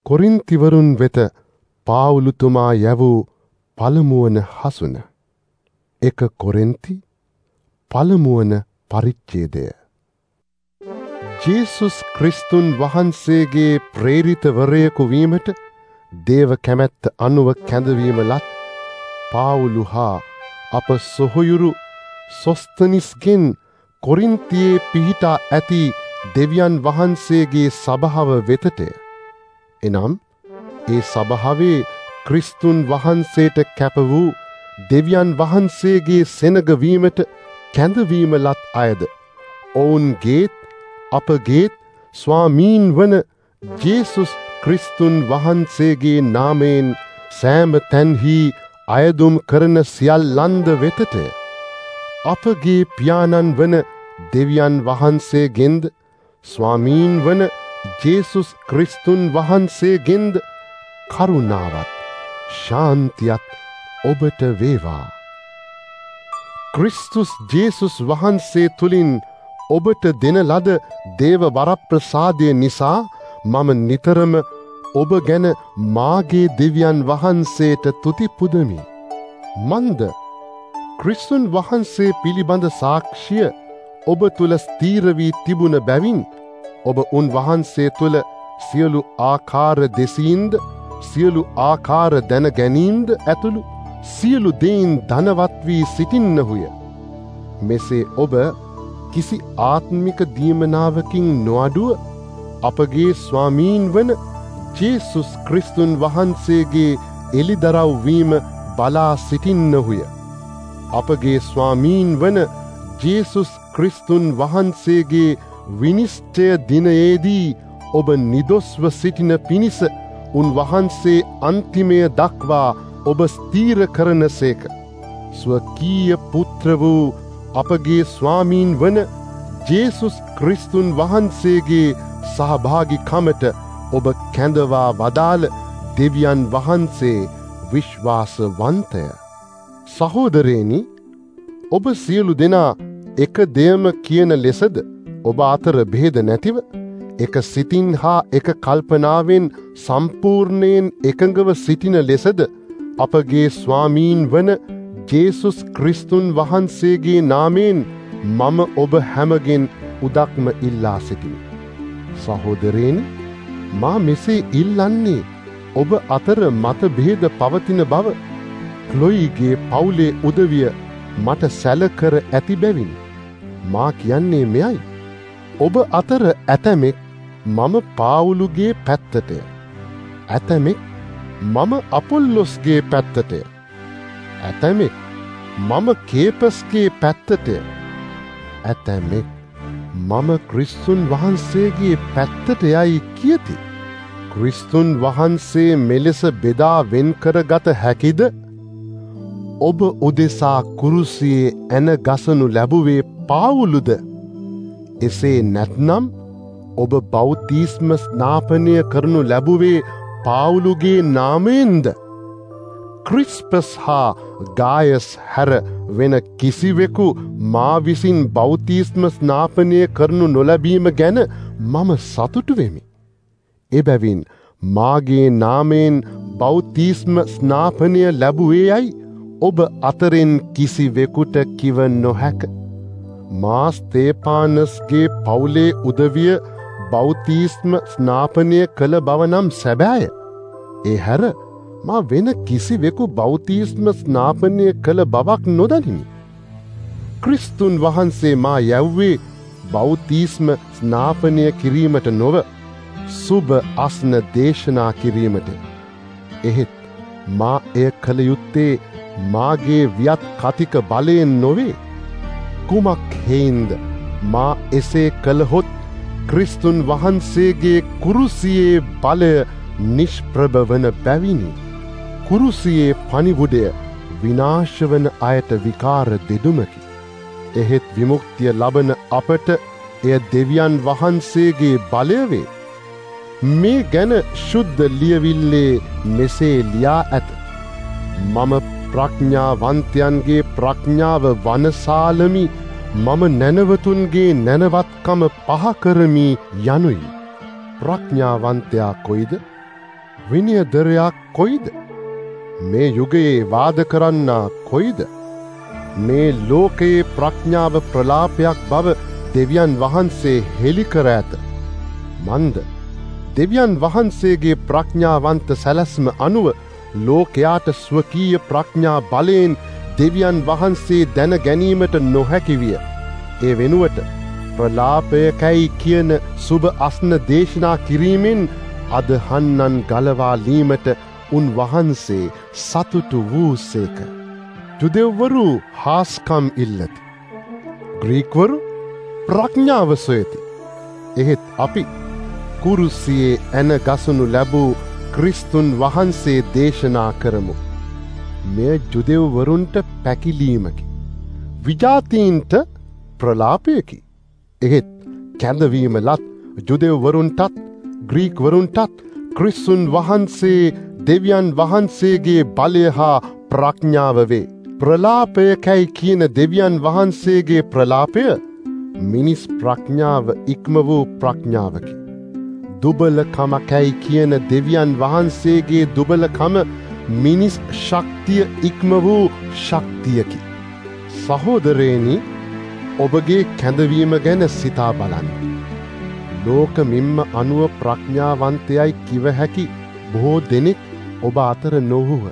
කොරින්තිවරුන් වෙත පාවුලුතුමා යැවූ පළමුවන හසුන. 1 කොරින්ති පළමුවන පරිච්ඡේදය. ජේසුස් ක්‍රිස්තුන් වහන්සේගේ ප්‍රේරිතවරයෙකු වීමට දේව කැමැත්ත අනුව කැඳවීම ලත් පාවුලු හා අප සොහොයුරු සොස්තනිස්ගෙන් කොරින්තියේ පිහිටා ඇති දෙවියන් වහන්සේගේ සභාව වෙතටය. එනම් ඒ සභාවේ ක්‍රිස්තුන් වහන්සේට කැප වූ දෙවියන් වහන්සේගේ සෙනග වීමට කැඳවීම ලත් අයද ඔවුන්ගේත් අපගේත් ස්වාමීන් වන ජේසුස් ක්‍රිස්තුන් වහන්සේගේ නාමයෙන් සෑම තැන්හි අයදුම් කරන සියල්ලන්ද වෙතටය. අපගේ පියාණන් වන දෙවියන් වහන්සේගෙන්ද ස්වාමීන් වන ජේසුස් ක්‍රිස්තුන් වහන්සේගෙන්ද කරුණාවත් ශාන්තියත් ඔබට වේවා. ක්‍රිස්තුස් ජේසුස් වහන්සේ තුලින් ඔබට දෙන ලද දේව වරප්‍රසාදය නිසා මම නිතරම ඔබ ගැන මාගේ දෙවියන් වහන්සේට තුති පුදමි. මන්ද ක්‍රිස්තුන් වහන්සේ පිළිබඳ සාක්ෂිය ඔබ තුල ස්ථීර වී තිබුණ බැවින් ඔබ උන්වහන්සේ තුල සියලු ආකාර දෙසීන්ද සියලු ආකාර දැන ගැනීමද ඇතුළු සියලු දෙයින් ධනවත් වී සිටින්නහුය. මෙසේ ඔබ කිසි ආත්මික දීමනාවකින් නොඅඩුව අපගේ ස්වාමීන් වන ජේසුස් ක්‍රිස්තුන් වහන්සේගේ එළිදරව් වීම බලා සිටින්නහුය. අපගේ ස්වාමීන් වන ජේසුස් ක්‍රිස්තුන් වහන්සේගේ විනිශ්චය දිනයේදී ඔබ නිදොස්ව සිටින පිණිස උන්වහන්සේ අන්තිමය දක්වා ඔබ ස්ථීර කරනසේක. ස්වකීය පුත්‍ර වූ අපගේ ස්වාමීන් වන ජේසුස් ක්‍රිස්තුන් වහන්සේගේ සහභාගිකමට ඔබ කැඳවා වදාළ දෙවියන් වහන්සේ විශ්වාසවන්තය. සහෝදරේනි, ඔබ සියලු දෙනා එක දෙයම කියන ලෙසද ඔබ අතර භේද නැතිව එක සිතින් හා එක කල්පනාවෙන් සම්පූර්ණයෙන් එකඟව සිටින ලෙසද අපගේ ස්වාමීන් වන ජේසුස් ක්‍රිස්තුන් වහන්සේගේ නාමයෙන් මම ඔබ හැමගෙන් උදක්ම ඉල්ලා සිටිමි. සහෝදරේනි, මා මෙසේ ඉල්ලන්නේ ඔබ අතර මතභේද පවතින බව ක්ලොයිගේ පවුලේ උදවිය මට සැලකර ඇති බැවින්. මා කියන්නේ මෙයයි: ඔබ අතර ඇතමෙක් මම පාවුලුගේ පැත්තටය, ඇතමෙක් මම අපොල්ලොස්ගේ පැත්තටය, ඇතමෙක් මම කේපස්ගේ පැත්තටය, ඇතමෙක් මම ක්‍රිස්තුන් වහන්සේගේ පැත්තට යයි කියති. ක්‍රිස්තුන් වහන්සේ මෙලෙස බෙදා වෙන් කරගත හැකිද? ඔබ උදෙසා කුරුසියේ ඇන ගසනු ලැබුවේ පාවුලුද? එසේ නැත්නම් ඔබ බෞතිස්ම ස්නාපනය කරනු ලැබුවේ පාවුලුගේ නාමයෙන්ද? ක්‍රිස්පස් හා ගායස් හැර වෙන කිසිවෙකු මා විසින් බෞතිස්ම ස්නාපනය කරනු නොලැබීම ගැන මම සතුටු වෙමි. එබැවින් මාගේ නාමයෙන් බෞතිස්ම ස්නාපනය ලැබුවේ යයි ඔබ අතරින් කිසිවෙකුට කිව නොහැක. මා ස්තේපානස්ගේ පවුලේ උදවිය බෞතිස්ම ස්නාපනය කළ බව නම් සැබෑය. ඒ හැර මා වෙන කිසිවෙකු බෞතිස්ම ස්නාපනය කළ බවක් නොදනිමි. ක්‍රිස්තුන් වහන්සේ මා යැව්වේ බෞතිස්ම ස්නාපනය කිරීමට නොව සුබ අස්න දේශනා කිරීමට. එහෙත් මා එය කළ යුත්තේ මාගේ වියත් කතික බලයෙන් නොවේ. කුමක් හේන්ද මා එසේ කළහොත් ක්‍රිස්තුන් වහන්සේගේ කුරුසියේ බලය නිෂ්ප්‍රභ වන බැවිනි. කුරුසියේ පණිවුඩය විනාශවන අයට විකාර දෙදුමකි. එහෙත් විමුක්තිය ලබන අපට එය දෙවියන් වහන්සේගේ බලය වේ. මේ ගැන ශුද්ධ ලියවිල්ලේ මෙසේ ලියා ඇත: මම ප්‍රඥාවන්තයන්ගේ ප්‍රඥාව වනසාලමි, මම නැනවතුන්ගේ නැනවත්කම පහ කරමි යනුයි. ප්‍රඥාවන්තයා කොයිද? විනයදරයා කොයිද? මේ යුගයේ වාද කරන්නා කොයිද? මේ ලෝකයේ ප්‍රඥාව ප්‍රලාපයක් බව දෙවියන් වහන්සේ හෙළි කර ඇත. මන්ද දෙවියන් වහන්සේගේ ප්‍රඥාවන්ත සැලැස්ම අනුව ලෝකයාට ස්වකීය ප්‍රඥා බලයෙන් දෙවියන් වහන්සේ දැන ගැනීමට නොහැකි විය. ඒ වෙනුවට ප්‍රලාපයකැයි කියන සුබ අස්න දේශනා කිරීමෙන් අදහන්නන් ගලවාලීමට උන්වහන්සේ සතුටු වූසේක. ජුදෙව්වරු හාස්කම් ඉල්ලති. ග්‍රීක්වරු ප්‍රඥාව සොයති. එහෙත් අපි කුරුසියේ ඇන ගසනු ලැබූ ක්‍රිස්තුන් වහන්සේ දේශනා කරමු. මෙය ජුදෙව්වරුන්ට පැකිලීමකි. විජාතීන්ට ප්‍රලාපයකි. එහෙත් කැඳවීම ලත් ජුදෙව්වරුන්ටත් ග්‍රීක්වරුන්ටත් ක්‍රිස්තුන් වහන්සේ දෙවියන් වහන්සේගේ බලය හා ප්‍රඥාව වේ. ප්‍රලාපයකැයි කියන දෙවියන් වහන්සේගේ ප්‍රලාපය මිනිස් ප්‍රඥාව ඉක්ම වූ ප්‍රඥාවකි. දුබලකමකැයි කියන දෙවියන් වහන්සේගේ දුබලකම මිනිස් ශක්තිය ඉක්ම වූ ශක්තියකි. සහෝදරේනි, ඔබගේ කැඳවීම ගැන සිතා බලන්න. ලෝක මිම්ම අනුව ප්‍රඥාවන්තයයි කිව හැකි බොහෝ දෙනෙක් ඔබ අතර නොවුහ.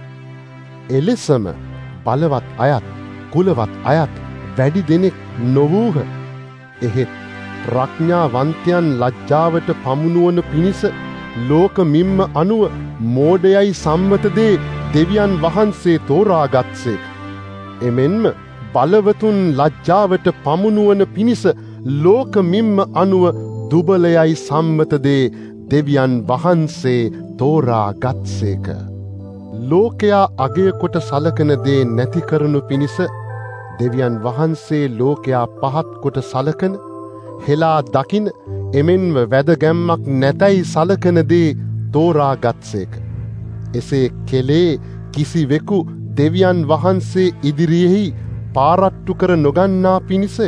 එලෙසම බලවත් අයත් කුලවත් අයත් වැඩි දෙනෙක් නොවූහ. එහෙත් ප්‍රඥාවන්තයන් ලජ්ජාවට පමුණුවන පිණිස ලෝක මිම්ම අනුව මෝඩයයි සම්මත දේ දෙවියන් වහන්සේ තෝරාගත්සේ. එමෙන්ම බලවතුන් ලජ්ජාවට පමුණුවන පිණිස ලෝක මිම්ම අනුව දුබලයයි සම්මත දේ දෙවියන් වහන්සේ තෝරාගත්සේක. ලෝකයා අගය කොට සලකන දේ නැති කරනු පිණිස දෙවියන් වහන්සේ ලෝකයා පහත් කොට සලකන, හෙලා දකින, එමෙන්ම වැදගැම්මක් නැතැයි සලකන දේ තෝරාගත්සේක. එසේ කෙලේ කිසිවෙකු දෙවියන් වහන්සේ ඉදිරියෙහි පාරට්ටු කර නොගන්නා පිණිසය.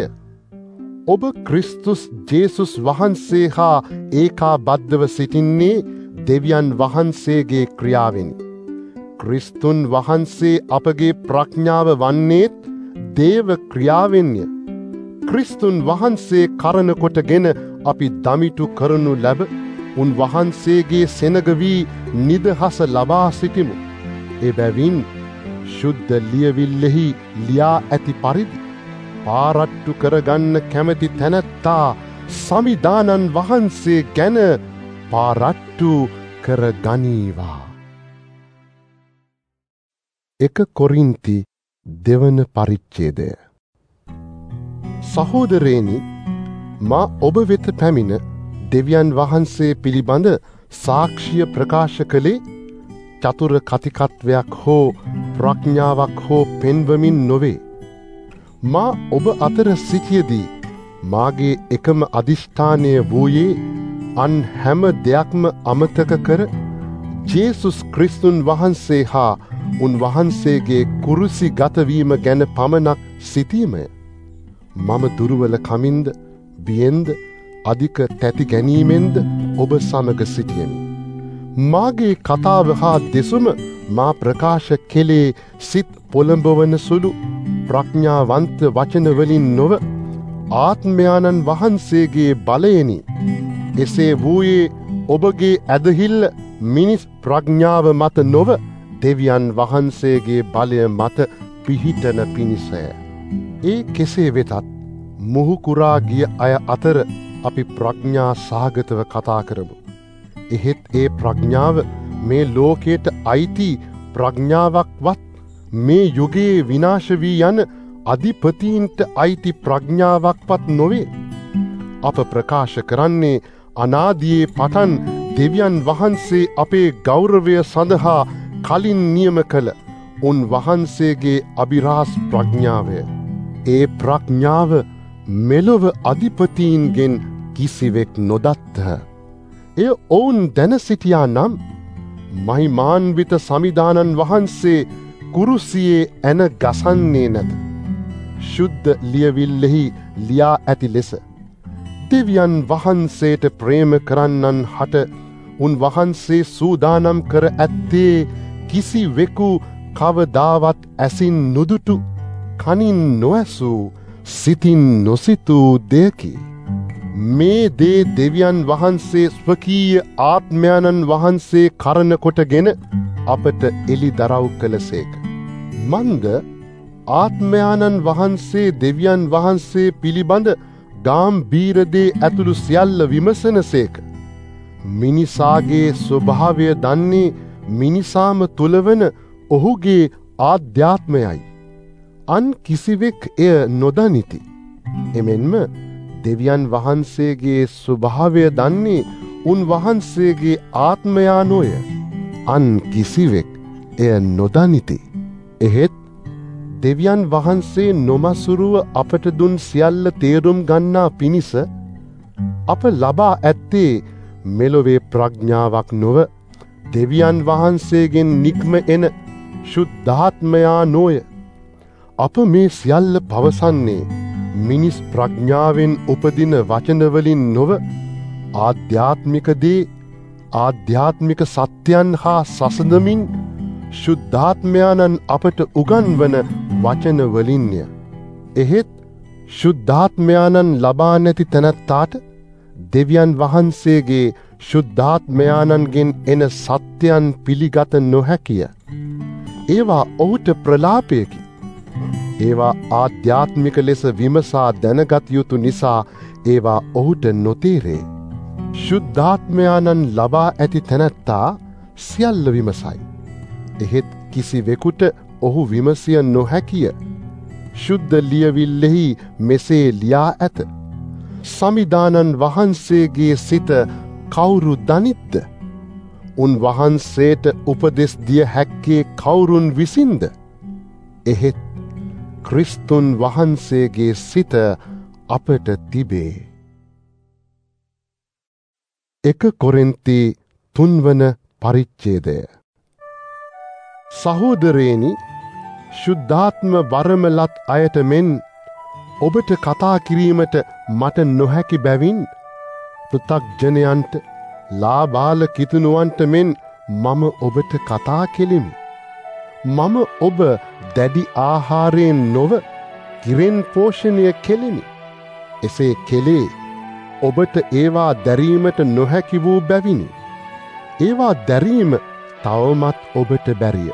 ඔබ ක්‍රිස්තුස් ජේසුස් වහන්සේ හා ඒකාබද්ධව සිටින්නේ දෙවියන් වහන්සේගේ ක්‍රියාවෙනි. ක්‍රිස්තුන් වහන්සේ අපගේ ප්‍රඥාව වන්නේත් දේව ක්‍රියාවෙන්ය. ක්‍රිස්තුන් වහන්සේ කරන කොටගෙන අපි දමිටු කරනු ලැබ උන්වහන්සේගේ සෙනග වී නිදහස ලබා සිටිමු. එබැවින් ශුද්ධ ලියවිල්ලෙහි ලියා ඇති පරිදි පාරට්ටු කරගන්න කැමති තැනැත්තා සමිදානන් වහන්සේ ගැන පාරට්ටු කරගනීවා. 1 කොරින්ති 2 පරිච්ඡේදය. සහෝදරේනි, මා ඔබ වෙත පැමිණ දෙවියන් වහන්සේ පිළිබඳ සාක්ෂිය ප්‍රකාශ කළේ චතුර කතිකත්වයක් හෝ ප්‍රඥාවක් හෝ පෙන්වමින් නොවේ. මා ඔබ අතර සිටියදී මාගේ එකම අධිෂ්ඨානය වූයේ අන් හැම දෙයක්ම අමතක කර ජේසුස් ක්‍රිස්තුන් වහන්සේ හා උන්වහන්සේගේ කුරුසි ගතවීම ගැන පමණක් සිටීමය. මම දුර්වල කමින්ද, බියෙන්ද, අධික තැති ගැනීමෙන්ද ඔබ සමග සිටියෙමි. මාගේ කතාව හා දෙසුම මා ප්‍රකාශ කෙලේ සිත් පොළඹවන සුළු ප්‍රඥාවන්ත වචනවලින් නොව ආත්මයාණන් වහන්සේගේ බලයෙනි. එසේ වූයේ ඔබගේ ඇදහිල්ල මිනිස් ප්‍රඥාව මත නොව දෙවියන් වහන්සේගේ බලය මත පිහිටන පිණිසය. ඒ කෙසේ වෙතත් මුහුකුරා ගිය අය අතර අපි ප්‍රඥා සහගතව කතා කරමු. එහෙත් ඒ ප්‍රඥාව මේ ලෝකයට අයිති ප්‍රඥාවක්වත් මේ යුගයේ විනාශ වී යන අධිපතීන්ට අයිති ප්‍රඥාවක්වත් නොවේ. අප ප්‍රකාශ කරන්නේ අනාදියේ පටන් දෙවියන් වහන්සේ අපේ ගෞරවය සඳහා කලින් නියම කළ උන්වහන්සේගේ අභිරහස් ප්‍රඥාවය. ඒ ප්‍රඥාව මෙලොව අධිපතීන්ගෙන් කිසිවෙක් නොදත්හ. එය ඔවුන් දැන සිටියා නම් මහිමාන්විත සමිදානන් වහන්සේ කුරුසියේ ඇන ගසන්නේ නැත. ශුද්ධ ලියවිල්ලෙහි ලියා ඇති ලෙස දෙවියන් වහන්සේට ප්‍රේම කරන්නන් හට උන්වහන්සේ සූදානම් කර ඇත්තේ කිසිවෙකු කවදාවත් ඇසින් නුදුටු කනින් නොඇසූ සිතින් නොසිතූ දෙයකි. මේ දේ දෙවියන් වහන්සේ ස්වකීය ආත්මයන්න් වහන්සේ කරන කොටගෙන අපට එලි දරව් කළසේක. මන්ද ආත්මයන්න් වහන්සේ දෙවියන් වහන්සේ පිළිබඳ ගාම්භීර දේ ඇතුළු සියල්ල විමසනසේක. මිනිසාගේ ස්වභාවය දන්නේ මිනිසාම තුලවන ඔහුගේ ආධ්‍යාත්මයයි. අන් කිසිවෙක් එය නොදනිති. එමෙන්ම දෙවියන් වහන්සේගේ ස්වභාවය දන්නේ උන්වහන්සේගේ ආත්මයානෝය. අන් කිසිවෙක් එය නොදනිති. එහෙත් දෙවියන් වහන්සේ නොමසුරුව අපට දුන් සියල්ල තේරුම් ගන්නා පිණිස අප ලබා ඇත්තේ මෙලොවේ ප්‍රඥාවක් නොව දෙවියන් වහන්සේගෙන් නික්ම එන ශුද්ධාත්මයා නෝය. අප මේ සියල්ල පවසන්නේ මිනිස් ප්‍රඥාවෙන් උපදින වචනවලින් නොව ආධ්‍යාත්මික දේ ආධ්‍යාත්මික සත්‍යයන් හා සසඳමින් ශුද්ධාත්මයාණන් අපට උගන්වන වචනවලින්ය. එහෙත් ශුද්ධාත්මයාණන් ලබා නැති තැනැත්තාට දෙවියන් වහන්සේගේ ශුද්ධාත්මයාණන්ගෙන් එන සත්‍යයන් පිළිගත නොහැකිය. ඒවා ඔහුට ප්‍රලාපයකි. ඒවා ආධ්‍යාත්මික ලෙස විමසා දැනගත යුතු නිසා ඒවා ඔහුට නොතේරේ. ශුද්ධාත්මයාණන් ලබා ඇති තැනැත්තා සියල්ල විමසයි. එහෙත් කිසිවෙකුට ඔහු විමසිය නොහැකිය. ශුද්ධ ලියවිල්ලෙහි මෙසේ ලියා ඇත. සමිදානන් වහන්සේගේ සිත කවුරු දනිත්ද? උන්වහන්සේට උපදෙස් දිය හැක්කේ කවුරුන් විසින්ද? එහෙත් ක්‍රිස්තුන් වහන්සේගේ සිත අපට තිබේ. 1 කොරින්ති 3 වන පරිච්ඡේදය. සහෝදරේනි, ශුද්ධාත්ම වරමලත් අයට මෙන් ඔබට කතා කිරීමට මට නොහැකි බැවින් පෘථග්ජනයන්ට ලාබාල කිතුණුවන්ට මෙන් මම ඔබට කතා කෙලිමි. මම ඔබ දැඩි ආහාරයෙන් නොව කිරෙන් පෝෂණය කෙලිමි. එසේ කෙලේ ඔබට ඒවා දැරීමට නොහැකි වූ බැවිනි. ඒවා දැරීම තවමත් ඔබට බැරිය.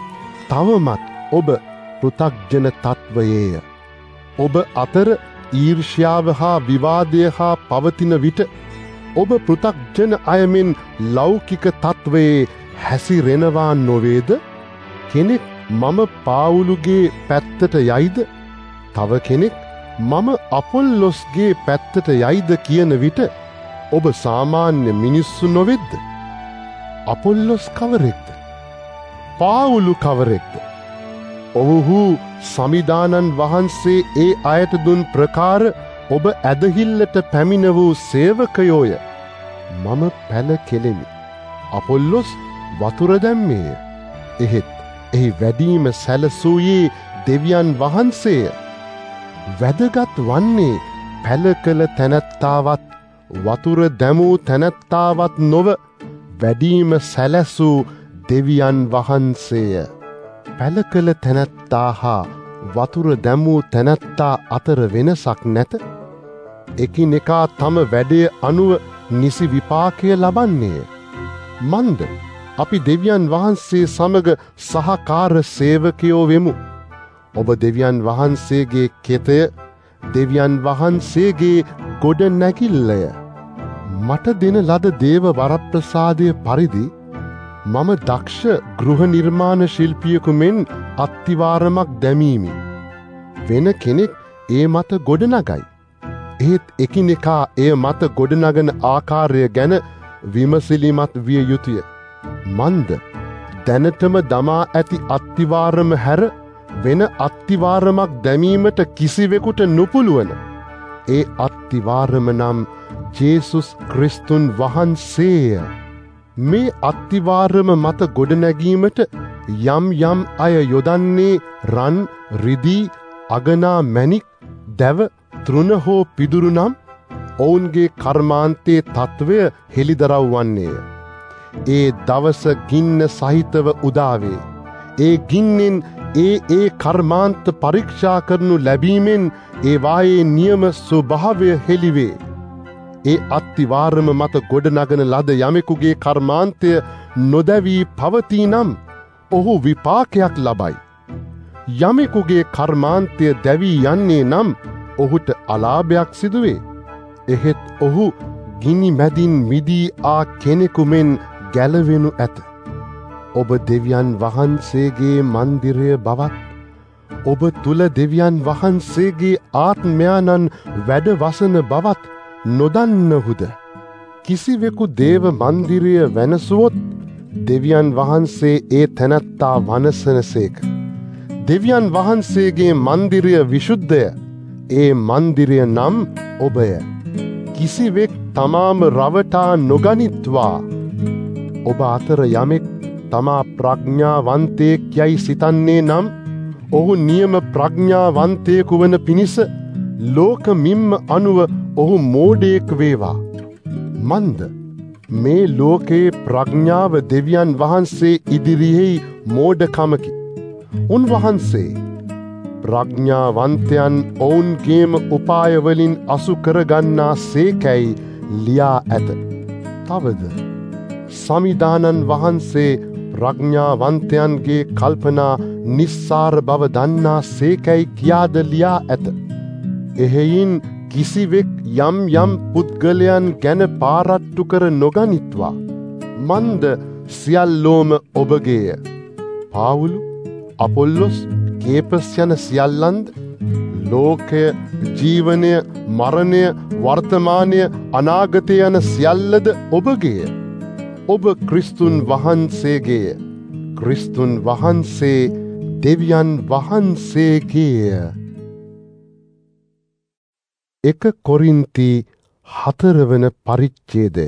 තවමත් ඔබ පෘථග්ජන තත්වයේය. ඔබ අතර ඊර්ෂ්‍යාව හා විවාදය හා පවතින විට ඔබ පෘථග්ජන අයමෙන් ලෞකික තත්වයේ හැසිරෙනවා නොවේද? කෙනෙක් මම පාවුලුගේ පැත්තට යයිද? තව කෙනෙක් මම අපොල්ලොස්ගේ පැත්තට යයිද කියන විට ඔබ සාමාන්‍ය මිනිස්සු නොවෙද්ද? අපොල්ලොස් කවරෙක්ද? පාවුලු කවරෙක්ද? ඔවුහු සමිදානන් වහන්සේ ඒ අයට දුන් ප්‍රකාර ඔබ ඇදහිල්ලට පැමිණ වූ සේවකයෝය. මම පැල කෙලෙමි. අපොල්ලොස් වතුර දැම්මේය. එහෙත් එහි වැඩීම සැලසූයේ දෙවියන් වහන්සේය. වැදගත් වන්නේ පැල කළ තැනැත්තාවත් වතුර දැමූ තැනැත්තාවත් නොව වැඩීම සැලසූ දෙවියන් වහන්සේය. පැල කළ තැනැත්තා හා වතුර දැමූ තැනැත්තා අතර වෙනසක් නැත. එකිනෙකා තම වැඩේ අනුව නිසි විපාකය ලබන්නේය. මන්ද අපි දෙවියන් වහන්සේ සමග සහකාර සේවකයෝ වෙමු. ඔබ දෙවියන් වහන්සේගේ කෙතය, දෙවියන් වහන්සේගේ ගොඩ නැගිල්ලය. මට දෙන ලද දේව වරප්‍රසාදය පරිදි මම දක්ෂ ගෘහ නිර්මාණ ශිල්පියෙකු මෙන් අත්තිවාරමක් දැමීමි. වෙන කෙනෙක් ඒ මත ගොඩනගයි. ඒත් එකිනෙකා එය මත ගොඩනගන ආකාරය ගැන විමසිලිමත් විය යුතුය. මන්ද දැනටම දමා ඇති අත්තිවාරම හැර වෙන අත්තිවාරමක් දැමීමට කිසිවෙකුට නොපුළුවන. ඒ අත්තිවාරම නම් ජේසුස් ක්‍රිස්තුන් වහන්සේය. මේ අත්තිවාරම මත ගොඩනැගීමට යම් යම් අය යොදන්නේ රන්, රිදී, අගනා මැණික්, දැව, තෘණ හෝ පිදුරු නම් ඔවුන්ගේ කර්මාන්තයේ තත්වය හෙළිදරව් වන්නේය. ඒ දවස ගින්න සහිතව උදාවේ. ඒ ගින්නෙන් ඒ කර්මාන්ත පරීක්ෂා කරනු ලැබීමෙන් ඒවායේ නියම ස්වභාවය හෙළිවේ. ඒ අත්තිවාරම මත ගොඩනගන ලද යමෙකුගේ කර්මාන්තය නොදැවී පවතී නම් ඔහු විපාකයක් ලබයි. යමෙකුගේ කර්මාන්තය දැවී යන්නේ නම් ඔහුට අලාභයක් සිදුවේ. එහෙත් ඔහු ගිනි මැදින් මිදී කෙනෙකු මෙන් ගැලවෙනු ඇත. ඔබ දෙවියන් වහන්සේගේ මන්දිරය බවත් ඔබ තුල දෙවියන් වහන්සේගේ ආත්මයාණන් වැඩ වසන බවත් නොදන්නහුද? කිසිවෙකු දේව මන්දිරය වෙනසුවොත් දෙවියන් වහන්සේ ඒ තැනැත්තා වනසනසේක. දෙවියන් වහන්සේගේ මන්දිරය විශුද්ධය. ඒ මන්දිරය නම් ඔබය. කිසිවෙක් තමාම රවටා නොගනිත්වා. ඔබ අතර යමෙක් තමා ප්‍රඥාවන්තයෙක් යයි සිතන්නේ නම් ඔහු නියම ප්‍රඥාවන්තයෙකු වන පිණිස ලෝක මිම්ම අනුව ඔහු මෝඩයෙක් වේවා. මන්ද මේ ලෝකයේ ප්‍රඥාව දෙවියන් වහන්සේ ඉදිරියෙහි මෝඩකමකි. උන්වහන්සේ ප්‍රඥාවන්තයන් ඔවුන්ගේම උපායවලින් අසු කරගන්නා සේකැයි ලියා ඇත. තවද සමිදානන් වහන්සේ ප්‍රඥාවන්තයන්ගේ කල්පනා නිස්සාර බව දන්නා සේකැයි කියාද ලියා ඇත. එහෙයින් කිසිවෙක් යම් පුද්ගලයන් ගැන පාරට්ටු කර නොගනිත්වා. මන්ද සියල්ලෝම ඔබගේය. පාවුලු, අපොල්ලොස්, කේපස් යන සියල්ලන්ද, ලෝකය, ජීවනය, මරණය, වර්තමානය, අනාගතය යන සියල්ලද ඔබගේය. ඔබ ක්‍රිස්තුන් වහන්සේගේය. ක්‍රිස්තුන් වහන්සේ දෙවියන් වහන්සේගේය. 1 කොරින්ති 4 වන පරිච්ඡේදය.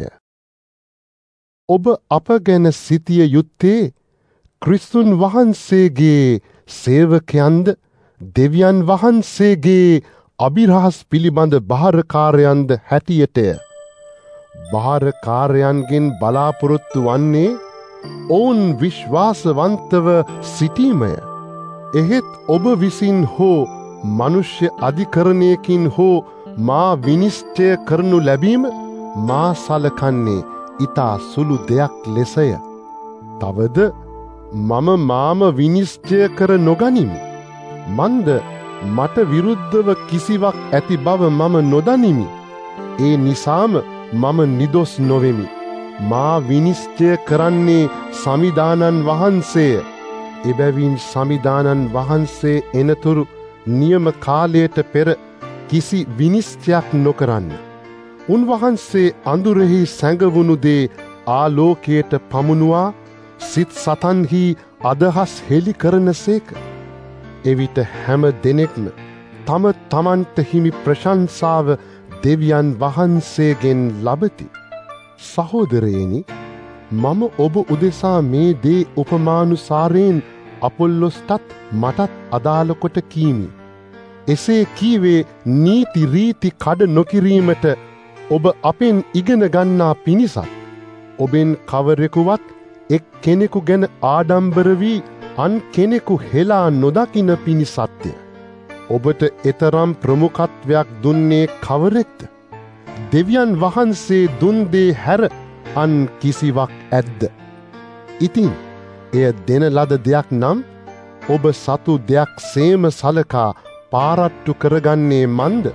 ඔබ අප ගැන සිතිය යුත්තේ ක්‍රිස්තුන් වහන්සේගේ සේවකයන්ද දෙවියන් වහන්සේගේ අභිරහස් පිළිබඳ භාරකාරයන්ද හැටියටය. භාරකාරයන්ගෙන් බලාපොරොත්තු වන්නේ ඔවුන් විශ්වාසවන්තව සිටීමය. එහෙත් ඔබ විසින් හෝ මනුෂ්‍ය අධිකරණයකින් හෝ මා විනිශ්චය කරනු ලැබීම මා සලකන්නේ ඉතා සුළු දෙයක් ලෙසය. තවද මම මාම විනිශ්චය කර නොගනිමි. මන්ද මට විරුද්ධව කිසිවක් ඇති බව මම නොදනිමි. ඒ නිසාම මම නිදොස් නොවෙමි. මා විනිශ්චය කරන්නේ සමිදානන් වහන්සේය. එබැවින් සමිදානන් වහන්සේ එනතුරු නියම කාලයට පෙර කිසි විනිශ්චයක් නොකරන්න. උන්වහන්සේ අඳුරෙහි සැඟවුණු දේ ආලෝකයට පමුණුවා සිත් සතන්හි අදහස් හෙළි කරනසේක. එවිට හැම දෙනෙක්ම තම තමන්ට හිමි ප්‍රශංසාව දෙවියන් වහන්සේගෙන් ලබති. සහෝදරයනි, මම ඔබ උදෙසා මේ දේ උපමානුසාරයෙන් අපොල්ලොස්ටත් මටත් අදාළ කොට කීමි. එසේ කීවේ නීති රීති කඩ නොකිරීමට ඔබ අපෙන් ඉගෙන ගන්නා පිණිසත්, ඔබෙන් කවරෙකුවත් එක් කෙනෙකු ගැන ආඩම්බර වී අන් කෙනෙකු හෙලා නොදකින පිණිසත්ය. ඔබට එතරම් ප්‍රමුඛත්වයක් දුන්නේ කවරෙක්ද? දෙවියන් වහන්සේ දුන් දේ හැර අන් කිසිවක් ඇද්ද? ඉතින් එය දෙන ලද දෙයක් නම් ඔබ සතු දෙයක් සේම සලකා පාරට්ටු කරගන්නේ මන්ද?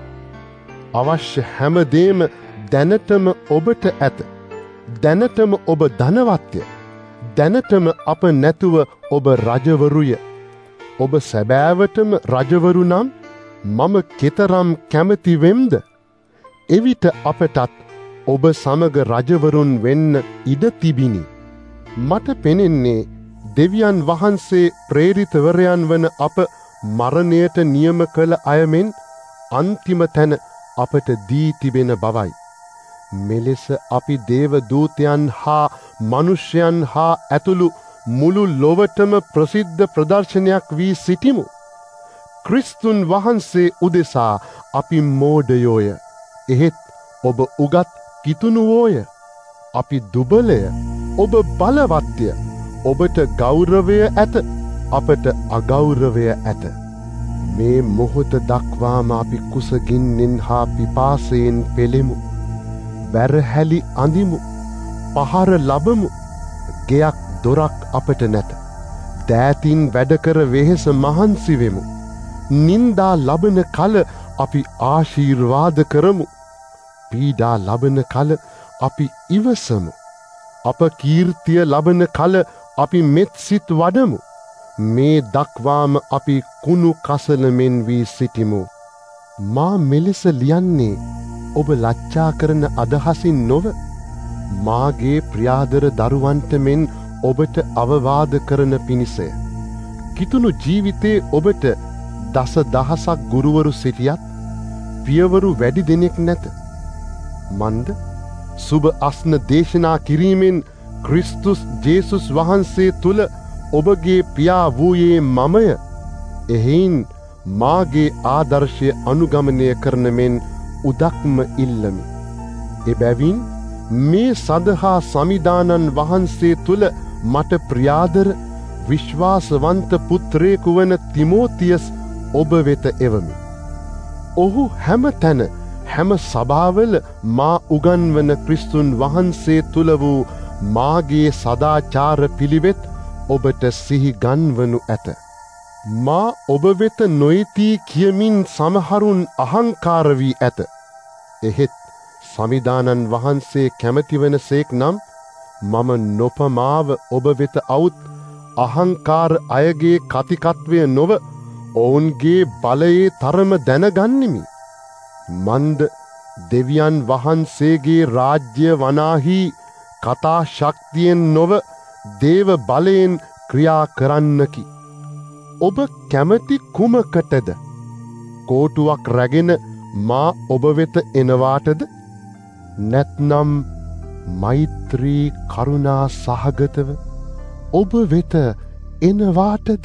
අවශ්‍ය හැමදේම දැනටම ඔබට ඇත. දැනටම ඔබ ධනවත්ය. දැනටම අප නැතුව ඔබ රජවරුය. ඔබ සැබෑවටම රජවරු නම් මම කෙතරම් කැමති වෙම්ද? එවිට අපටත් ඔබ සමග රජවරුන් වෙන්න ඉඩ තිබිනි. මට පෙනෙන්නේ දෙවියන් වහන්සේ ප්‍රේරිතවරයන් වන අප මරණයට නියම කළ අයමෙන් අන්තිම තැන අපට දී තිබෙන බවයි. මෙලෙස අපි දේව දූතයන් හා මනුෂ්‍යයන් හා ඇතුළු මුළු ලොවටම ප්‍රසිද්ධ ප්‍රදර්ශනයක් වී සිටිමු. ක්‍රිස්තුන් වහන්සේ උදෙසා අපි මෝඩයෝය. එහෙත් ඔබ උගත් කිතුනුවෝය. අපි දුබලය. ඔබ බලවත්ය. ඔබට ගෞරවය ඇත. අපට අගෞරවය ඇත. මේ මොහොත දක්වාම අපි කුසගින්නෙන් හා පිපාසයෙන් පෙළෙමු. බැරහැලි අඳිමු. පහර ලබමු. ගෙයක් දොරක් අපට නැත. දෑතින් වැඩකර වෙහෙස මහන්සි වෙමු. නින්දා ලබන කල අපි ආශීර්වාද කරමු. පීඩා ලබන කල අපි ඉවසමු. අප කීර්තිය ලබන කල අපි මෙත් සිත් වඩමු. මේ දක්වාම අපි කුණු කසලමෙන් වී සිටිමු. මා මෙලෙස ලියන්නේ ඔබ ලච්ඡා කරන අදහසින් නොව, මාගේ ප්‍රියාදර දරුවන්ට මෙන් ඔබට අවවාද කරන පිණිසය. කිතුණු ජීවිතේ ඔබට දස දහසක් ගුරුවරු සිටියත් පියවරු වැඩි දෙනෙක් නැත. මන්ද සුබ අස්න දේශනා කිරීමෙන් ක්‍රිස්තුස් ජේසුස් වහන්සේ තුළ ඔබගේ පියා වූයේ මමය. එහෙයින් මාගේ ආදර්ශය අනුගමනය කරන මෙන් උදක්ම ඉල්ලමි. එබැවින් මේ සඳහා සමිදානන් වහන්සේ තුළ මට ප්‍රියාදර විශ්වාසවන්ත පුත්‍රයෙකු වන තිමෝතියස් ඔබ වෙත එවමි. ඔහු හැම තැන හැම සභාවල මා උගන්වන ක්‍රිස්තුන් වහන්සේ තුළ වූ මාගේ සදාචාර පිළිවෙත් ඔබට සිහි ගන්වනු ඇත. මා ඔබ වෙත නොයිතී කියමින් සමහරුන් අහංකාර වී ඇත. එහෙත් සමිදානන් වහන්සේ කැමති වන සේක් නම් මම නොපමාව ඔබ වෙත අවුත් අහංකාර අයගේ කතිකත්වය නොව ඔවුන්ගේ බලයේ තරම දැනගන්නෙමි. මන්ද දෙවියන් වහන්සේගේ රාජ්‍ය වනාහි කතා ශක්තියෙන් නොව දේව බලයෙන් ක්‍රියා කරන්නකි. ඔබ කැමති කුමකටද? කෝටුවක් රැගෙන මා ඔබ වෙත එනවාටද? නැත්නම් මෛත්‍රී කරුණා සහගතව ඔබ වෙත එනවාටද?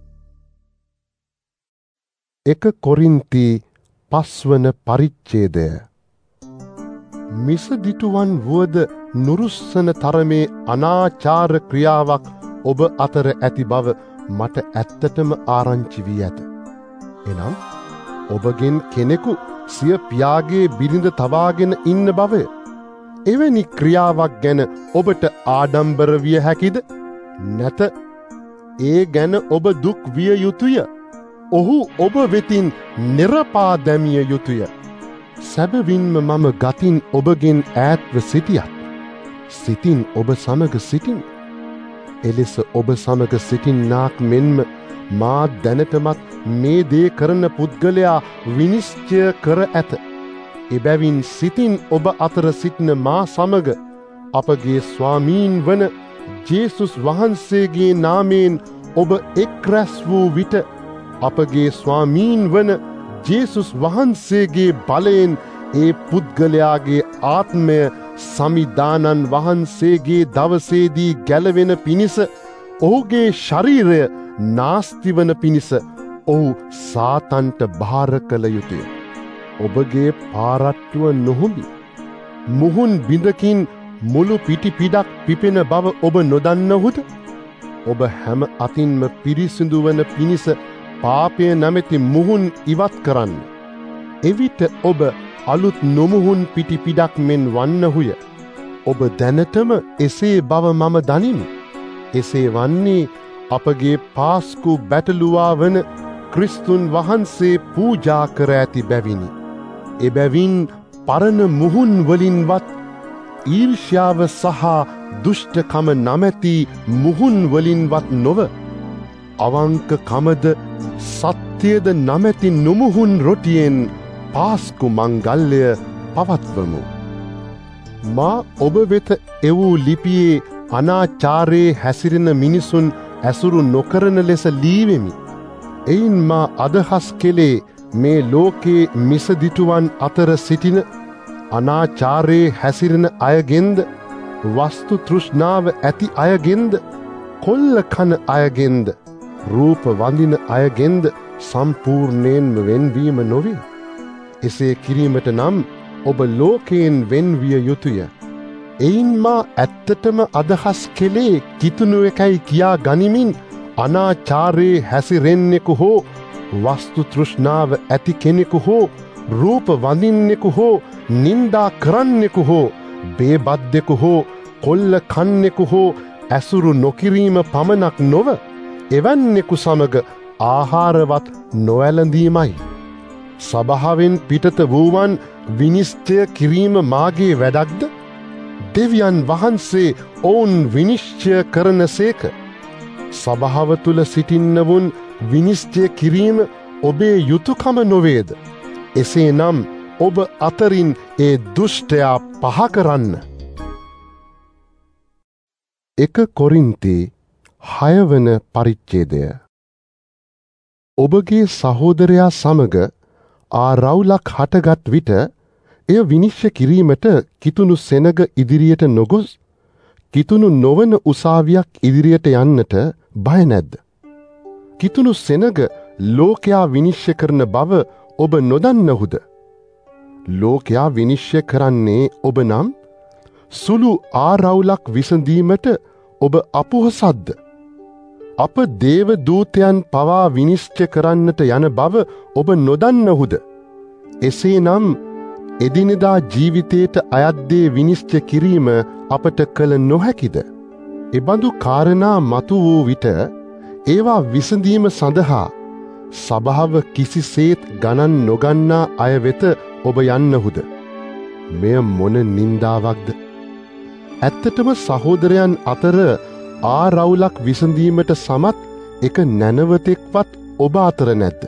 1 කොරින්ති 5 වන පරිච්ඡේදය. මිසදිටුවන් වුවද නුරුස්සන තරමේ අනාචාර ක්‍රියාවක් ඔබ අතර ඇති බව මට ඇත්තටම ආරංචි වී ඇත. එනම් ඔබගෙන් කෙනෙකු සිය පියාගේ බිරිඳ තබාගෙන ඉන්න බවය. එවැනි ක්‍රියාවක් ගැන ඔබට ආඩම්බර විය හැකිද? නැත. ඒ ගැන ඔබ දුක් විය යුතුය. ඔහු ඔබ වෙතින් නිරපා දැමිය යුතුය. සැබවින්ම මම ගතින් ඔබගෙන් ඈත්ව සිටියත් සිතින් ඔබ සමග සිටින්. එලෙස ඔබ සමග සිටින්නාක් මෙන්ම මා දැනටමත් මේ දේ කරන පුද්ගලයා විනිශ්චය කර ඇත. එබැවින් සිතින් ඔබ අතර සිටින මා සමග අපගේ ස්වාමීන් වන ජේසුස් වහන්සේගේ නාමයෙන් ඔබ එක් රැස් වූ විට අපගේ ස්වාමීන් වන ජේසුස් වහන්සේගේ බලයෙන් ඒ පුද්ගලයාගේ ආත්මය සමිදානන් වහන්සේගේ දවසේදී ගැලවෙන පිණිස, ඔහුගේ ශරීරය නාස්ති වන පිණිස ඔහු සාතන්ට භාර කළ යුතුය. ඔබගේ පාරට්ටුව නොහොබි. මුහුන් බිඳකින් මුළු පිටි පිඩක් පිපෙන බව ඔබ නොදන්නහුද? ඔබ හැම අතින්ම පිරිසිදු වන පිණිස පාපය නැමැති මුහුන් ඉවත් කරන්න. එවිට ඔබ අලුත් නොමුහුන් පිටි පිඩක් මෙන් වන්නහුය. ඔබ දැනටම එසේ බව මම දනිමි. එසේ වන්නේ අපගේ පාස්කු බැටළුවා වන ක්‍රිස්තුන් වහන්සේ පූජා කර ඇති බැවිනි. එබැවින් පරණ මුහුන් වලින්වත් ඊර්ෂ්‍යාව සහ දුෂ්ටකම නමැති මුහුන් වලින්වත් නොව, අවංකකමද සත්‍යයද නමැති නොමුහුන් රොටියෙන් පාස්කු මංගල්‍ය පවත්වමු. මා ඔබ වෙත එවූ ලිපියේ අනාචාරයේ හැසිරෙන මිනිසුන් ඇසුරු නොකරන ලෙස ලීවෙමි. එයින් මා අදහස් කෙලේ මේ ලෝකේ මිසදිටුවන් අතර සිටින අනාචාරයේ හැසිරෙන අයගෙන්ද, වස්තු තෘෂ්ණාව ඇති අයගෙන්ද, කොල්ල කන අයගෙන්ද, රූප වඳින අයගෙන්ද සම්පූර්ණයෙන්ම වෙන්වීම නොවේ. එසේ කිරීමට නම් ඔබ ලෝකයෙන් වෙන්විය යුතුය. එයින් මා ඇත්තටම අදහස් කෙලේ කිතුණු එකයි කියා ගනිමින් අනාචාරයේ හැසිරෙන්නෙකු හෝ වස්තු තෘෂ්ණාව ඇති කෙනෙකු හෝ රූප වඳින්නෙකු හෝ නින්දා කරන්නෙකු හෝ බේබද්දෙකු හෝ කොල්ල කන්නෙකු හෝ ඇසුරු නොකිරීම පමණක් නොව එවැන්නෙකු සමග ආහාරවත් නොඇලඳීමයි. සභාවෙන් පිටත වූවන් විනිශ්චය කිරීම මාගේ වැඩක්ද? දෙවියන් වහන්සේ ඔවුන් විනිශ්චය කරන සේක. සභාව තුළ සිටින්නවුන් විනිශ්චය කිරීම ඔබේ යුතුකම නොවේද? එසේ නම් ඔබ අතරින් ඒ දුෂ්ටයා පහ කරන්න. 1 කොරින්තේ 6 වන පරිච්ඡේදය. ඔබගේ සහෝදරයා සමග ආරවුලක් හටගත් විට එය විනිශ්චය කිරීමට කිතුණු සෙනග ඉදිරියට නොගොස් කිතුණු නොවන උසාවියක් ඉදිරියට යන්නට බය නැද්ද? කිතුණු සෙනග ලෝකයා විනිශ්චය කරන බව ඔබ නොදන්නහුද? ලෝකයා විනිශ්චය කරන්නේ ඔබ නම් සුළු ආරවුලක් විසඳීමට ඔබ අපොහසත්ද? අප දේව දූතයන් පවා විනිශ්චය කරන්නට යන බව ඔබ නොදන්නහුද? එසේනම් එදිනෙදා ජීවිතයට අයත් දේ විනිශ්චය කිරීම අපට කළ නොහැකිද? එබඳු කාරණා මතු වූ විට ඒවා විසඳීම සඳහා සභාව කිසිසේත් ගණන් නොගන්නා අය වෙත ඔබ යන්නහුද? මෙය මොන නින්දාවක්ද? ඇත්තටම සහෝදරයන් අතර ආරවුලක් විසඳීමට සමත් එක නැනවතෙක්වත් ඔබ අතර නැද්ද?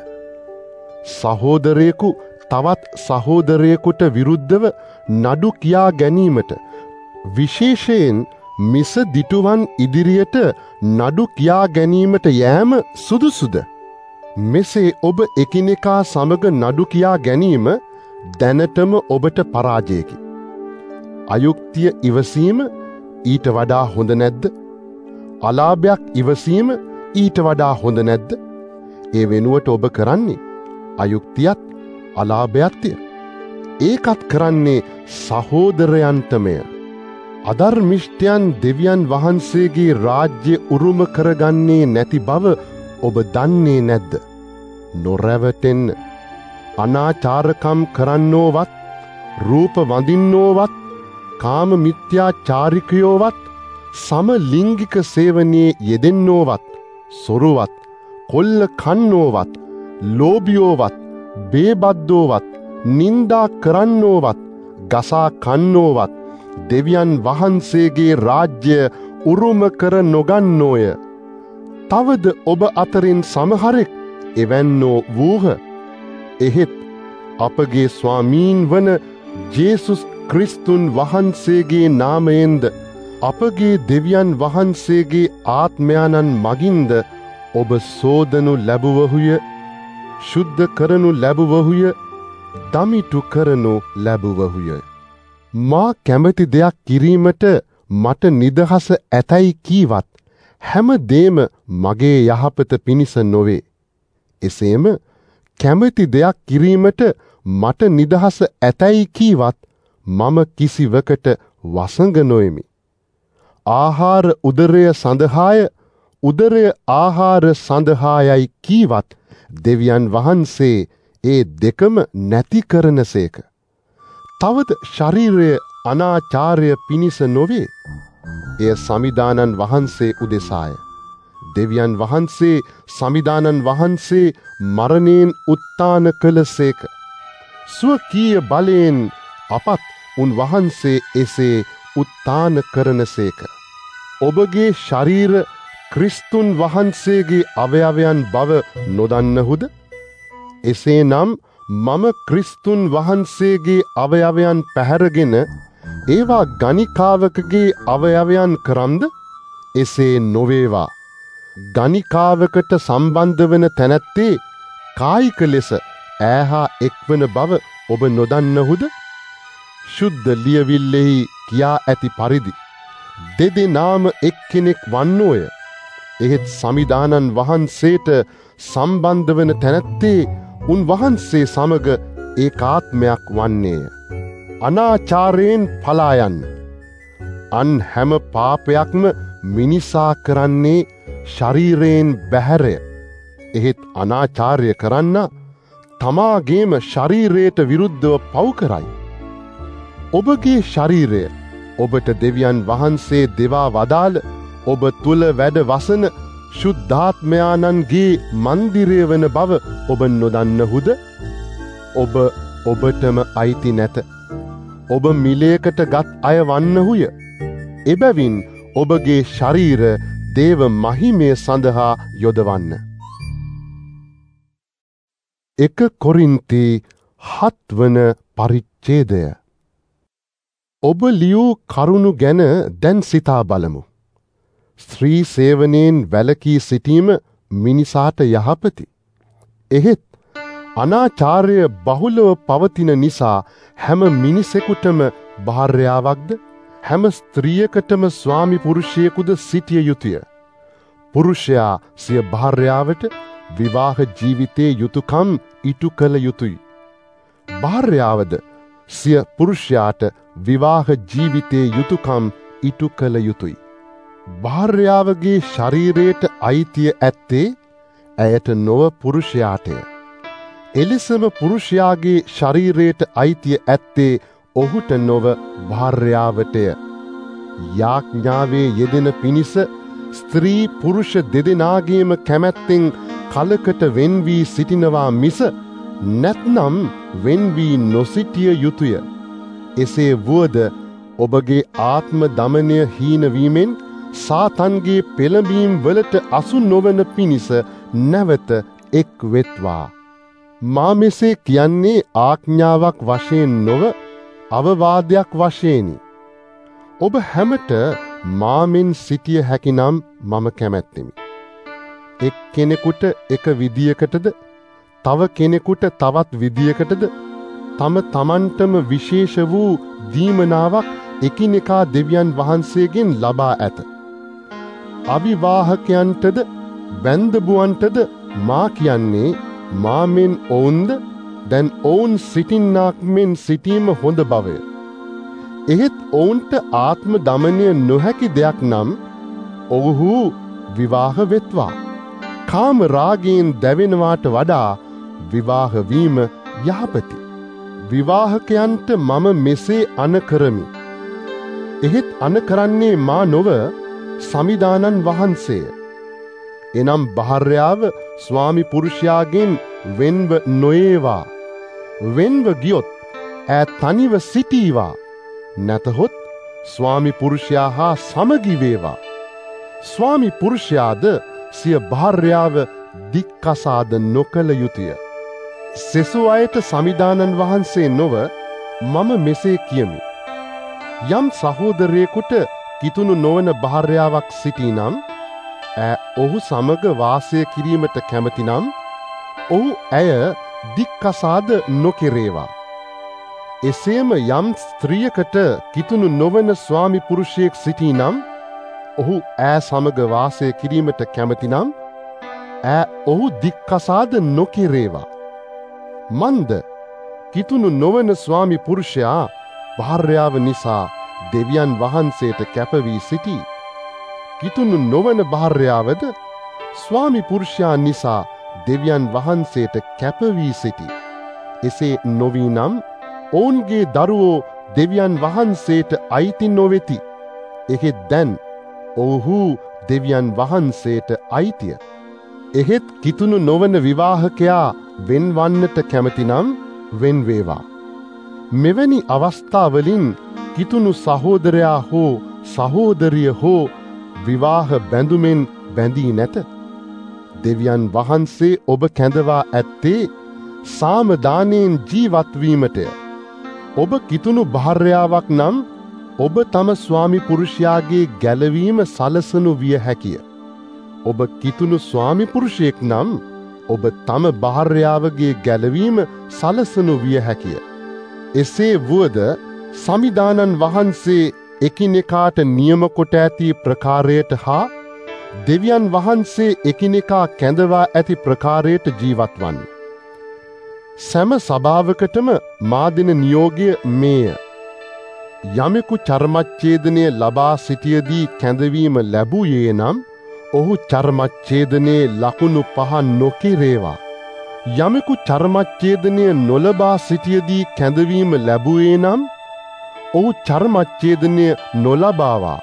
සහෝදරයෙකු තවත් සහෝදරයෙකුට විරුද්ධව නඩු කියා ගැනීමට විශේෂයෙන් මිස දිටුවන් ඉදිරියට නඩු කියා ගැනීමට යෑම සුදුසුද? මෙසේ ඔබ එකිනෙකා සමග නඩු කියා ගැනීම දැනටම ඔබට පරාජයකි. අයුක්තිය ඉවසීම ඊට වඩා හොඳ නැද්ද? අලාභයක් ඉවසීම ඊට වඩා හොඳ නැද්ද? ඒ වෙනුවට ඔබ කරන්නේ අයුක්තියත් අලාභයත්ය. ඒකත් කරන්නේ සහෝදරයන්ටමය. අධර්මිෂ්ඨයන් දෙවියන් වහන්සේගේ රාජ්‍ය උරුම කරගන්නේ නැති බව ඔබ දන්නේ නැද්ද? නොරැවටෙන්න. අනාචාරකම් කරන්නෝවත්, රූප වඳින්නෝවත්, කාම මිත්‍යාචාරිකයෝවත්, සමලිංගික සේවනයේ යෙදෙන්නෝවත්, සොරුවත්, කොල්ල කන්නෝවත්, ලෝභියෝවත්, බේබද්දෝවත්, නින්දා කරන්නෝවත්, ගසා කන්නෝවත් දෙවියන් වහන්සේගේ රාජ්‍ය උරුම කර නොගන්නෝය. තවද ඔබ අතරින් සමහරෙක් එවැන්නෝ වූහ. එහෙත් අපගේ ස්වාමීන් වන ජේසුස් ක්‍රිස්තුන් වහන්සේගේ නාමයෙන්ද අපගේ දෙවියන් වහන්සේගේ ආත්මයාණන් මගින්ද ඔබ සෝදනු ලැබුවහුය, ශුද්ධ කරනු ලැබුවහුය, දමිටු කරනු ලැබුවහුය. මා කැමති දෙයක් කිරීමට මට නිදහස ඇතැයි කීවත් හැම දේම මගේ යහපත පිණිස නොවේ. එසේම කැමති දෙයක් කිරීමට මට නිදහස ඇතැයි කීවත් මම කිසිවකට වසඟ නොෙමි. ආහාර උදරය සඳහාය, උදරය ආහාර සඳහායයි කීවත් දෙවියන් වහන්සේ ඒ දෙකම නැති කරනසේක. තවද ශරීරය අනාචාරය පිණිස නොවේ. එය සමිදානන් වහන්සේ උදෙසාය. දෙවියන් වහන්සේ සමිදානන් වහන්සේ මරණයෙන් උත්ථාන කළසේක. ස්වකීය බලයෙන් අපත් උන්වහන්සේ එසේ උත්ථාන කරනසේක. ඔබගේ ශරීර ක්‍රිස්තුන් වහන්සේගේ අවයවයන් බව නොදන්නහුද? එසේනම් මම ක්‍රිස්තුන් වහන්සේගේ අවයවයන් පැහැරගෙන ඒවා ගණිකාවකගේ අවයවයන් කරම්ද? එසේ නොවේවා. ගණිකාවකට සම්බන්ධ වන තැනැත්තේ කායික ලෙස ඈහා එක්වන බව ඔබ නොදන්නහුද? ශුද්ධ ලියවිල්ලෙහි කියා ඇති පරිදි දෙදෙනාම එක්කෙනෙක් වන්නෝය. එහෙත් සමිදානන් වහන්සේට සම්බන්ධ වන තැනැත්තේ උන්වහන්සේ සමග ඒකාත්මයක් වන්නේය. අනාචාරයෙන් පලා යන්න. අන් හැම පාපයක්ම මිනිසා කරන්නේ ශරීරයෙන් බැහැරය. එහෙත් අනාචාරය කරන්න තමාගේම ශරීරයට විරුද්ධව පව් කරයි. ඔබගේ ශරීරය ඔබට දෙවියන් වහන්සේ දෙවා වදාළ ඔබ තුල වැඩ වසන ශුද්ධාත්මයාණන්ගේ මන්දිරය වන බව ඔබ නොදන්නහුද? ඔබ ඔබටම අයිති නැත. ඔබ මිලයකට ගත් අය වන්නහුය. එබැවින් ඔබගේ ශරීර දේව මහිමය සඳහා යොදවන්න. 1 කොරින්ති 7 වන පරිච්ඡේදය. ඔබ ලියූ කරුණු ගැන දැන් සිතා බලමු. ස්ත්‍රී සේවනයෙන් වැළකී සිටීම මිනිසාට යහපති. එහෙත් අනාචාරය බහුලව පවතින නිසා හැම මිනිසෙකුටම භාර්යාවක්ද හැම ස්ත්‍රියකටම ස්වාමි පුරුෂයෙකුද සිටිය යුතුය. පුරුෂයා සිය භාර්යාවට විවාහ ජීවිතයේ යුතුයකම් ඉටු කළ යුතුය. භාර්යාවද සිය පුරුෂයාට විවාහ ජීවිතයේ යුතුයකම් ඉටු කළ යුතුය. භාර්යාවගේ ශරීරයට අයිතිය ඇත්තේ ඇයට නොව පුරුෂයාටය. එලෙසම පුරුෂයාගේ ශරීරයට අයිතිය ඇත්තේ ඔහුට නොව භාර්යාවටය. යාඥාවේ යෙදෙන පිණිස ස්ත්‍රී පුරුෂ දෙදෙනාගේම කැමැත්තෙන් කලකට වෙන් වී සිටිනවා මිස නැත්නම් වෙන් වී නොසිටිය යුතුය. එසේ වුවද ඔබගේ ආත්ම දමනය හීන වීමෙන් සාතන්ගේ පෙළඹීම් වලට අසු නොවන පිණිස නැවත එක් වෙත්වා. මා මෙසේ කියන්නේ ආඥාවක් වශයෙන් නොව අවවාදයක් වශයෙනි. ඔබ හැමට මාමින් සිටිය හැකිනම් මම කැමැත්තෙමි. එක් කෙනෙකුට එක විදියකටද තව කෙනෙකුට තවත් විදියකටද තම තමන්ටම විශේෂ වූ දීමනාවක් එකිනෙකා දෙවියන් වහන්සේගෙන් ලබා ඇත. අවිවාහකයන්ටද බැන්දබුවන්ටද මා කියන්නේ මාමෙන් ඔවුන්ද දැන් ඔවුන් සිටින්නාක් මෙන් සිටීම හොඳ බවය. එහෙත් ඔවුන්ට ආත්ම දමනය නොහැකි දෙයක් නම් ඔවුහු විවාහ වෙත්වා. කාම රාගයෙන් දැවෙනවාට වඩා විවාහ වීම යහපති. විවාහකයන්ට මම මෙසේ අණ කරමි. එහෙත් අණ කරන්නේ මා නොව සමිදානන් වහන්සේය. එනම් භාර්යාව ස්වාමි පුරුෂයාගෙන් වෙන්ව නොඒවා. වෙන්ව ගියොත් ඈ තනිව සිටීවා. නැතහොත් ස්වාමි පුරුෂයා හා සමගි වේවා. ස්වාමි පුරුෂයාද සිය භාර්යාව දික්කසාද නොකළ යුතුය. සෙසු අයට සමිදානන් වහන්සේ නොව මම මෙසේ කියමි. යම් සහෝදරයෙකුට කිතුණු නොවන භාර්යාවක් සිටිනම් ඔහු සමග වාසය කිරීමට කැමතිනම් ඔහු ඇය දික්කසාද නොකෙරේවා. එසේම යම් ස්ත්‍රියකට කිතුණු නොවන ස්වාමි පුරුෂයෙක් සිටිනම් ඔහු සමග වාසය කිරීමට කැමතිනම් ඔහු දික්කසාද නොකෙරේවා. මන්ද කිතුණු නොවන ස්වාමි පුරුෂයා භාර්යාව නිසා දෙවියන් වහන්සේට කැපවී සිටී. කිතුණු නොවන භාර්යාවද ස්වාමි පුරුෂයා නිසා දෙවියන් වහන්සේට කැපවී සිටී. එසේ නොවී නම් ඔවුන්ගේ දරුවෝ දෙවියන් වහන්සේට අයිති නොවෙති. එහෙත් දැන් ඔවුහු දෙවියන් වහන්සේට අයිතිය. එහෙත් කිතුණු නොවන විවාහකයා වෙන්වන්නට කැමතිනම් වෙන්වේවා. මෙවැනි අවස්ථාවලින් කිතුණු සහෝදරයා හෝ සහෝදරිය හෝ විවාහ බැඳුමෙන් බැඳී නැත. දෙවියන් වහන්සේ ඔබ කැඳවා ඇත්තේ සාමදානයෙන් ජීවත්වීමටය. ඔබ කිතුණු භාර්යාවක් නම් ඔබ තම ස්වාමි පුරුෂයාගේ ගැලවීම සලසනු විය හැකිය. ඔබ කිතුණු ස්වාමි පුරුෂයෙක් නම් ඔබ තම භාර්යාවගේ ගැලවීම සලසනු විය හැකිය. එසේ වුවද සමිදානන් වහන්සේ එකිනෙකාට නියම කොට ඇති ප්‍රකාරයට හා දෙවියන් වහන්සේ එකිනෙකා කැඳවා ඇති ප්‍රකාරයට ජීවත් වන්න. සෑම සභාවකටම මා දෙන නියෝගය මේය. යමෙකු චර්මච්ඡේදනය ලබා සිටියදී කැඳවීම ලැබුවේ නම් ඔහු චර්මච්ඡේදනයේ ලකුණු 5 නොකිරේවා. යමෙකු චර්මච්ඡේදනය නොලබා සිටියදී කැඳවීම ලැබුවේ නම් ඔහු චර්මච්ඡේදනය නොලබාවා.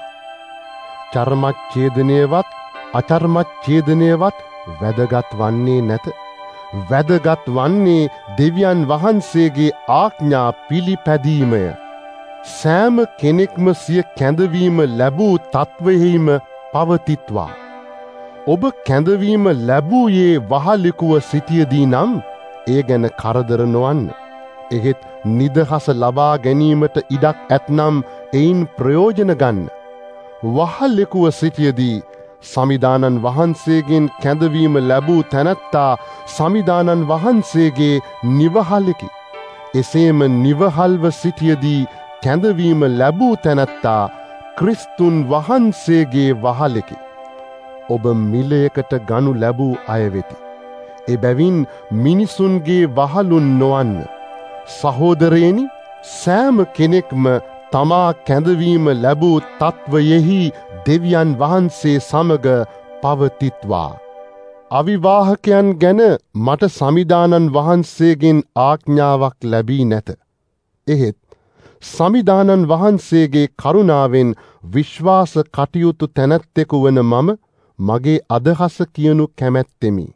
චර්මච්ඡේදනයවත් අචර්මච්ඡේදනයවත් වැදගත් වන්නේ නැත. වැදගත් වන්නේ දෙවියන් වහන්සේගේ ආඥා පිළිපැදීමය. සෑම කෙනෙක්ම සිය කැඳවීම ලැබූ තත්වයෙහිම පවතිත්වා. ඔබ කැඳවීම ලැබූයේ වහලෙකුව සිටියදී නම් ඒ ගැන කරදර නොවන්න. එහෙත් නිදහස ලබා ගැනීමට ඉඩක් ඇතනම් එයින් ප්‍රයෝජන ගන්න. වහලෙකුව සිටියදී සමිදානන් වහන්සේගෙන් කැඳවීම ලැබූ තැනැත්තා සමිදානන් වහන්සේගේ නිවහලෙකි. එසේම නිවහල්ව සිටියදී කැඳවීම ලැබූ තැනැත්තා ක්‍රිස්තුන් වහන්සේගේ වහලෙකි. ඔබ මිලයකට ගනු ලැබූ අය වෙති. එබැවින් මිනිසුන්ගේ වහලුන් නොවන්න. සහෝදරයනි, සෑම කෙනෙක්ම තමා කැඳවීම ලැබූ තත්වයෙහි දෙවියන් වහන්සේ සමග පවතිත්වා. අවිවාහකයන් ගැන මට සමිදානන් වහන්සේගෙන් ආඥාවක් ලැබී නැත. එහෙත් සමිදානන් වහන්සේගේ කරුණාවෙන් විශ්වාස කටයුතු තැනැත්තෙකු වන මම මගේ අදහස කියනු කැමැත්තෙමි.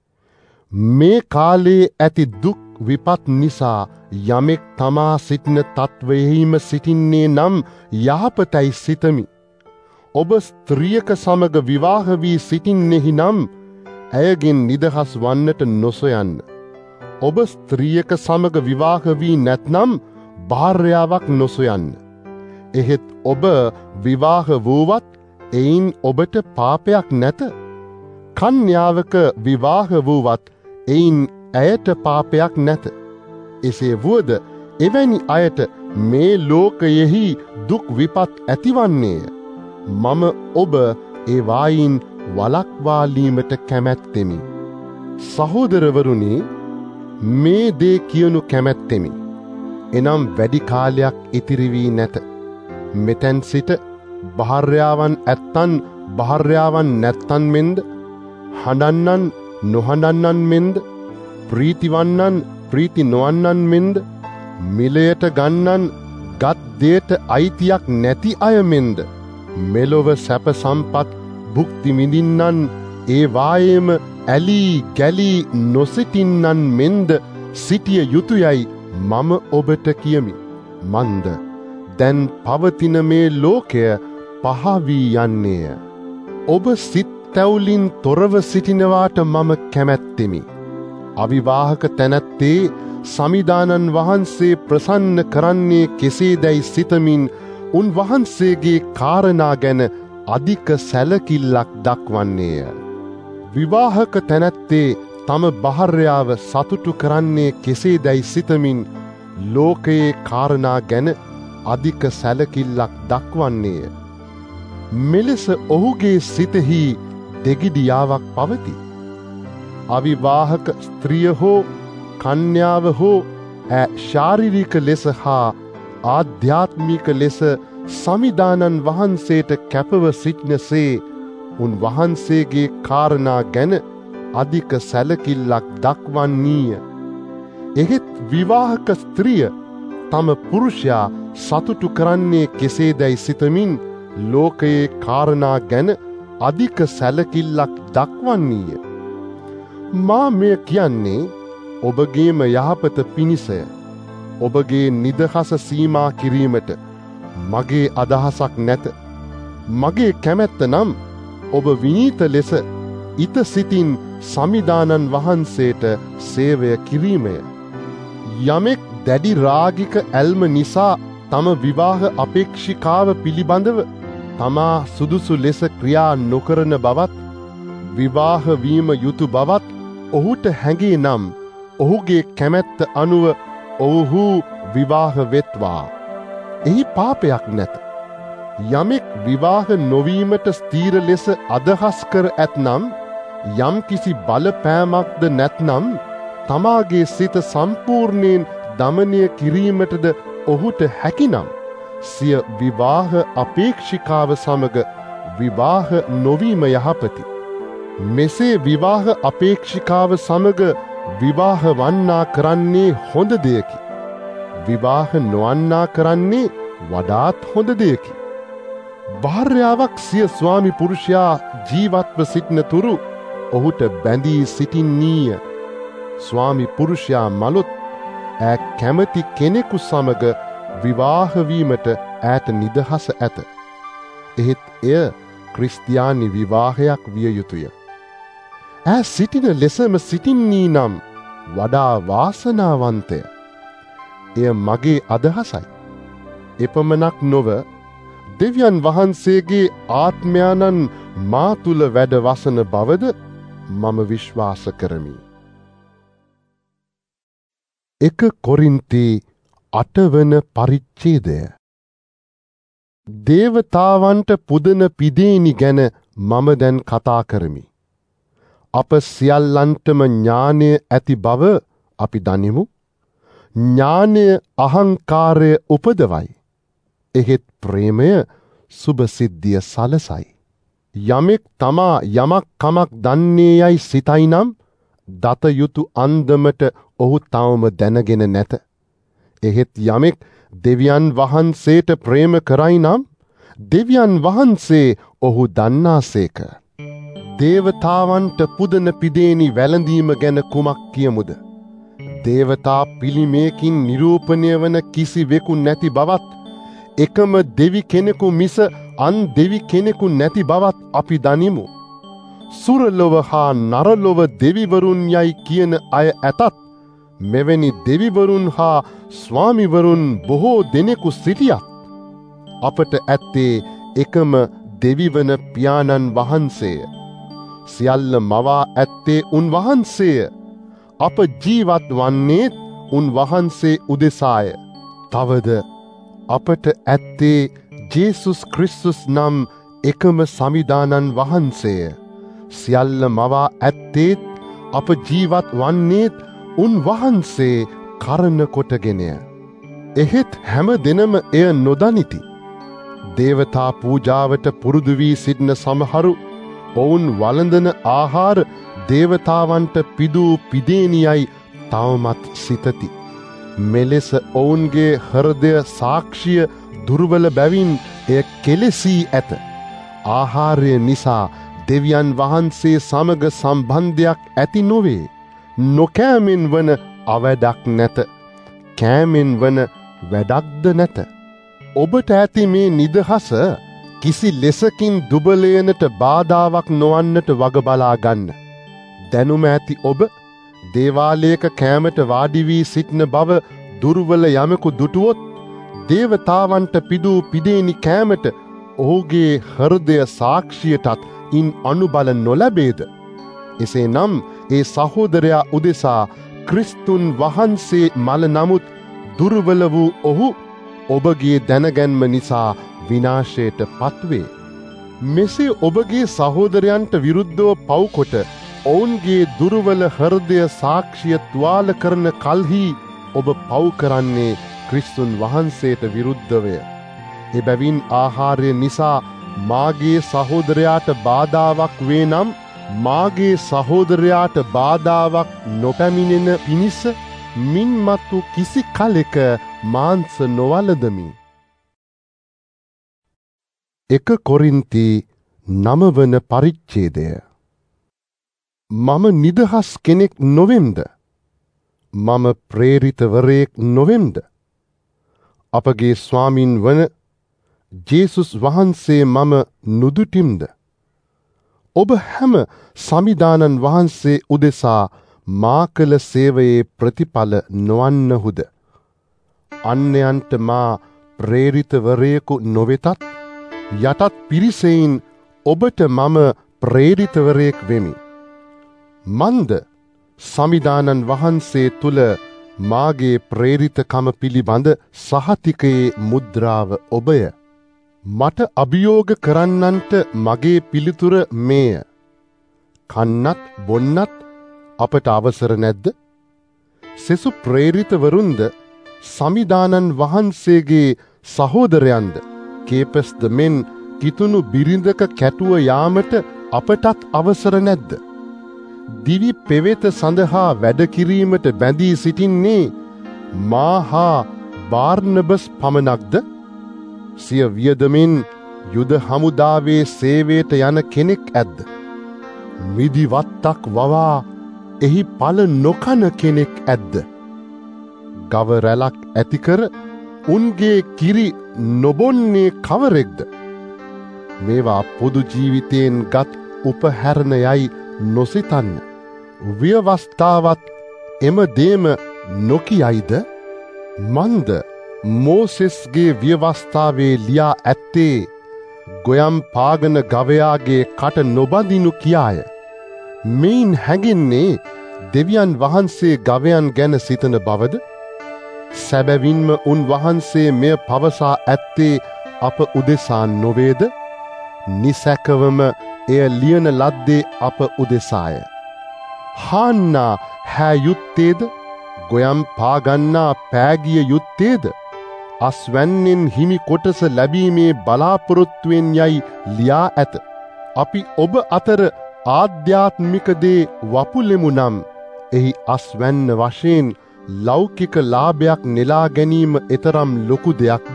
මේ කාලයේ ඇති දුක් විපත් නිසා යමෙක් තමා සිටින තත්වයෙහිම සිටින්නේ නම් යහපතයි සිතමි. ඔබ ස්ත්‍රියක සමග විවාහ වී සිටින්නෙහි නම් ඇයගෙන් නිදහස් වන්නට නොසොයන්න. ඔබ ස්ත්‍රියක සමග විවාහ වී නැත්නම් භාර්යාවක් නොසොයන්න. එහෙත් ඔබ විවාහ වූවත් එයින් ඔබට පාපයක් නැත. කන්‍යාවක විවාහ වූවත් එයින් ඇයට පාපයක් නැත. එසේ වුවද එවැනි අයට මේ ලෝකයෙහි දුක් විපත් ඇතිවන්නේය. මම ඔබ ඒවායින් වළක්වාලීමට කැමැත්තෙමි. සහෝදරවරුනි, මේ දේ කියනු කැමැත්තෙමි. එනම් වැඩි කාලයක් ඉතිරි වී නැත. මෙතැන් සිට භාර්යාවන් ඇත්තන් භාර්යාවන් නැත්තන් මෙන්ද, හඬන්නන් නොහඬන්නන් මෙන්ද, ප්‍රීතිවන්නන් ප්‍රීති නොවන්නන් මෙන්ද, මිලයට ගන්නන් ගත් දේට අයිතියක් නැති අය මෙන්ද, මෙලොව සැප සම්පත් භුක්ති විඳින්නන් ඒ වායේම ඇලී ගැලී නොසිටින්නන් මෙන්ද සිටිය යුතුයයි මම ඔබට කියමි. මන්ද දැන් පවතින මේ ලෝකය පහ වී යන්නේය. ඔබ සිත් තැවුලින් තොරව සිටිනවාට මම කැමැත්තෙමි. අවිවාහක තැනැත්තේ සමිදානන් වහන්සේ ප්‍රසන්න කරන්නේ කෙසේදැයි සිතමින් උන්වහන්සේගේ කාරණා ගැන අධික සැලකිල්ලක් දක්වන්නේය. විවාහක තැනැත්තේ තම භාර්යාව සතුටු කරන්නේ කෙසේදැයි සිතමින් ලෝකයේ කාරණා ගැන අධික සැලකිල්ලක් දක්වන්නේය. මෙලෙස ඔහුගේ සිතෙහි දෙගිඩියාවක් පවති. අවිවාහක ස්ත්‍රිය හෝ කන්‍යාව හෝ ශාරීරික ලෙස හා ආධ්‍යාත්මික ලෙස සමිදානන් වහන්සේට කැපව සිටිනසේ උන්වහන්සේගේ කාරණා ගැන අධික සැලකිල්ලක් දක්වන්නීය. එහෙත් විවාහක ස්ත්‍රිය තම පුරුෂයා සතුටු කරන්නේ කෙසේදැයි සිතමින් ලෝකයේ කාරණා ගැන අධික සැලකිල්ලක් දක්වන්නීය. මා මෙය කියන්නේ ඔබගේම යහපත පිණිසය. ඔබගේ නිදහස සීමා කිරීමට මගේ අදහසක් නැත. මගේ කැමැත්ත නම් ඔබ විනීත ලෙස ඉත සිතින් සමිදානන් වහන්සේට සේවය කිරීමය. යමෙක් දැඩි රාගික ඇල්ම නිසා තම විවාහ අපේක්ෂිකාව පිළිබඳව තමා සුදුසු ලෙස ක්‍රියා නොකරන බවත්, විවාහ වීම යුතු බවත් ඔහුට හැඟේ නම් ඔහුගේ කැමැත්ත අනුව ඔවුහු විවාහ වෙත්වා. එහි පාපයක් නැත. යමෙක් විවාහ නොවීමට ස්ථීර ලෙස අදහස් කර ඇතනම්, යම් කිසි බලපෑමක්ද නැත්නම් තමාගේ සිත සම්පූර්ණයෙන් දමනය කිරීමටද ඔහුට හැකිනම් සිය විවාහ අපේක්ෂිකාව සමග විවාහ නොවීම යහපති. මෙසේ විවාහ අපේක්ෂිකාව සමග විවාහ වන්නා කරන්නේ හොඳ දෙයකි. විවාහ නොවන්නා කරන්නේ වඩාත් හොඳ දෙයකි. භාර්යාවක් සිය ස්වාමි පුරුෂයා ජීවත්ව සිටින තුරු ඔහුට බැඳී සිටින්නීය. ස්වාමි පුරුෂයා මලොත් ඈ කැමති කෙනෙකු සමග විවාහ වීමට ඈට නිදහස ඇත. එහෙත් එය ක්‍රිස්තියානි විවාහයක් විය යුතුය. ඈ සිටින ලෙසම සිටින්නී නම් වඩා වාසනාවන්තය. එය මගේ අදහසයි. එපමණක් නොව දෙවියන් වහන්සේගේ ආත්මයාණන් මා තුල වැඩ වසන බවද මම විශ්වාස කරමි. 1 කොරින්ති 8 වන පරිච්ඡේදය. දේවතාවන්ට පුදන පිදේනි ගැන මම දැන් කතා කරමි. අප සියල්ලන්ටම ඥානය ඇති බව අපි දනිමු. ඥානය අහංකාරය උපදවයි. එහෙත් ප්‍රේමය සුභසිද්ධිය සලසයි. යමෙක් තමා යමක් කමක් දන්නේ යයි සිතයි නම් දත යුතු අන්දමට ඔහු තවම දැනගෙන නැත. එහෙත් යමෙක් දෙවියන් වහන්සේට ප්‍රේම කරයි නම් දෙවියන් වහන්සේ ඔහු දන්නාසේක. දේවතාවන්ට පුදන පිදේනි වැළඳීම ගැන කුමක් කියමුද? දේවතා පිළිමයකින් නිරූපණය වන කිසිවෙකු නැති බවත් එකම දෙවි කෙනෙකු මිස අන් දෙවි කෙනෙකු නැති බවත් අපි දනිමු. සුරලොව හා නරලොව දෙවිවරුන් යයි කියන අය ඇතත් මෙවැනි දෙවිවරුන් හා ස්වාමිවරුන් බොහෝ දෙනෙකු සිටියත් අපට ඇත්තේ එකම දෙවිවන පියාණන් වහන්සේය. සියල්ල මවා ඇත්තේ උන්වහන්සේය. අප ජීවත් වන්නේත් උන්වහන්සේ උදෙසාය. තවද අපට ඇත්තේ ජේසුස් ක්‍රිස්තුස් නම් එකම සමිදානන් වහන්සේය. සියල්ල මවා ඇත්තේත් අප ජීවත් වන්නේත් උන්වහන්සේ කරන කොටගෙනය. එහෙත් හැම දෙනම එය නොදනිති. දේවතා පූජාවට පුරුදු වී සිටින සමහරු ඔවුන් වළඳන ආහාර දේවතාවන්ට පිදූ පිදේනියයි තවමත් සිතති. මෙලෙස ඔවුන්ගේ හෘදය සාක්ෂිය දුර්වල බැවින් එය කෙලෙසී ඇත. ආහාරය නිසා දෙවියන් වහන්සේ සමග සම්බන්ධයක් ඇති නොවේ. නොකෑමෙන් වන අවැඩක් නැත. කෑමෙන් වන වැඩක්ද නැත. ඔබට ඇති මේ නිදහස කිසි ලෙසකින් දුබලයනට බාධාවක් නොවන්නට වග බලා ගන්න. දැනුම ඇති ඔබ දේවාලයක කෑමට වාඩි වී සිටින බව දුර්වල යමෙකු දුටුවොත් දේවතාවන්ට පිදූ පිදේනි කෑමට ඔහුගේ හෘදය සාක්ෂියටත් ඉන් අනුබල නොලැබේද? එසේනම් ඒ සහෝදරයා උදෙසා ක්‍රිස්තුන් වහන්සේ මල නමුත් දුර්වල වූ ඔහු ඔබගේ දැනගැන්ම නිසා විනාශයට පත්වේ. මෙසේ ඔබගේ සහෝදරයන්ට විරුද්ධව පව්කොට ඔවුන්ගේ දුර්වල හෘදය සාක්ෂිය තුවාල කරන කල්හි ඔබ පව් කරන්නේ ක්‍රිස්තුන් වහන්සේට විරුද්ධවය. එබැවින් ආහාරය නිසා මාගේ සහෝදරයාට බාධාවක් වේ නම් මාගේ සහෝදරයාට බාධාවක් නොපැමිණෙන පිණිස මින්මතු කිසි කලෙක මාංශ නොවලදමි. 1 කොරින්ති 9 වන පරිච්ඡේදය. මම නිදහස් කෙනෙක් නොවෙම්ද? මම ප්‍රේරිතවරයෙක් නොවෙම්ද? අපගේ ස්වාමින් වන ජේසුස් වහන්සේ මම නුදුටිම්ද? ඔබ හැම සමිදානන් වහන්සේ උදෙසා මා කළ සේවයේ ප්‍රතිඵල නොවන්නහුද? අන්‍යයන්ට මා ප්‍රේරිතවරයෙකු නොවෙතත් යටත් පිරිසෙයින් ඔබට මම ප්‍රේරිතවරයෙක් වෙමි. මන්ද සමිදානන් වහන්සේ තුල මාගේ ප්‍රේරිතකම පිළිබඳ සහතිකයේ මුද්‍රාව ඔබය. මට අභියෝග කරන්නන්ට මගේ පිළිතුර මේය. කන්නත් බොන්නත් අපට අවසර නැද්ද? සෙසු ප්‍රේරිතවරුන්ද සමිදානන් වහන්සේගේ සහෝදරයන්ද කේපස්ද මෙන් කිතුණු බිරිඳක කැටුව යාමට අපටත් අවසර නැද්ද? දිවි පෙවෙත සඳහා වැඩ කිරීමට බැඳී සිටින්නේ මා හා බාර්නබස් පමණක්ද? සිය වියදමින් යුද හමුදාවේ සේවයට යන කෙනෙක් ඇද්ද? මිදිවත්තක් වවා එහි පල නොකන කෙනෙක් ඇද්ද? ගව රැලක් ඇතිකර උන්ගේ කිරි නොබොන්නේ කවරෙක්ද? මේවා පොදු ජීවිතයෙන් ගත් උපහැරණයයි නොසිතන්න. ව්‍යවස්ථාවත් එම දේම නොකියයිද? මන්ද මෝසෙස්ගේ ව්‍යවස්ථාවේ ලියා ඇත්තේ ගොයම් පාගන ගවයාගේ කට නොබඳිනු කියාය. මෙයින් හැඟෙන්නේ දෙවියන් වහන්සේ ගවයන් ගැන සිතන බවද? සැබවින්ම උන්වහන්සේ මෙය පවසා ඇත්තේ අප උදෙසා නොවේද? නිසැකවම එය ලියන ලද්දේ අප උදෙසාය. හාන්නා හැ යුත්තේද? ගොයම් පාගන්නා පෑගිය යුත්තේද? අස්වැන්නෙන් හිමි කොටස ලැබීමේ බලාපොරොත්තුවෙන් යයි ලියා ඇත. අපි ඔබ අතර ආධ්‍යාත්මික දේ වපුලෙමු නම් එහි අස්වැන්න වශයෙන් ලෞකික ලාභයක් නෙලා ගැනීම එතරම් ලොකු දෙයක්ද?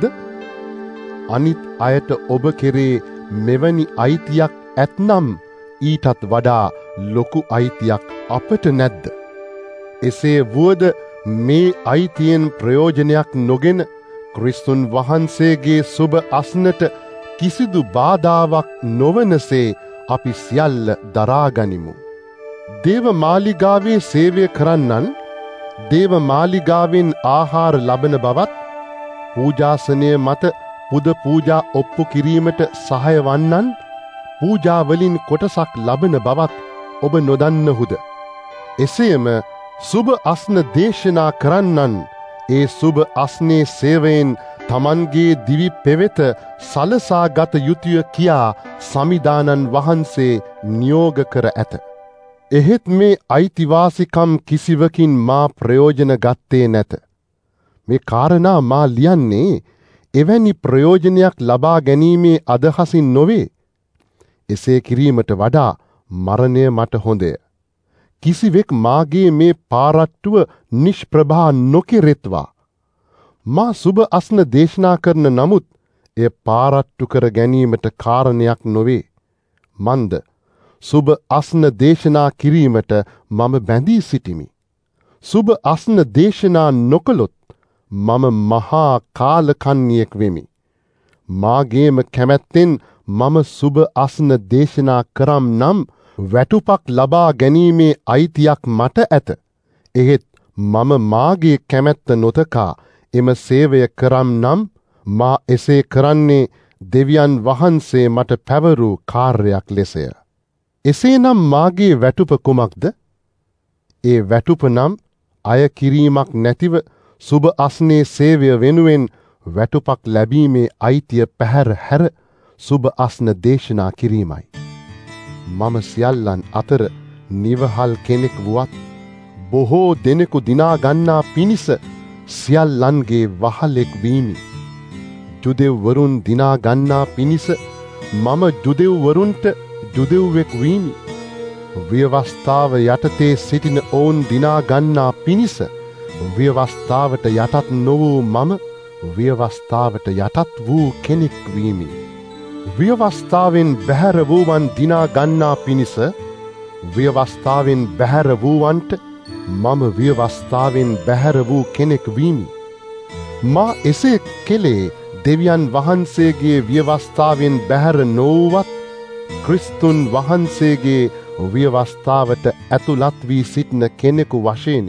අනිත් අයට ඔබ කෙරේ මෙවැනි අයිතියක් ඇත්නම් ඊටත් වඩා ලොකු අයිතියක් අපට නැද්ද? එසේ වුවද මේ අයිතියෙන් ප්‍රයෝජනයක් නොගෙන ක්‍රිස්තුන් වහන්සේගේ සුබ අස්නට කිසිදු බාධාවක් නොවනසේ අපි සියල්ල දරාගනිමු. දේව මාලිගාවේ සේවය කරන්නන් දේව මාලිගාවෙන් ආහාර ලබන බවත්, පූජාසනය මත පුද පූජා ඔප්පු කිරීමට සහාය වන්නන් පූජාවලින් කොටසක් ලබන බවත් ඔබ නොදන්නහුද? එසේම සුබ අස්න දේශනා කරන්නන් ඒ සුබ අස්නේ සේවයෙන් තමන්ගේ දිවි පෙවෙත සලසා ගත යුතුය කියා සමිදානන් වහන්සේ නියෝග කර ඇත. එහෙත් මේ අයිතිවාසිකම් කිසිවකින් මා ප්‍රයෝජන ගත්තේ නැත. මේ කාරණා මා ලියන්නේ එවැනි ප්‍රයෝජනයක් ලබා ගැනීමේ අදහසින් නොවේ. එසේ කිරීමට වඩා මරණය මට හොඳය. කිසිවෙක් මාගේ මේ පාරට්ටුව නිෂ්ප්‍රභා නොකෙරෙත්වා. මා සුබ අස්න දේශනා කරන නමුත් එය පාරට්ටු කර ගැනීමට කාරණයක් නොවේ. මන්ද සුබ අස්න දේශනා කිරීමට මම බැඳී සිටිමි. සුබ අස්න දේශනා නොකළොත් මම මහා කාලකන්නියෙක් වෙමි. මාගේම කැමැත්තෙන් මම සුබ අස්න දේශනා කරම් නම් වැටුපක් ලබා ගැනීමේ අයිතියක් මට ඇත. එහෙත් මම මාගේ කැමැත්ත නොතකා එම සේවය කරම් නම් මා එසේ කරන්නේ දෙවියන් වහන්සේ මට පැවරූ කාර්යයක් ලෙසය. එසේනම් මාගේ වැටුප කුමක්ද? ඒ වැටුප නම් අය කිරීමක් නැතිව සුබ අස්නේ සේවය වෙනුවෙන් වැටුපක් ලැබීමේ අයිතිය පැහැර හැර සුබ අස්න දේශනා කිරීමයි. මම සියල්ලන් අතර නිවහල් කෙනෙක් වුවත් බොහෝ දෙනෙකු දිනා ගන්නා පිණිස සියල්ලන්ගේ වහලෙක් වීමි. ජුදෙව්වරුන් දිනා ගන්නා පිණිස මම ජුදෙව්වරුන්ට ජුදෙව්වෙක් වීමි. ව්‍යවස්ථාව යටතේ සිටින ඔවුන් දිනා ගන්නා පිණිස ව්‍යවස්ථාවට යටත් නොවූ මම ව්‍යවස්ථාවට යටත් වූ කෙනෙක් වීමි. ව්‍යවස්ථාවෙන් බැහැර වූවන් දිනා ගන්නා පිණිස ව්‍යවස්ථාවෙන් බැහැර වූවන්ට මම ව්‍යවස්ථාවෙන් බැහැර වූ කෙනෙක් වීමි. මා එසේ කෙලේ දෙවියන් වහන්සේගේ ව්‍යවස්ථාවෙන් බැහැර නොවුවත් ක්‍රිස්තුන් වහන්සේගේ ව්‍යවස්ථාවට ඇතුළත් වී සිටින කෙනෙකු වශයෙනි.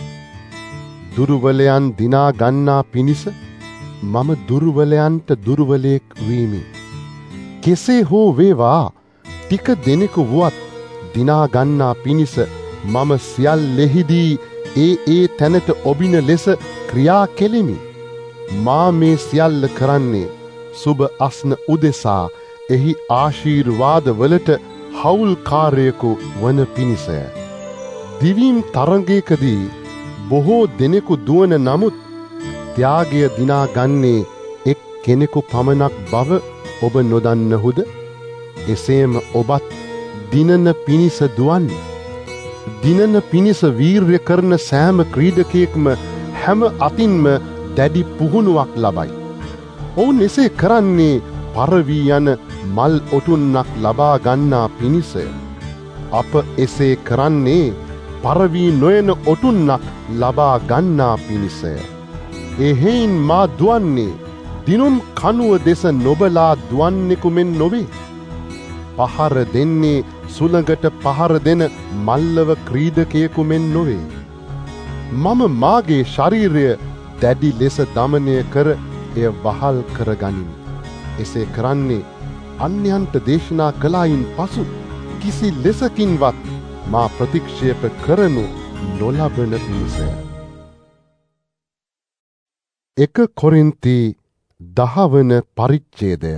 දුර්වලයන් දිනා ගන්නා පිණිස මම දුර්වලයන්ට දුර්වලයෙක් වීමි. කෙසේ හෝ වේවා ටික දෙනෙකු වුවත් දිනා ගන්නා පිණිස මම සියල්ලෙහිදී ඒ තැනට ඔබින ලෙස ක්‍රියා කෙලිමි. මා මේ සියල්ල කරන්නේ සුබ අස්න උදෙසා එහි ආශීර්වාදවලට හවුල්කාරයෙකු වන පිණිසය. දිවීම් තරඟයකදී බොහෝ දෙනෙකු දුවන නමුත් ත්‍යාගය දිනා ගන්නේ එක් කෙනෙකු පමණක් බව ඔබ නොදන්නහුද? එසේම ඔබත් දිනන පිණිස දුවන්න. දිනන පිණිස වීර්ය කරන සෑම ක්‍රීඩකයෙක්ම හැම අතින්ම දැඩි පුහුණුවක් ලබයි. ඔවුන් එසේ කරන්නේ පරවී යන මල් ඔටුන්නක් ලබා ගන්නා පිණිසය. අප එසේ කරන්නේ පරවී නොයන ඔටුන්නක් ලබා ගන්නා පිණිසය. එහෙයින් මා දුවන්නේ දිනුම් කනුව දෙස නොබලා දුවන්නෙකු මෙන් නොවේ. පහර දෙන්නේ සුළඟට පහර දෙන මල්ලව ක්‍රීඩකයෙකු මෙන් නොවේ. මම මාගේ ශරීරය දැඩි ලෙස දමනය කර එය වහල් කරගනිමි. එසේ කරන්නේ අන්‍යයන්ට දේශනා කළායින් පසු කිසි ලෙසකින්වත් මා ප්‍රතික්ෂේප කරනු නොලබන පිණිසය. 1 කොරින්ති 10 වන පරිච්ඡේදය.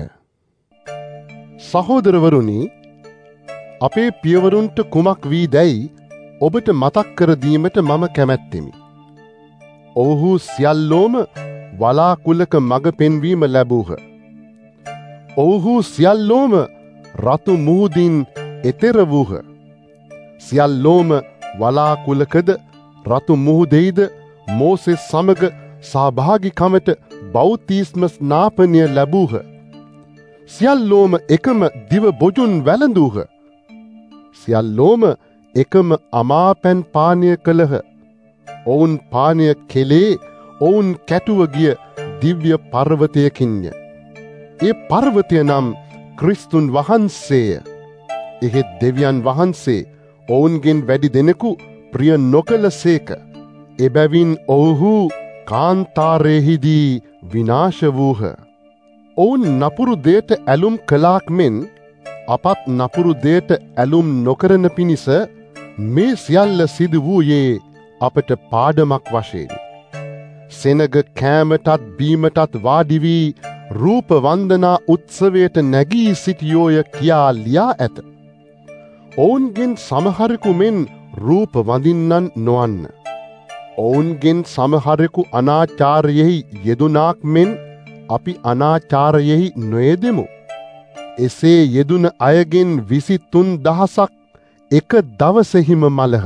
සහෝදරවරුනි, අපේ පියවරුන්ට කුමක් වී දැයි ඔබට මතක් කර දීමට මම කැමැත්තෙමි. ඔවුහු සියල්ලෝම වලාකුළක මඟ පෙන්වීම ලැබූහ. ඔවුහු සියල්ලෝම රතු මුහුදින් එතෙර වූහ. සියල්ලෝම වලාකුළකද රතු මුහුදෙහිද මෝසෙස් සමග සහභාගිකමට බෞතිස්ම ස්නාපනය ලැබූහ. සියල්ලෝම එකම දිව බොජුන් වැළඳූහ. සියල්ලෝම එකම අමාපැන් පානය කළහ. ඔවුන් පානය කෙලේ ඔවුන් කැටුව ගිය දිව්‍ය පර්වතයකින්ය. ඒ පර්වතය නම් ක්‍රිස්තුන් වහන්සේය. එහෙත් දෙවියන් වහන්සේ ඔවුන්ගෙන් වැඩි දෙනෙකු ප්‍රිය නොකළ සේක. එබැවින් ඔවුහු කාන්තාරයෙහිදී විනාශ වූහ. ඔවුන් නපුරු දේට ඇලුම් කළාක් මෙන් අපත් නපුරු දේට ඇලුම් නොකරන පිණිස මේ සියල්ල සිදු වූයේ අපට පාඩමක් වශයෙන්. සෙනග කෑමටත් බීමටත් වාඩි වී රූප වන්දනා උත්සවයට නැගී සිටියෝය කියා ලියා ඇත. ඔවුන්ගෙන් සමහරෙකු මෙන් රූප වඳින්නන් නොවන්න. ඔවුන්ගෙන් සමහරෙකු අනාචාරයෙහි යෙදුනාක් මෙන් අපි අනාචාරයෙහි නොයෙදෙමු. එසේ යෙදුන අයගෙන් 23,000ක් එක දවසෙහිම මලහ.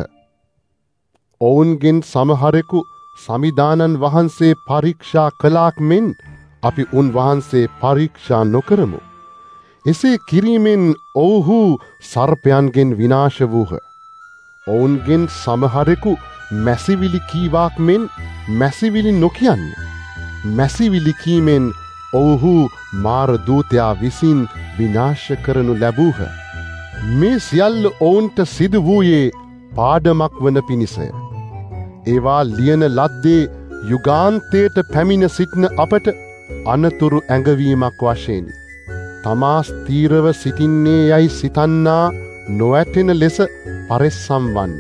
ඔවුන්ගෙන් සමහරෙකු සමිදානන් වහන්සේ පරීක්ෂා කළාක් මෙන් අපි උන්වහන්සේ පරීක්ෂා නොකරමු. එසේ කිරීමෙන් ඔවුහු සර්පයන්ගෙන් විනාශ වූහ. ඔවුන්ගෙන් සමහරෙකු මැසිවිලි කීවාක් මෙන් මැසිවිලි නොකියන්න. මැසිවිලි කීමෙන් ඔවුහු මාර දූතයා විසින් විනාශ කරනු ලැබූහ. මේ සියල්ල ඔවුන්ට සිදු වූයේ පාඩමක් වන පිණිසය. ඒවා ලියන ලද්දේ යුගාන්තයට පැමිණ සිටින අපට අනතුරු ඇඟවීමක් වශයෙනි. තමා ස්ථීරව සිටින්නේ යයි සිතන්නා නොඇටෙන ලෙස පරිස්සම් වන්න.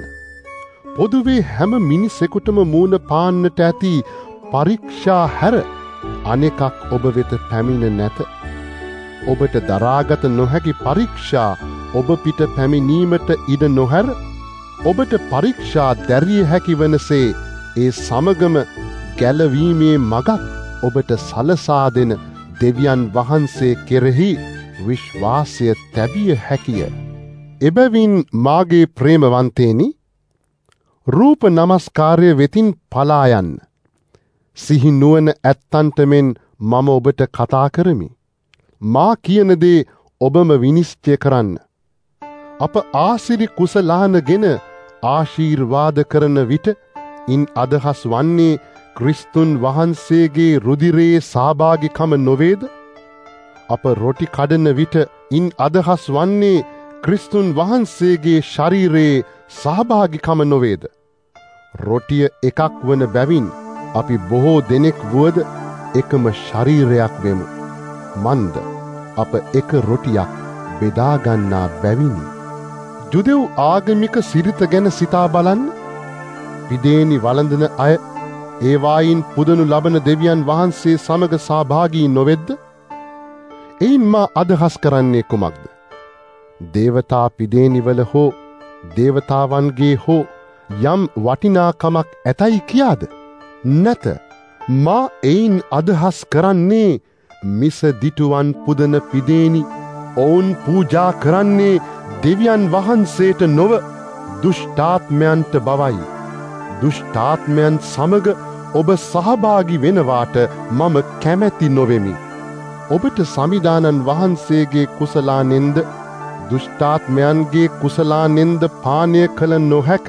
පොදුවේ හැම මිනිසෙකුටම මූණ පාන්නට ඇති පරීක්ෂා හැර අනෙකක් ඔබ වෙත පැමිණ නැත. ඔබට දරාගත නොහැකි පරීක්ෂා ඔබ පිට පැමිණීමට ඉඩ නොහැර ඔබට පරීක්ෂා දැරිය හැකි වනසේ ඒ සමගම ගැලවීමේ මගක් ඔබට සලසා දෙන දෙවියන් වහන්සේ කෙරෙහි විශ්වාසය තැබිය හැකිය. එබැවින් මාගේ ප්‍රේමවන්තේනි, රූප නමස්කාරය වෙතින් පලා යන්න. සිහි නුවණ ඇත්තන්ට මෙන් මම ඔබට කතා කරමි. මා කියන දේ ඔබම විනිශ්චය කරන්න. අප ආසිරි කුසලානගෙන ආශීර්වාද කරන විට ඉන් අදහස් වන්නේ ක්‍රිස්තුන් වහන්සේගේ රුධිරයේ සහභාගිකම නොවේද? අප රොටි කඩන විට ඉන් අදහස් වන්නේ ක්‍රිස්තුන් වහන්සේගේ ශරීරයේ සහභාගිකම නොවේද? රොටිය එකක් වන බැවින් අපි බොහෝ දෙනෙක් වුවද එකම ශරීරයක් වෙමු. මන්ද අප එක රොටියක් බෙදාගන්නා බැවිනි. ජුදෙව් ආගමික සිරිත ගැන සිතා බලන්න. පිදේනි වළඳන අය ඒවායින් පුදනු ලබන දෙවියන් වහන්සේ සමග සහභාගී නොවෙද්ද? එයින් මා අදහස් කරන්නේ කුමක්ද? දේවතා පිදේනිවල හෝ දේවතාවන්ගේ හෝ යම් වටිනාකමක් ඇතයි කියාද? නැත. මා එයින් අදහස් කරන්නේ මිස දිටුවන් පුදන පිදේනි. ඔවුන් පූජා කරන්නේ දෙවියන් වහන්සේට නොව දුෂ්ටාත්මයන්ට බවයි. දුෂ්ටාත්මයන් සමග ඔබ සහභාගි වෙනවාට මම කැමැති නොවෙමි. ඔබට සමිදානන් වහන්සේගේ කුසලානෙන්ද දුෂ්ටාත්මයන්ගේ කුසලානෙන්ද පානය කළ නොහැක.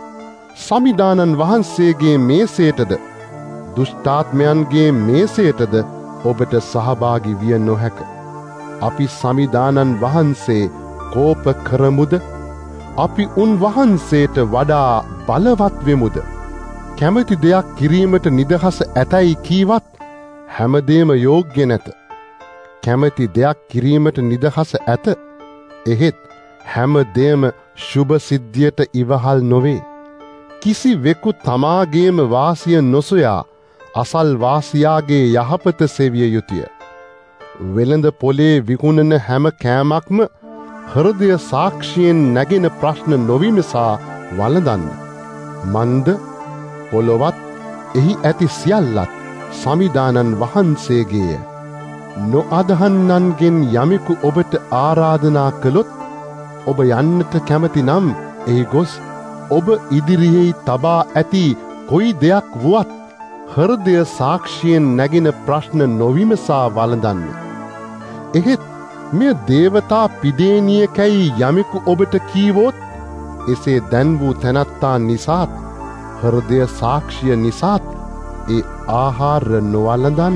සමිදානන් වහන්සේගේ මේසේටද දුෂ්ටාත්මයන්ගේ මේසේටද ඔබට සහභාගි විය නොහැක. අපි සමිදානන් වහන්සේ කෝප කරමුද? අපි උන්වහන්සේට වඩා බලවත් වෙමුද? කැමති දෙයක් කිරීමට නිදහස ඇතැයි කීවත් හැමදේම යෝග්‍ය නැත. කැමති දෙයක් කිරීමට නිදහස ඇත. එහෙත් හැමදේම ශුභ සිද්ධියට ඉවහල් නොවේ. කිසිවෙකු තමාගේම වාසිය නොසොයා අසල් වාසියාගේ යහපත සෙවිය යුතුය. වෙළඳ පොලේ විකුණන හැම කෑමක්ම හෘදය සාක්ෂියෙන් නැගෙන ප්‍රශ්න නොවිමසා වළඳන්න. මන්ද පොළොවත් එහි ඇති සියල්ලත් සමිදානන් වහන්සේගේය. නොඅදහන්නන්ගෙන් යමෙකු ඔබට ආරාධනා කළොත් ඔබ යන්නට කැමති නම් එහි ගොස් ඔබ ඉදිරියෙහි තබා ඇති කොයි දෙයක් වුවත් හෘදය සාක්ෂියෙන් නැගෙන ප්‍රශ්න නොවිමසා වළඳන්න. එහෙත් මෙය දේවතා පිදේනියකැයි යමෙකු ඔබට කීවොත් එසේ දැන් වූ තැනැත්තා නිසාත් හෘදය සාක්ෂිය නිසාත් ඒ ආහාර නොවළඳන්න.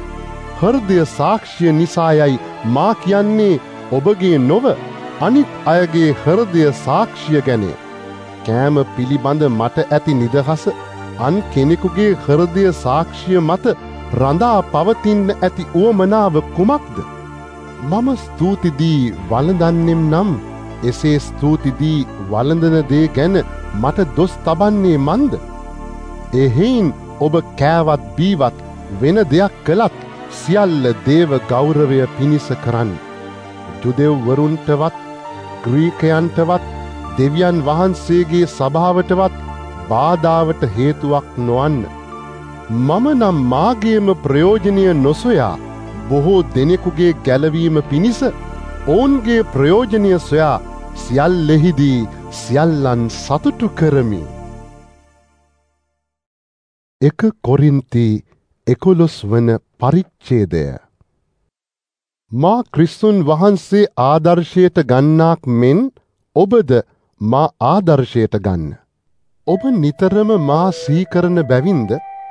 හෘදය සාක්ෂිය නිසායයි මා කියන්නේ ඔබගේ නොව අනිත් අයගේ හෘදය සාක්ෂිය ගැන. කෑම පිළිබඳ මට ඇති නිදහස අන් කෙනෙකුගේ හෘදය සාක්ෂිය මත රඳා පවතින්න ඇති උවමනාව කුමක්ද? මම ස්තුතිදී වළඳන්නෙම් නම් එසේ ස්තුතිදී වළඳන දේ ගැන මට දොස් තබන්නේ මන්ද? එහෙයින් ඔබ කෑවත් බීවත් වෙන දෙයක් කළත් සියල්ල දේව ගෞරවය පිණිස කරන්න. ජුදෙව්වරුන්ටවත් ග්‍රීකයන්ටවත් දෙවියන් වහන්සේගේ සභාවටවත් බාධාවට හේතුවක් නොවන්න. මම නම් මාගේම ප්‍රයෝජනය නොසොයා බොහෝ දෙනෙකුගේ ගැලවීම පිණිස ඔවුන්ගේ ප්‍රයෝජනය සොයා සියල්ලෙහිදී සියල්ලන් සතුටු කරමි. 1 කොරින්ති 11 වන පරිච්ඡේදය. මා ක්‍රිස්තුන් වහන්සේ ආදර්ශයට ගන්නාක් මෙන් ඔබද මා ආදර්ශයට ගන්න. ඔබ නිතරම මා සීකරන බැවින්ද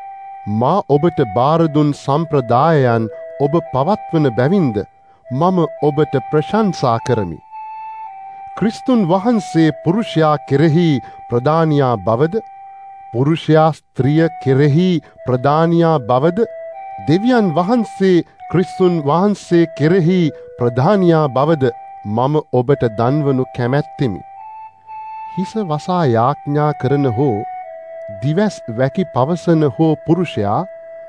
මා ඔබට බාරදුන් සම්ප්‍රදායයන් ඔබ පවත්වන බැවින්ද මම ඔබට ප්‍රශංසා කරමි. ක්‍රිස්තුන් වහන්සේ පුරුෂයා කෙරෙහි ප්‍රධානියා බවද පුරුෂයා ස්ත්‍රිය කෙරෙහි ප්‍රධානියා බවද දෙවියන් වහන්සේ ක්‍රිස්තුන් වහන්සේ කෙරෙහි ප්‍රධානියා බවද මම ඔබට දන්වනු කැමැත්තෙමි. හිස වසා යාඥා කරන හෝ දිවැස් වැකි පවසන හෝ පුරුෂයා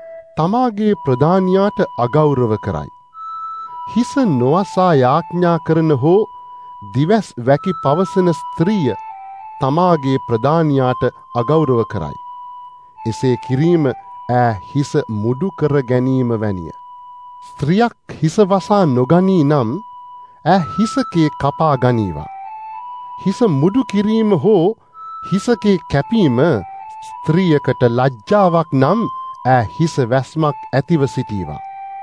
තමාගේ ප්‍රධානියාට අගෞරව කරයි. හිස නොවසා යාඥා කරන හෝ දිවැස් වැකි පවසන ස්ත්‍රිය තමාගේ ප්‍රධානියාට අගෞරව කරයි. එසේ කිරීම හිස මුඩු කර ගැනීම වැනිය. ස්ත්‍රියක් හිස වසා නොගනී නම් හිසකේ කපා ගනීවා. හිස මුඩු කිරීම හෝ හිසකේ කැපීම ස්ත්‍රියකට ලජ්ජාවක් නම් හිස වැස්මක් ඇතිව සිටීවා.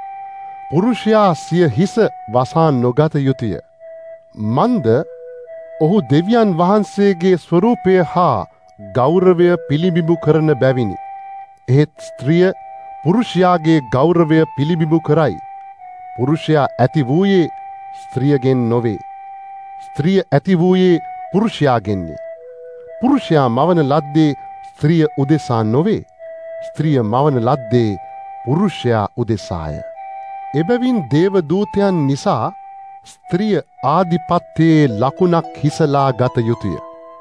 පුරුෂයා සිය හිස වසා නොගත යුතුය. මන්ද ඔහු දෙවියන් වහන්සේගේ ස්වරූපය හා ගෞරවය පිළිබිඹු කරන බැවිනි. එහෙත් ස්ත්‍රිය පුරුෂයාගේ ගෞරවය පිළිබිඹු කරයි. පුරුෂයා ඇති වූයේ ස්ත්‍රියගෙන් නොවේ. ස්ත්‍රිය ඇති වූයේ පුරුෂයාගෙන්නේ. පුරුෂයා මවන ලද්දේ ස්ත්‍රිය උදෙසා නොවේ. ස්ත්‍රිය මවන ලද්දේ පුරුෂයා උදෙසාය. එබැවින් දේවදූතයන් නිසා ස්ත්‍රිය ආධිපත්‍යයේ ලකුණක් හිසලා ගත යුතුය.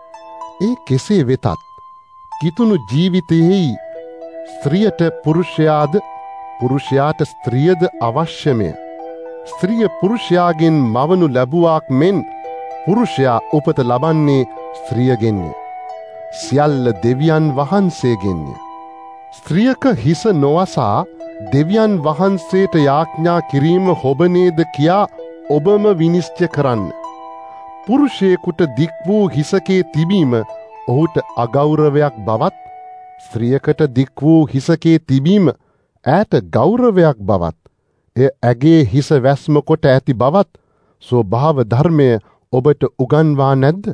ඒ කෙසේ වෙතත් කිතුණු ජීවිතයෙහි ස්ත්‍රියට පුරුෂයාද පුරුෂයාට ස්ත්‍රියද අවශ්‍යමය. ස්ත්‍රිය පුරුෂයාගෙන් මවනු ලැබුවාක් මෙන් පුරුෂයා උපත ලබන්නේ ස්ත්‍රියගෙන්ය. සියල්ල දෙවියන් වහන්සේගෙන්ය. ස්ත්‍රියක හිස නොවසා දෙවියන් වහන්සේට යාඥා කිරීම හොබනේද කියා ඔබම විනිශ්චය කරන්න. පුරුෂයෙකුට දික් වූ හිසකේ තිබීම ඔහුට අගෞරවයක් බවත්, ස්ත්‍රියකට දික් වූ හිසකේ තිබීම ඈට ගෞරවයක් බවත්, එය ඇගේ හිස වැස්ම කොට ඇති බවත් ස්වභාව ධර්මය ඔබට උගන්වා නැද්ද?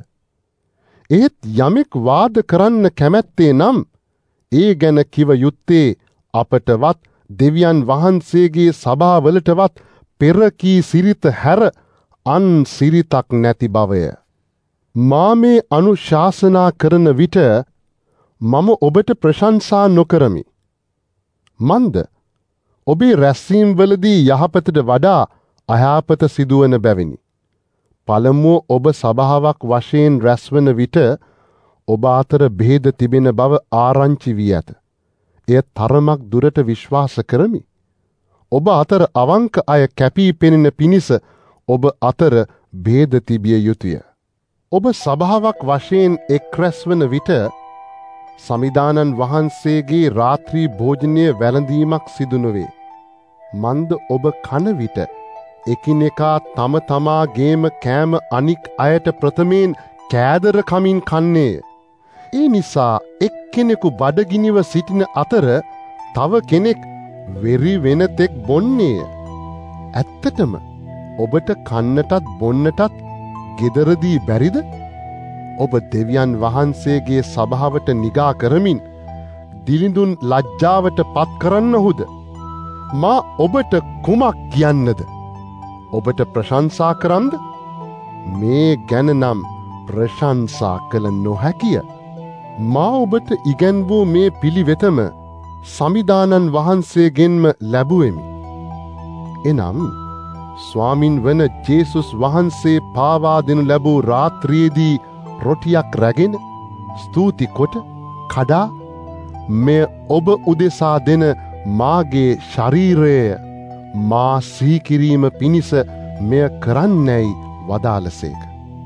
ඒත් යමෙක් වාද කරන්න කැමැත්තේ නම් ඒ ගැන කිව යුත්තේ අපටවත් දෙවියන් වහන්සේගේ සභාවලටවත් පෙර කී සිරිත හැර අන් සිරිතක් නැති බවය. මා මේ අනුශාසනා කරන විට මම ඔබට ප්‍රශංසා නොකරමි. මන්ද ඔබේ රැස්වීම්වලදී යහපතට වඩා අයහපත සිදුවන බැවිනි. පළමුව ඔබ සභාවක් වශයෙන් රැස්වන විට ඔබ අතර භේද තිබෙන බව ආරංචි වී ඇත. එය තරමක් දුරට විශ්වාස කරමි. ඔබ අතර අවංක අය කැපී පෙනෙන පිණිස ඔබ අතර භේද තිබිය යුතුය. ඔබ සභාවක් වශයෙන් එක් රැස්වන විට සමිදානන් වහන්සේගේ රාත්‍රී භෝජනය වැළඳීමක් සිදු නොවේ. මන්ද ඔබ කන විට එකිනෙකා තම තමාගේම කෑම අනික් අයට ප්‍රථමයෙන් කෑදර කමින් කන්නේය. ඒ නිසා එක්කෙනෙකු බඩගිනිව සිටින අතර තව කෙනෙක් වෙරි වෙන තෙක් බොන්නේය. ඇත්තටම ඔබට කන්නටත් බොන්නටත් ගෙදරදී බැරිද? ඔබ දෙවියන් වහන්සේගේ සභාවට නිගා කරමින් දිලිඳුන් ලජ්ජාවට පත් කරන්නහුද? මා ඔබට කුමක් කියන්නද? ඔබට ප්‍රශංසා කරන්ද? මේ ගැන නම් ප්‍රශංසා කළ නොහැකිය. මා ඔබට ඉගැන්වූ මේ පිළිවෙතම සමිදානන් වහන්සේගෙන්ම ලැබුවෙමි. එනම් ස්වාමින් වන ජේසුස් වහන්සේ පාවා දෙනු ලැබූ රාත්‍රියේදී රොටියක් රැගෙන ස්තුති කොට කඩා මෙය ඔබ උදෙසා දෙන මාගේ ශරීරය මා සීකිරීම පිණිස මෙය කරන්නැයි වදාළසේක.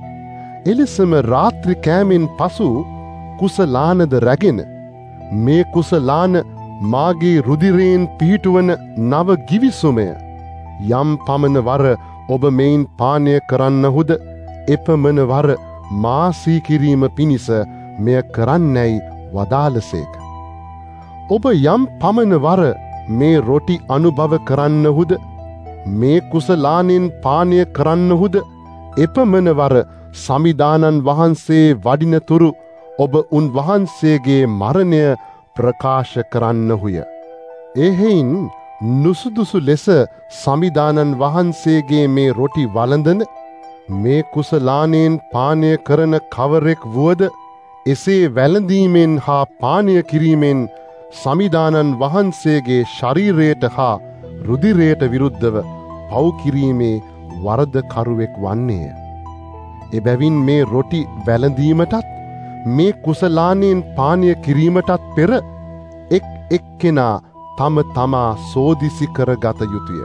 එලෙසම රාත්‍රි කෑමෙන් පසු කුසලානද රැගෙන මේ කුසලාන මාගේ රුධිරයෙන් පිහිටුවන නව ගිවිසුමය. යම් පමණ වර ඔබ මෙයින් පානය කරන්නහුද එපමණ වර මා සීකිරීම පිණිස මෙය කරන්නැයි වදාළසේක. ඔබ යම් පමණ වර මේ රොටි අනුභව කරන්නහුද මේ කුසලානෙන් පානය කරන්නහුද එපමණ වර සමිදානන් වහන්සේ වඩිනතුරු ඔබ උන්වහන්සේගේ මරණය ප්‍රකාශ කරන්නහුය. එහෙයින් නුසුදුසු ලෙස සමිදානන් වහන්සේගේ මේ රොටි වළඳන මේ කුසලානෙන් පානය කරන කවරෙක් වුවද එසේ වැළඳීමෙන් හා පානය කිරීමෙන් සමිදානන් වහන්සේගේ ශරීරයට හා රුධිරයට විරුද්ධව පව් කිරීමේ වරදකරුවෙක් වන්නේය. එබැවින් මේ රොටි වැළඳීමටත් මේ කුසලානෙන් පානය කිරීමටත් පෙර එක් එක්කෙනා තම තමා සෝදිසි කරගත යුතුය.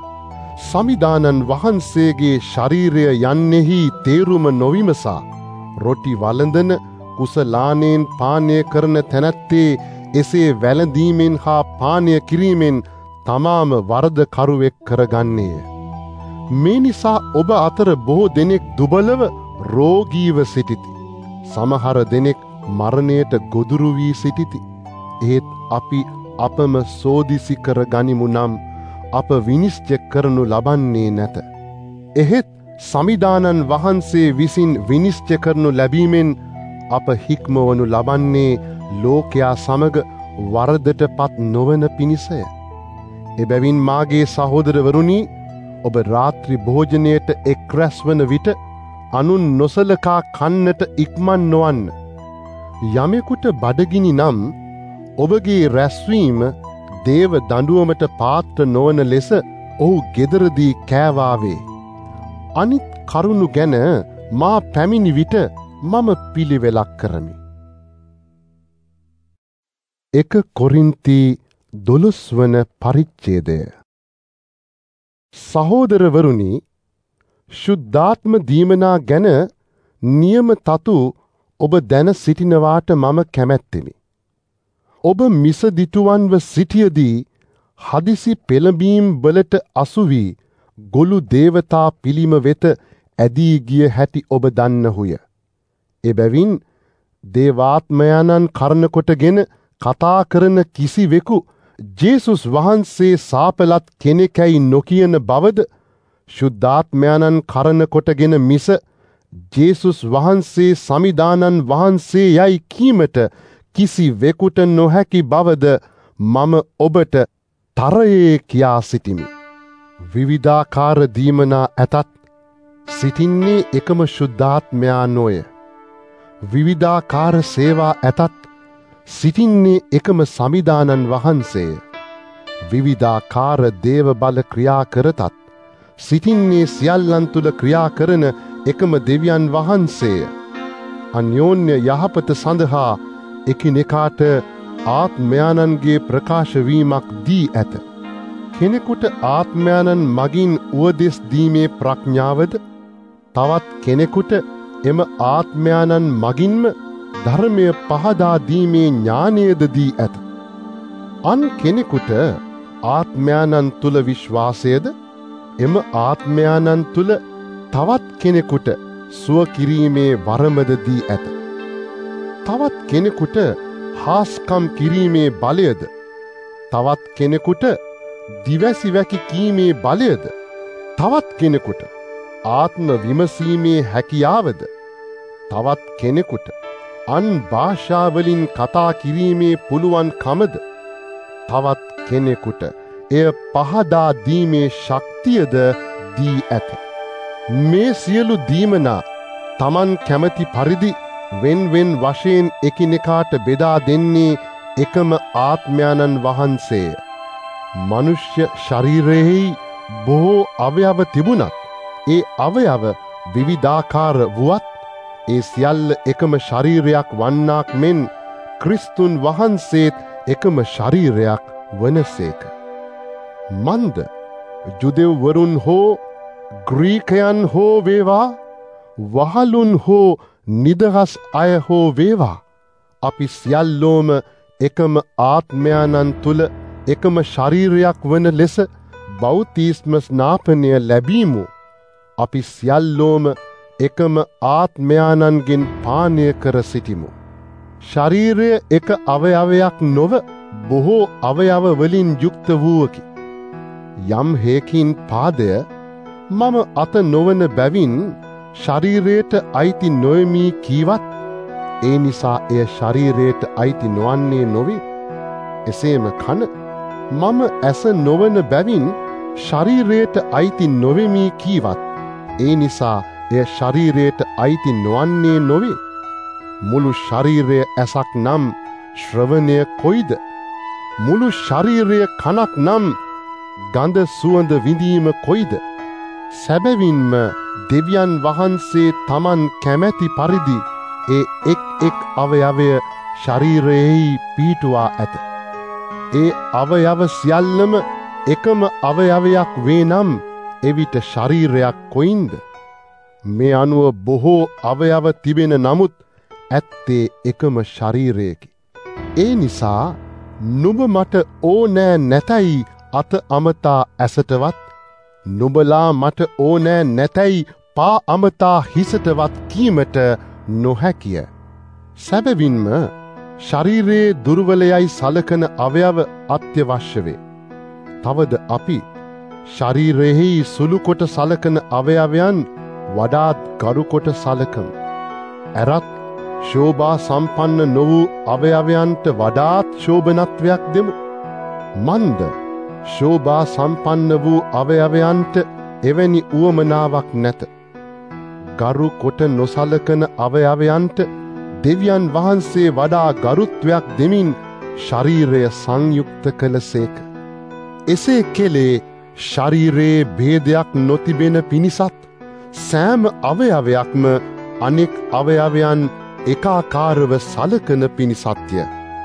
සමිදානන් වහන්සේගේ ශරීරය යන්නෙහි තේරුම නොවිමසා රොටි වළඳන කුසලානෙන් පානය කරන තැනැත්තේ එසේ වැළඳීමෙන් හා පානය කිරීමෙන් තමාම වරදකරුවෙක් කරගන්නේය. මේ නිසා ඔබ අතර බොහෝ දෙනෙක් දුබලව රෝගීව සිටිති. සමහර දෙනෙක් මරණයට ගොදුරු වී සිටිති. ඒත් අපි අපම සෝදිසි කර ගනිමු නම් අප විනිශ්චය කරනු ලබන්නේ නැත. එහෙත් සමිදානන් වහන්සේ විසින් විනිශ්චය කරනු ලැබීමෙන් අප හික්මවනු ලබන්නේ ලෝකයා සමග වරදට පත් නොවන පිණිසය. එබැවින් මාගේ සහෝදරවරුනි, ඔබ රාත්‍රි භෝජනයට එක් රැස්වන විට අනුන් නොසලකා කන්නට ඉක්මන් නොවන්න. යමෙකුට බඩගිනි නම් ඔබගේ රැස්වීම දේව දඬුවමට පාත්‍ර නොවන ලෙස ඔහු ගෙදරදී කෑවාවේ. අනිත් කරුණු ගැන මා පැමිණි විට මම පිළිවෙලක් කරමි. 1 කොරින්ති 12 වන පරිච්ඡේදය. සහෝදරවරුනි, ශුද්ධාත්ම දීමනා ගැන නියම තතු ඔබ දැන සිටිනවාට මම කැමැත්තෙමි. ඔබ මිසදිටුවන්ව සිටියදී හදිසි පෙළඹීම් වලට අසු වී ගොළු දේවතා පිළිම වෙත ඇදී ගිය හැටි ඔබ දන්නහුය. එබැවින් දේවාත්මයන්න් කරන කොටගෙන කතා කරන කිසිවෙකු ජේසුස් වහන්සේ සාපලත් කෙනෙකැයි නොකියන බවද ශුද්ධාත්මයන්න් කරන කොටගෙන මිස ජේසුස් වහන්සේ සමිදානන් වහන්සේ යයි කීමට කිසිවෙකුට නොහැකි බවද මම ඔබට තරයේ කියා සිටිමි. විවිධාකාර දීමනා ඇතත් සිටින්නේ එකම ශුද්ධාත්මයා නොය. විවිධාකාර සේවා ඇතත් සිටින්නේ එකම සමිදානන් වහන්සේය. විවිධාකාර දේව බල ක්‍රියා කරතත් සිටින්නේ සියල්ලන් තුළ ක්‍රියා කරන එකම දෙවියන් වහන්සේය. අන්‍යෝන්‍ය යහපත සඳහා එකිනෙකාට ආත්මයන්ගේ ප්‍රකාශවීමක් දී ඇත. කෙනෙකුට ආත්මයන්න් මගින් උවදෙස් දීමේ ප්‍රඥාවද තවත් කෙනෙකුට එම ආත්මයන්න් මගින්ම ධර්මය පහදා දීමේ ඥානයද දී ඇත. අන් කෙනෙකුට ආත්මයන්න් තුල විශ්වාසයද එම ආත්මයන්න් තුල තවත් කෙනෙකුට සුව කිරීමේ වරමද දී ඇත. තවත් කෙනෙකුට හාස්කම් කිරීමේ බලයද තවත් කෙනෙකුට දිවැසි වැකි කීමේ බලයද තවත් කෙනෙකුට ආත්ම විමසීමේ හැකියාවද තවත් කෙනෙකුට අන් භාෂාවලින් කතා කිරීමේ පුළුවන් කමද තවත් කෙනෙකුට එය පහදා දීමේ ශක්තියද දී ඇත. මේ සියලු දීමනා තමන් කැමති පරිදි වෙන්වෙන් වශයෙන් එකිනෙකාට බෙදා දෙන්නේ එකම ආත්මයන්න් වහන්සේය. මනුෂ්‍ය ශරීරයෙහි බොහෝ අවයව තිබුණත් ඒ අවයව විවිධාකාර වුවත් ඒ සියල්ල එකම ශරීරයක් වන්නාක් මෙන් ක්‍රිස්තුන් වහන්සේත් එකම ශරීරයක් වනසේක. මන්ද ජුදෙව්වරුන් හෝ ග්‍රීකයන් හෝ වේවා වහලුන් හෝ නිදහස් අය හෝ වේවා අපි සියල්ලෝම එකම ආත්මයන්න් තුල එකම ශරීරයක් වන ලෙස බෞතිස්ම ස්නාපනය ලැබීමු. අපි සියල්ලෝම එකම ආත්මයන්ගෙන් පානය කර සිටිමු. ශරීරය එක අවයවයක් නොව බොහෝ අවයව වලින් යුක්ත වූවකි. යම් හේකින් පාදය මම අත නොවන බැවින් ශරීරයට අයිති නොයමි කීවත් ඒ නිසා එය ශරීරයට අයිති නොවන්නේ නොවේ. එසේම කන මම ඇස නොවන බැවින් ශරීරයට අයිති නොවෙමි කීවත් ඒ නිසා එය ශරීරයට අයිති නොවන්නේ නොවේ. මුළු ශරීරය ඇසක් නම් ශ්‍රවණය කොයිද? මුළු ශරීරය කනක් නම් ගඳ සුවඳ විඳීම කොයිද? සැබවින්ම දෙවියන් වහන්සේ තමන් කැමැති පරිදි ඒ එක් එක් අවයවය ශරීරයෙහි පිහිටුවා ඇත. ඒ අවයව සියල්ලම එකම අවයවයක් වේ නම් එවිට ශරීරයක් කොයින්ද? මේ අනුව බොහෝ අවයව තිබෙන නමුත් ඇත්තේ එකම ශරීරයකි. ඒ නිසා නුඹ මට ඕනෑ නැතයි අත අමතා ඇසටවත් නුඹලා මට ඕනෑ නැතයි පා අමතා හිසටවත් කීමට නොහැකිය. සැබවින්ම ශරීරයේ දුර්වලයයි සලකන අවයව අත්‍යවශ්‍ය වේ. තවද අපි ශරීරයෙහි සුළු කොට සලකන අවයවයන් වඩාත් ගරු කොට සලකමු. ඇරත් ශෝභා සම්පන්න නො වූ අවයවයන්ට වඩාත් ශෝභනත්වයක් දෙමු. මන්ද ශෝභා සම්පන්න වූ අවයවයන්ට එවැනි උවමනාවක් නැත. ගරු කොට නොසලකන අවයවයන්ට දෙවියන් වහන්සේ වඩා ගරුත්වයක් දෙමින් ශරීරය සංයුක්ත කළසේක. එසේ කෙලේ ශරීරයේ භේදයක් නොතිබෙන පිණිසත් සෑම අවයවයක්ම අනෙක් අවයවයන් එකාකාරව සලකන පිණිසත්ය.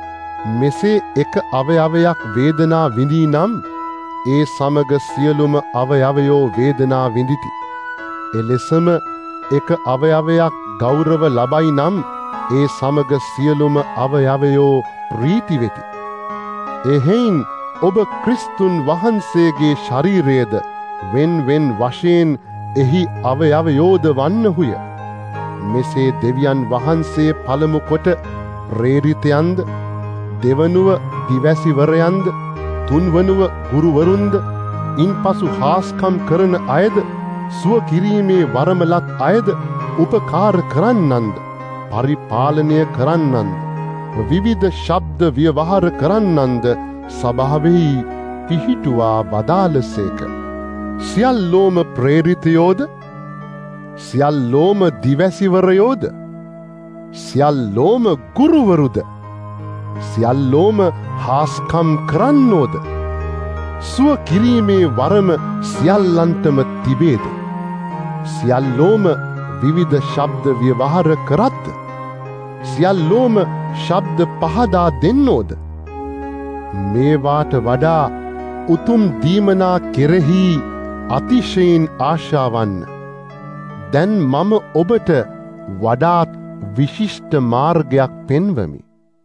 මෙසේ එක අවයවයක් වේදනා විඳී නම් ඒ සමග සියලුම අවයවයෝ වේදනා විඳිති. එලෙසම එක අවයවයක් ගෞරව ලබයි නම් ඒ සමග සියලුම අවයවයෝ ප්‍රීති වෙති. එහෙයින් ඔබ ක්‍රිස්තුන් වහන්සේගේ ශරීරයේද වෙන් වශයෙන් එහි අවයවයෝද වන්නහුය. මෙසේ දෙවියන් වහන්සේ පළමු කොට ප්‍රේරිතයන්ද, දෙවනුව දිවැසිවරයන්ද, තුන්වනුව ගුරුවරුන්ද, ඉන්පසු හාස්කම් කරන අයද, සුව කිරීමේ වරමලත් අයද, උපකාර කරන්නන්ද, පරිපාලනය කරන්නන්ද, විවිධ ශබ්ද ව්‍යවහාර කරන්නන්ද සභාවෙහි පිහිටුවා වදාළසේක. සියල්ලෝම ප්‍රේරිතයෝද, සියල්ලෝම දිවැසිවරයෝද, සියල්ලෝම ගුරුවරුද, සියල්ලෝම හාස්කම් කරන්නෝද, සුව කිරීමේ වරම සියල්ලන්ටම තිබේද, සියල්ලෝම විවිධ ශබ්ද ව්‍යවහාර කරත්ද, සියල්ලෝම ශබ්ද පහදා දෙන්නෝද? මේවාට වඩා උතුම් දීමනා කෙරෙහි අතිශයින් ආශාවන්න. දැන් මම ඔබට වඩාත් විශිෂ්ට මාර්ගයක් පෙන්වමි.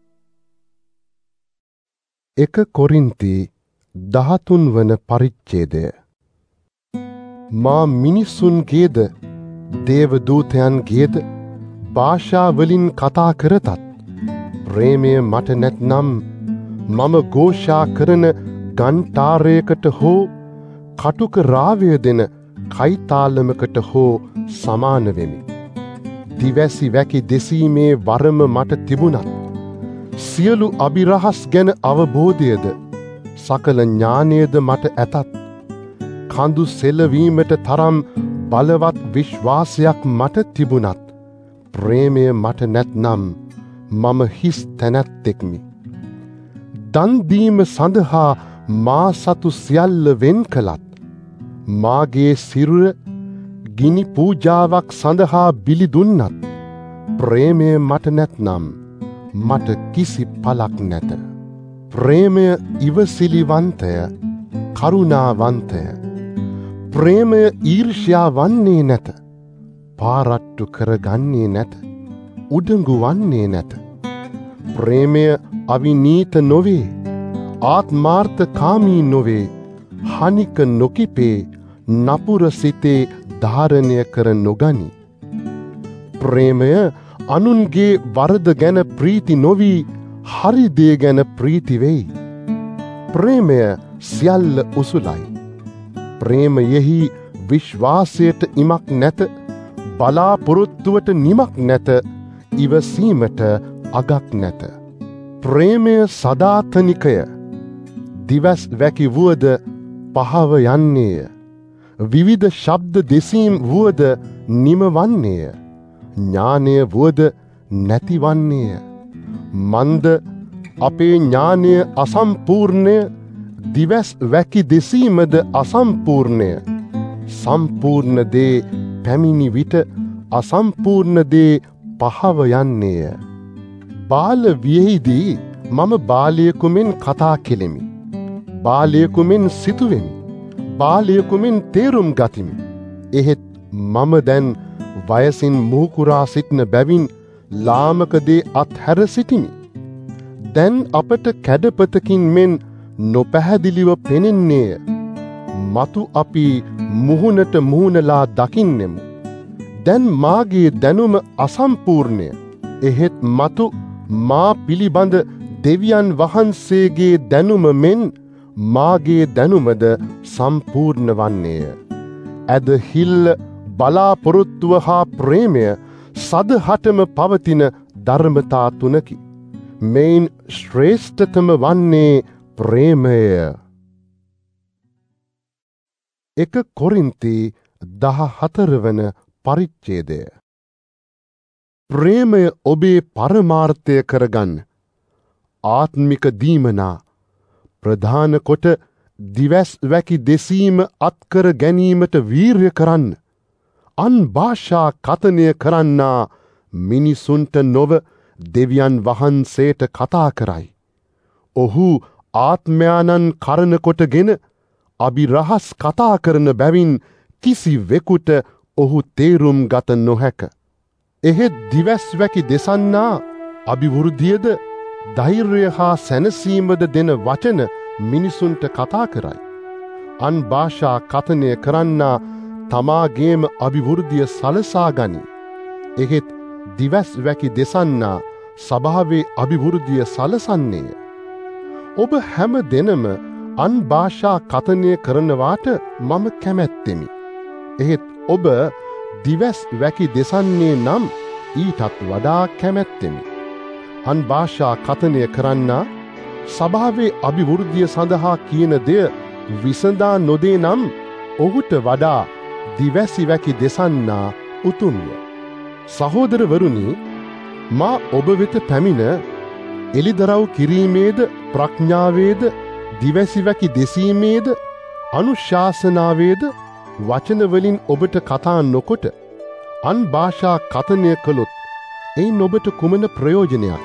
1 කොරින්ති 13 වන පරිච්ඡේදය. මා මිනිසුන්ගේද දේවදූතයන්ගේද භාෂාවලින් කතා කරතත් ප්‍රේමය මට නැත්නම් මම ഘോഷා කරන ගන්ටාරයකට හෝ කටුක රාවය දෙන කයිතාලමකට හෝ සමාන වෙමි. දිවැසි වැකි දෙසීමේ වරම මට තිබුණත්, සියලු අභිරහස් ගැන අවබෝධයද සකල ඥානයද මට ඇතත්, කඳු සෙලවීමට තරම් බලවත් විශ්වාසයක් මට තිබුණත්, ප්‍රේමය මට නැත්නම් මම හිස් තැනැත්තෙක්මි. දන් දීම සඳහා මා සතු සියල්ල වෙන් කළත්, මාගේ සිරුර ගිනි පූජාවක් සඳහා බිලි දුන්නත්, ප්‍රේමය මට නැත්නම් මට කිසි පලක් නැත. ප්‍රේමය ඉවසිලිවන්තය, කරුණාවන්තය. ප්‍රේමය ඊර්ෂ්‍යා වන්නේ නැත, පාරට්ටු කරගන්නේ නැත, උඩඟු වන්නේ නැත. ප්‍රේමය අවිනීත නොවේ, ආත්මාර්ථකාමී නොවේ, හනික නොකිපේ, නපුර සිතේ ධාරණය කර නොගනි. ප්‍රේමය අනුන්ගේ වරද ගැන ප්‍රීති නොවී හරි දේ ගැන ප්‍රීති වෙයි. ප්‍රේමය සියල්ල උසුලයි. ප්‍රේමයෙහි විශ්වාසයට ඉමක් නැත, බලාපොරොත්තුවට නිමක් නැත, ඉවසීමට අගක් නැත. ප්‍රේමය සදාතනිකය, දිවස් වැකි වුවද පහව යන්නේය, විවිධ ශබ්ද දෙසීම් වුවද නිමවන්නේය, ඥානය වුවද නැතිවන්නේය. මන්ද අපේ ඥානය අසම්පූර්ණය, දිවස් වැකි දෙසීමද අසම්පූර්ණය. සම්පූර්ණ දේ පැමිණි විට අසම්පූර්ණ දේ පහව යන්නේය. බාල වියෙහිදී මම බාලයෙකුමෙන් කතා කෙලෙමි, බාලයෙකුමෙන් සිතුවෙමි, බාලයෙකුමෙන් තේරුම් ගතිමි. එහෙත් මම දැන් වයසින් මුහුකුරා සිටින බැවින් ලාමක දේ අත්හැර සිටිමි. දැන් අපට කැඩපතකින් මෙන් නොපැහැදිලිව පෙනෙන්නේය. මතු අපි මුහුණට මුහුණලා දකින්නෙමු. දැන් මාගේ දැනුම අසම්පූර්ණය. එහෙත් මතු මා පිළිබඳ දෙවියන් වහන්සේගේ දැනුම මෙන් මාගේ දැනුමද සම්පූර්ණ වන්නේය. ඇදහිල්ල, බලාපොරොත්තුව හා ප්‍රේමය සදහටම පවතින ධර්මතා තුනකි. මෙයින් ශ්‍රේෂ්ඨතම වන්නේ ප්‍රේමය. 1 කොරින්ති 14 වන පරිච්ඡේදය. ප්‍රේමය ඔබේ පරමාර්ථය කරගන්න. ආත්මික දීමනා ප්‍රධාන කොට දිවස් වැකි දෙසීම අත්කර ගැනීමට වීර්ය කරන්න. අන් භාෂා කතනය කරන්නා මිනිසුන්ට නොව දෙවියන් වහන්සේට කතා කරයි. ඔහු ආත්මයානන් කරන කොටගෙන අභිරහස් කතා කරන බැවින් කිසිවෙකුට ඔහු තේරුම් ගත නොහැක. එහෙත් දිවස් වැකි දෙසන්නා අභිවෘද්ධියද, ධෛර්යය හා සැනසීමද දෙන වචන මිනිසුන්ට කතා කරයි. අන් භාෂා කථනය කරන්නා තමාගේම අභිවෘද්ධිය සලසා ගනි. එහෙත් දිවස් වැකි දෙසන්නා සභාවේ අභිවෘද්ධිය සලසන්නේය. ඔබ හැම දෙනම අන් භාෂා කථනය කරනවාට මම කැමැත්තෙමි. එහෙත් ඔබ දිවස් වැකි දෙසන්නේ නම් ඊටත් වඩා කැමැත්තෙමි. අන් භාෂා කථනය කරන්නා සභාවේ අභිවෘද්ධිය සඳහා කියන දෙය විසඳා නොදේ නම් ඔහුට වඩා දිවැසි වැකි දෙසන්නා උතුම්ය. සහෝදරවරුනි, මා ඔබ වෙත පැමිණ එලිදරව් කිරීමේද ප්‍රඥාවේද දිවැසි වැකි දෙසීමේද අනුශාසනාවේද වචනවලින් ඔබට කතා නොකොට අන් භාෂා කථනය කළොත් එයින් ඔබට කුමන ප්‍රයෝජනයක්?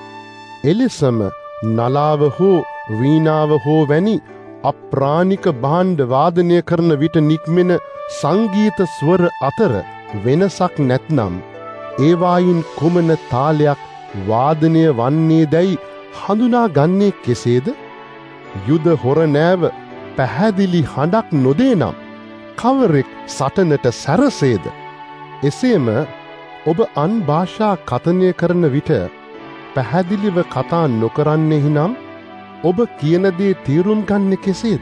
එලෙසම නලාව හෝ වීණාව හෝ වැනි අප්‍රාණික භාණ්ඩ වාදනය කරන විට නික්මෙන සංගීත ස්වර අතර වෙනසක් නැත්නම් ඒවායින් කුමන තාලයක් වාදනය වන්නේ දැයි හඳුනා ගන්නේ කෙසේද? යුද හොරනෑව පැහැදිලි හඬක් නොදේ නම් කවරෙක් සටනට සැරසේද? එසේම ඔබ අන් භාෂා කථනය කරන විට පැහැදිලිව කතා නොකරන්නෙහි නම් ඔබ කියන දේ තීරුම් ගන්නේ කෙසේද?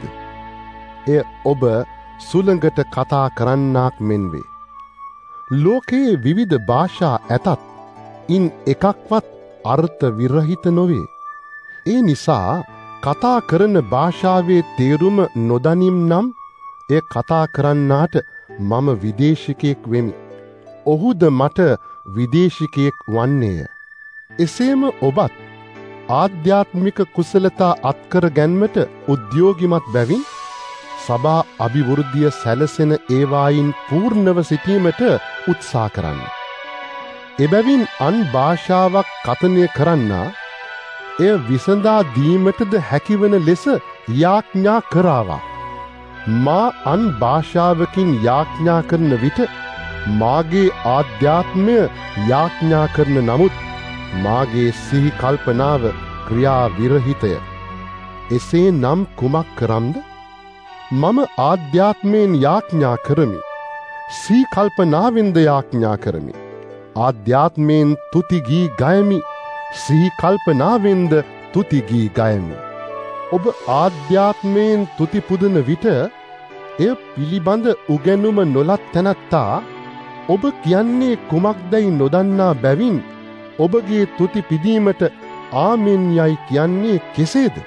එය ඔබ සුළඟට කතා කරන්නාක් මෙන් වේ. ලෝකයේ විවිධ භාෂා ඇතත් ඉන් එකක්වත් අර්ථ විරහිත නොවේ. ඒ නිසා කතා කරන භාෂාවේ තේරුම නොදනිම් නම් එය කතා කරන්නාට මම විදේශිකයෙක් වෙමි. ඔහුද මට විදේශිකයෙක් වන්නේය. එසේම ඔබත් ආධ්‍යාත්මික කුසලතා අත්කර ගැන්මට උද්‍යෝගිමත් බැවින් සභා අභිවෘද්ධිය සැලසෙන ඒවායින් පූර්ණව සිටීමට උත්සාහ කරන්න. එබැවින් අන් භාෂාවක් කථනය කරන්නා එය විසඳා දීමටද හැකිවන ලෙස යාඥා කරාවා. මා අන් භාෂාවකින් යාඥා කරන විට මාගේ ආධ්‍යාත්මය යාඥා කරන නමුත් මාගේ සිහි කල්පනාව ක්‍රියා විරහිතය. එසේ නම් කුමක් කරම්ද? මම ආධ්‍යාත්මයෙන් යාඥා කරමි. සිහි කල්පනාවෙන්ද යාඥා කරමි. ආධ්‍යාත්මයෙන් තුති ගී ගයමි. සිහි කල්පනාවෙන්ද තුති ගී ගයමි. ඔබ ආධ්‍යාත්මයෙන් තුති පුදන විට එය පිළිබඳ උගැනුම නොලත් තැනැත්තා ඔබ කියන්නේ කුමක්දැයි නොදන්නා බැවින් ඔබගේ තුති පිදීමට ආමෙන් යයි කියන්නේ කෙසේද?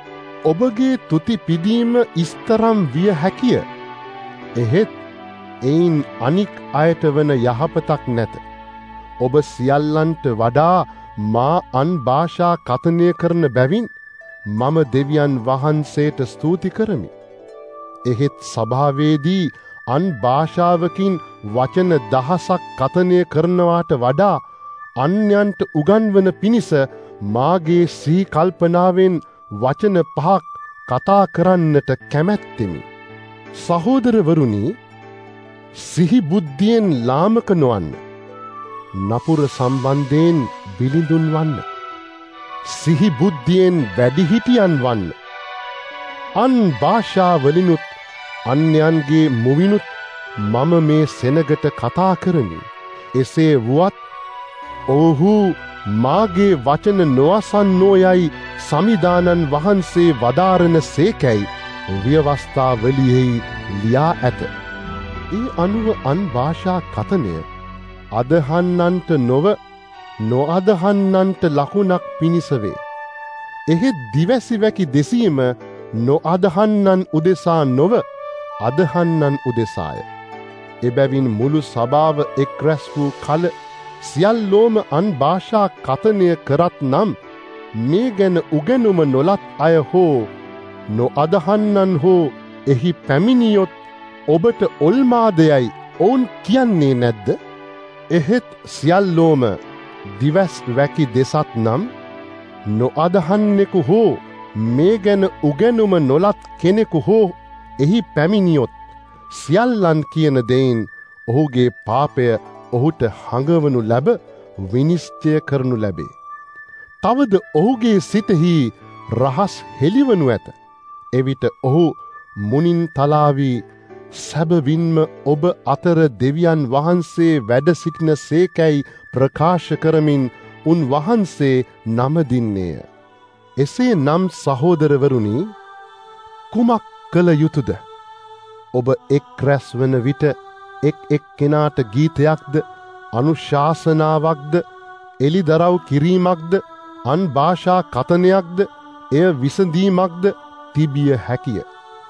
ඔබගේ තුති පිදීම ඉස්තරම් විය හැකිය. එහෙත් එයින් අනික් අයට වන යහපතක් නැත. ඔබ සියල්ලන්ට වඩා මා අන් භාෂා කථනය කරන බැවින් මම දෙවියන් වහන්සේට ස්තුති කරමි. එහෙත් සභාවේදී අන් භාෂාවකින් වචන 1000ක් කථනය කරනවාට වඩා අන්‍යයන්ට උගන්වන පිණිස මාගේ සිහි කල්පනාවෙන් වචන 5ක් කතා කරන්නට කැමැත්තෙමි. සහෝදරවරුනි, සිහි බුද්ධියෙන් ලාමක නොවන්න. නපුර සම්බන්ධයෙන් බිලිඳුන් වන්න. සිහි බුද්ධියෙන් වැඩිහිටියන් වන්න. අන් භාෂාවලිනුත් අන්‍යයන්ගේ මුවිනුත් මම මේ සෙනගට කතා කරමි. එසේ වුවත් ඔවුහු මාගේ වචන නොඅසන්නෝ යයි සමිදානන් වහන්සේ වදාරන සේකැයි ව්‍යවස්ථාවලියෙහි ලියා ඇත. ඒ අනුව අන් භාෂා කථනය අදහන්නන්ට නොව නොඅදහන්නන්ට ලකුණක් පිණිස වේ. එහෙත් දිවැසි වැකි දෙසීම නොඅදහන්නන් උදෙසා නොව අදහන්නන් උදෙසාය. එබැවින් මුළු සභාව එක් රැස් වූ කල සියල්ලෝම අන් භාෂා කථනය කරත් නම් මේ ගැන උගැනුම නොලත් අය හෝ නොඅදහන්නන් හෝ එහි පැමිණියොත් ඔබට ඔල්මාදයයි ඔවුන් කියන්නේ නැද්ද? එහෙත් සියල්ලෝම දිවස් වැකි දෙසත් නම් නොඅදහන්නෙකු හෝ මේ ගැන උගැනුම නොලත් කෙනෙකු හෝ එහි පැමිණියොත් සියල්ලන් කියන දෙයින් ඔහුගේ පාපය ඔහුට හඟවනු ලැබ විනිශ්චය කරනු ලැබේ. තවද ඔහුගේ සිතෙහි රහස් හෙළිවනු ඇත. එවිට ඔහු මුනින් තලාවී සැබවින්ම ඔබ අතර දෙවියන් වහන්සේ වැඩ සිටින සේකැයි ප්‍රකාශ කරමින් උන්වහන්සේ නමදින්නේය. එසේ නම් සහෝදරවරුනි, කුමක් කළ යුතුද? ඔබ එක් රැස් වන විට එක් කෙනාට ගීතයක්ද, අනුශාසනාවක්ද, එලිදරව් කිරීමක්ද, අන් භාෂා කතනයක්ද, එය විසඳීමක්ද තිබිය හැකිය.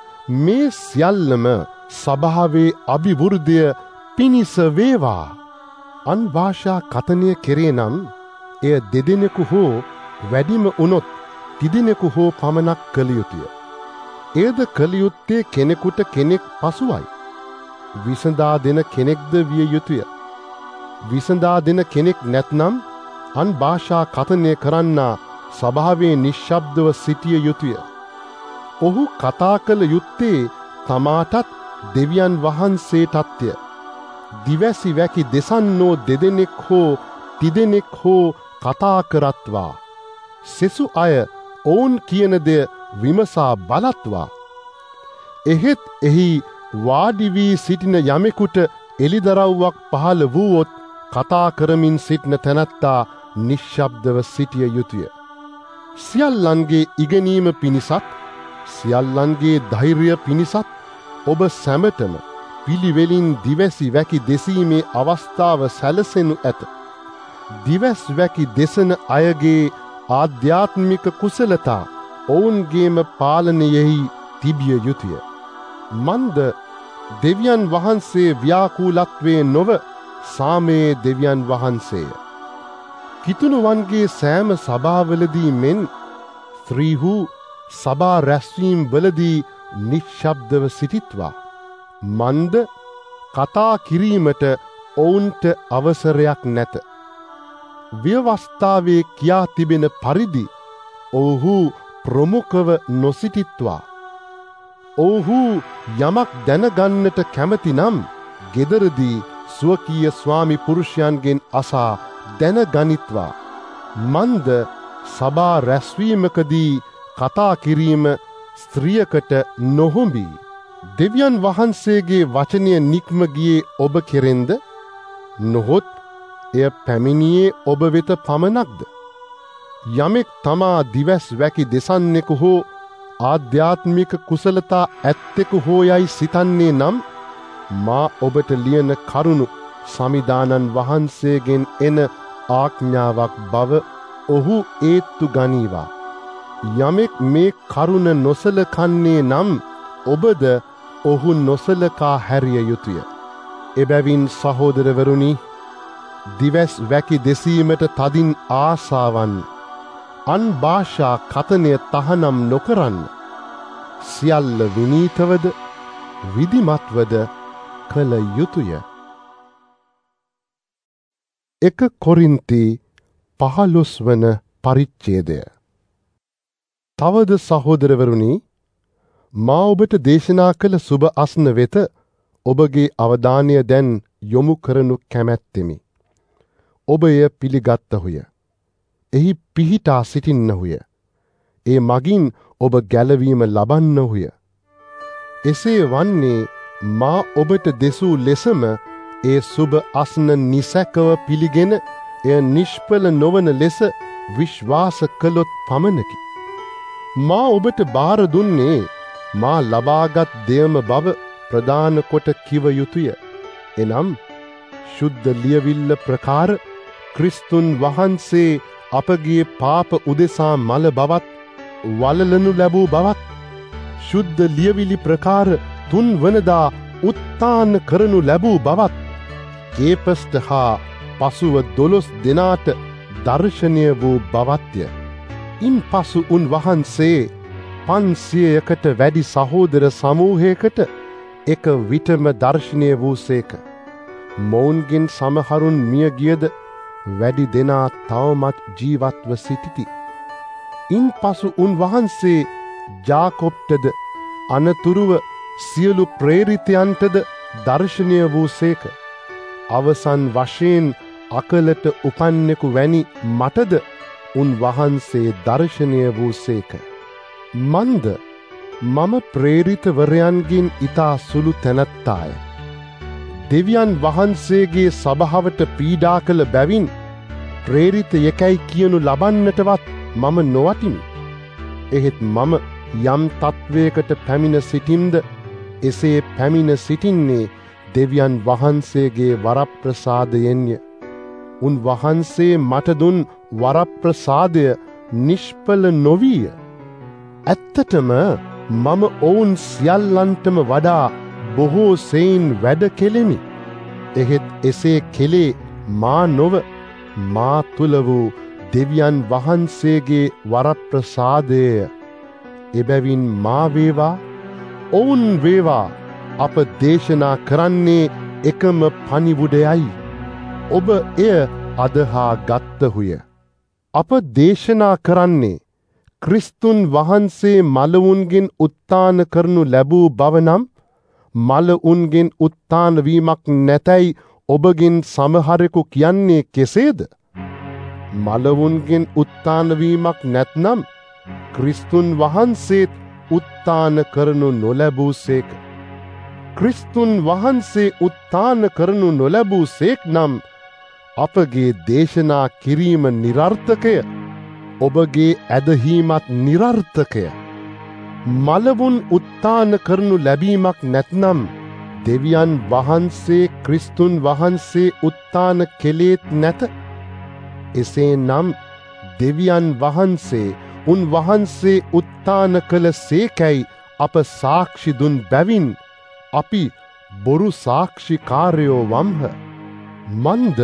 මේ සියල්ලම සභාවේ අභිවෘද්ධිය පිණිස වේවා. අන් භාෂා කතනය කෙරේ නම් එය දෙදෙනෙකු හෝ වැඩිම වුණොත් තිදෙනෙකු හෝ පමණක් කළ යුතුය. එයද කළ යුත්තේ කෙනෙකුට කෙනෙක් පසුවයි. විසඳා දෙන කෙනෙක්ද විය යුතුය. විසඳා දෙන කෙනෙක් නැත්නම් අන් භාෂා කතනය කරන්නා සභාවේ නිශ්ශබ්දව සිටිය යුතුය. ඔහු කතා කළ යුත්තේ තමාටත් දෙවියන් වහන්සේටත්ය. දිවැසි වැකි දෙසන්නෝ දෙදෙනෙක් හෝ තිදෙනෙක් හෝ කතා කරත්වා. සෙසු අය ඔවුන් කියන දෙය විමසා බලත්වා. එහෙත් එහි වාඩි වී සිටින යමෙකුට එලිදරව්වක් පහළ වූවොත් කතා කරමින් සිටින තැනැත්තා නිශ්ශබ්දව සිටිය යුතුය. සියල්ලන්ගේ ඉගෙනීම පිණිසත් සියල්ලන්ගේ ධෛර්යය පිණිසත් ඔබ සැමටම පිළිවෙලින් දිවැසි වැකි දෙසීමේ අවස්ථාව සැලසෙනු ඇත. දිවැස් වැකි දෙසන අයගේ ආධ්‍යාත්මික කුසලතා ඔවුන්ගේම පාලනයෙහි තිබිය යුතුය. මන්ද දෙවියන් වහන්සේ ව්‍යාකූලත්වයේ නොව සාමයේ දෙවියන් වහන්සේය. කිතුණුවන්ගේ සෑම සභාවලදී මෙන් ස්ත්‍රීහු සභා රැස්වීම් වලදී නිශ්ශබ්දව සිටිත්වා. මන්ද කතා කිරීමට ඔවුන්ට අවසරයක් නැත. ව්‍යවස්ථාවේ කියා තිබෙන පරිදි ඔවුහු ප්‍රමුඛව නොසිටිත්වා. ඔවුහු යමක් දැනගන්නට කැමති නම් ගෙදරදී ස්වකීය ස්වාමි පුරුෂයන්ගෙන් අසා දැනගනිත්වා. මන්ද සභා රැස්වීමකදී කතා කිරීම ස්ත්‍රියකට නොහොඹී. දෙවියන් වහන්සේගේ වචනය නික්ම ගියේ ඔබ කෙරෙන්ද? නොහොත් එය පැමිණියේ ඔබ වෙත පමණක්ද? යමෙක් තමා දිවැස් වැකි දෙසන්නෙකු හෝ ආධ්‍යාත්මික කුසලතා ඇත්තෙකු හෝ යයි සිතන්නේ නම් මා ඔබට ලියන කරුණු සමිදානන් වහන්සේගෙන් එන ආඥාවක් බව ඔහු ඒත්තු ගනීවා. යමෙක් මේ කරුණ නොසලකන්නේ නම් ඔබද ඔහු නොසලකා හැරිය යුතුය. එබැවින් සහෝදරවරුනි, දිවැස් වැකි දෙසීමට තදින් ආසාවන් අන් භාෂා කතනය තහනම් නොකරන්න. සියල්ල විනීතවද විධිමත්වද කළ යුතුය. 1 කොරින්ති 15 වන පරිච්ඡේදය. තවද සහෝදරවරුනි, මා ඔබට දේශනා කළ සුබ අස්න වෙත ඔබගේ අවධානය දැන් යොමු කරනු කැමැත්තෙමි. ඔබ එය පිළිගත්තහුය. එහි පිහිටා සිටින්නහුය. ඒ මගින් ඔබ ගැලවීම ලබන්නහුය. එසේ වන්නේ මා ඔබට දෙසූ ලෙසම ඒ සුබ අස්න නිසැකව පිළිගෙන එය නිෂ්ඵල නොවන ලෙස විශ්වාස කළොත් පමණකි. මා ඔබට බාර දුන්නේ මා ලබාගත් දෙයම බව ප්‍රදාන කොට කිව යුතුය. එනම් ශුද්ධ ලියවිල්ල ප්‍රකාර ක්‍රිස්තුන් වහන්සේ අපගේ පාප උදෙසා මල බවත් වලලනු ලැබූ බවත්, ශුද්ධ ලියවිලි ප්‍රකාර 3 වනදා උත්ථාන කරනු ලැබූ බවත්, කේපස්ට හා පසුව 12 දෙනාට දර්ශනය වූ බවත්ය. ඉන් පසු උන්වහන්සේ 500කට වැඩි සහෝදර සමූහයකට එක විටම දර්ශනය වූසේක. මොවුන්ගෙන් සමහරුන් මිය ගියද වැඩි දෙනා තවමත් ජීවත්ව සිටිති. ඉන් පසු උන්වහන්සේ ජාකොබ්ටද අනතුරුව සියලු ප්‍රේරිතයන්ටද දර්ශනය වූසේක. අවසන් වශයෙන් අකලට උපන්නෙකු වැනි මටද උන්වහන්සේ දර්ශනය වූසේක. මන්ද මම ප්‍රේරිතවරයන්ගෙන් ඉතා සුළු තැනැත්තාය. දෙවියන් වහන්සේගේ සභාවට පීඩා කළ බැවින් ප්‍රේරිත යකැයි කියනු ලබන්නටවත් මම නොවටිමි. එහෙත් මම යම් තත්වයකට පැමිණ සිටින්ද එසේ පැමිණ සිටින්නේ දෙවියන් වහන්සේගේ වරප්‍රසාදයෙන්ය. උන්වහන්සේ මට දුන් වරප්‍රසාදය නිෂ්ඵල නොවීය. ඇත්තටම මම ඔවුන් සියල්ලන්ටම වඩා බොහෝ සෙයින් වැඩ කෙලෙමි. එහෙත් එසේ කෙලේ මා නොව මා තුළ වූ දෙවියන් වහන්සේගේ වරප්‍රසාදය. එබැවින් මා වේවා ඔවුන් වේවා අප දේශනා කරන්නේ එකම පණිවුඩයයි. ඔබ එය අදහා ගත්තහුය. අප දේශනා කරන්නේ ක්‍රිස්තුන් වහන්සේ මළවුන්ගෙන් උත්ථාන කරනු ලැබූ බව නම් මළවුන්ගෙන් උත්ථාන වීමක් නැතැයි ඔබගෙන් සමහරෙකු කියන්නේ කෙසේද? මළවුන්ගෙන් උත්ථාන වීමක් නැත්නම් ක්‍රිස්තුන් වහන්සේත් උත්ථාන කරනු නොලැබූසේක. ක්‍රිස්තුන් වහන්සේ උත්ථාන කරනු නොලැබූසේක් නම් අපගේ දේශනා කිරීම නිරර්ථකය. ඔබගේ ඇදහීමත් නිරර්ථකය. මළවුන් උත්ථාන කරනු ලැබීමක් නැත්නම් දෙවියන් වහන්සේ ක්‍රිස්තුන් වහන්සේ උත්ථාන කෙලේත් නැත. එසේ නම් දෙවියන් වහන්සේ උන්වහන්සේ උත්ථාන කළ සේකැයි අප සාක්ෂි දුන් බැවින් අපි බොරු සාක්ෂිකාරයෝ වම්හ. මන්ද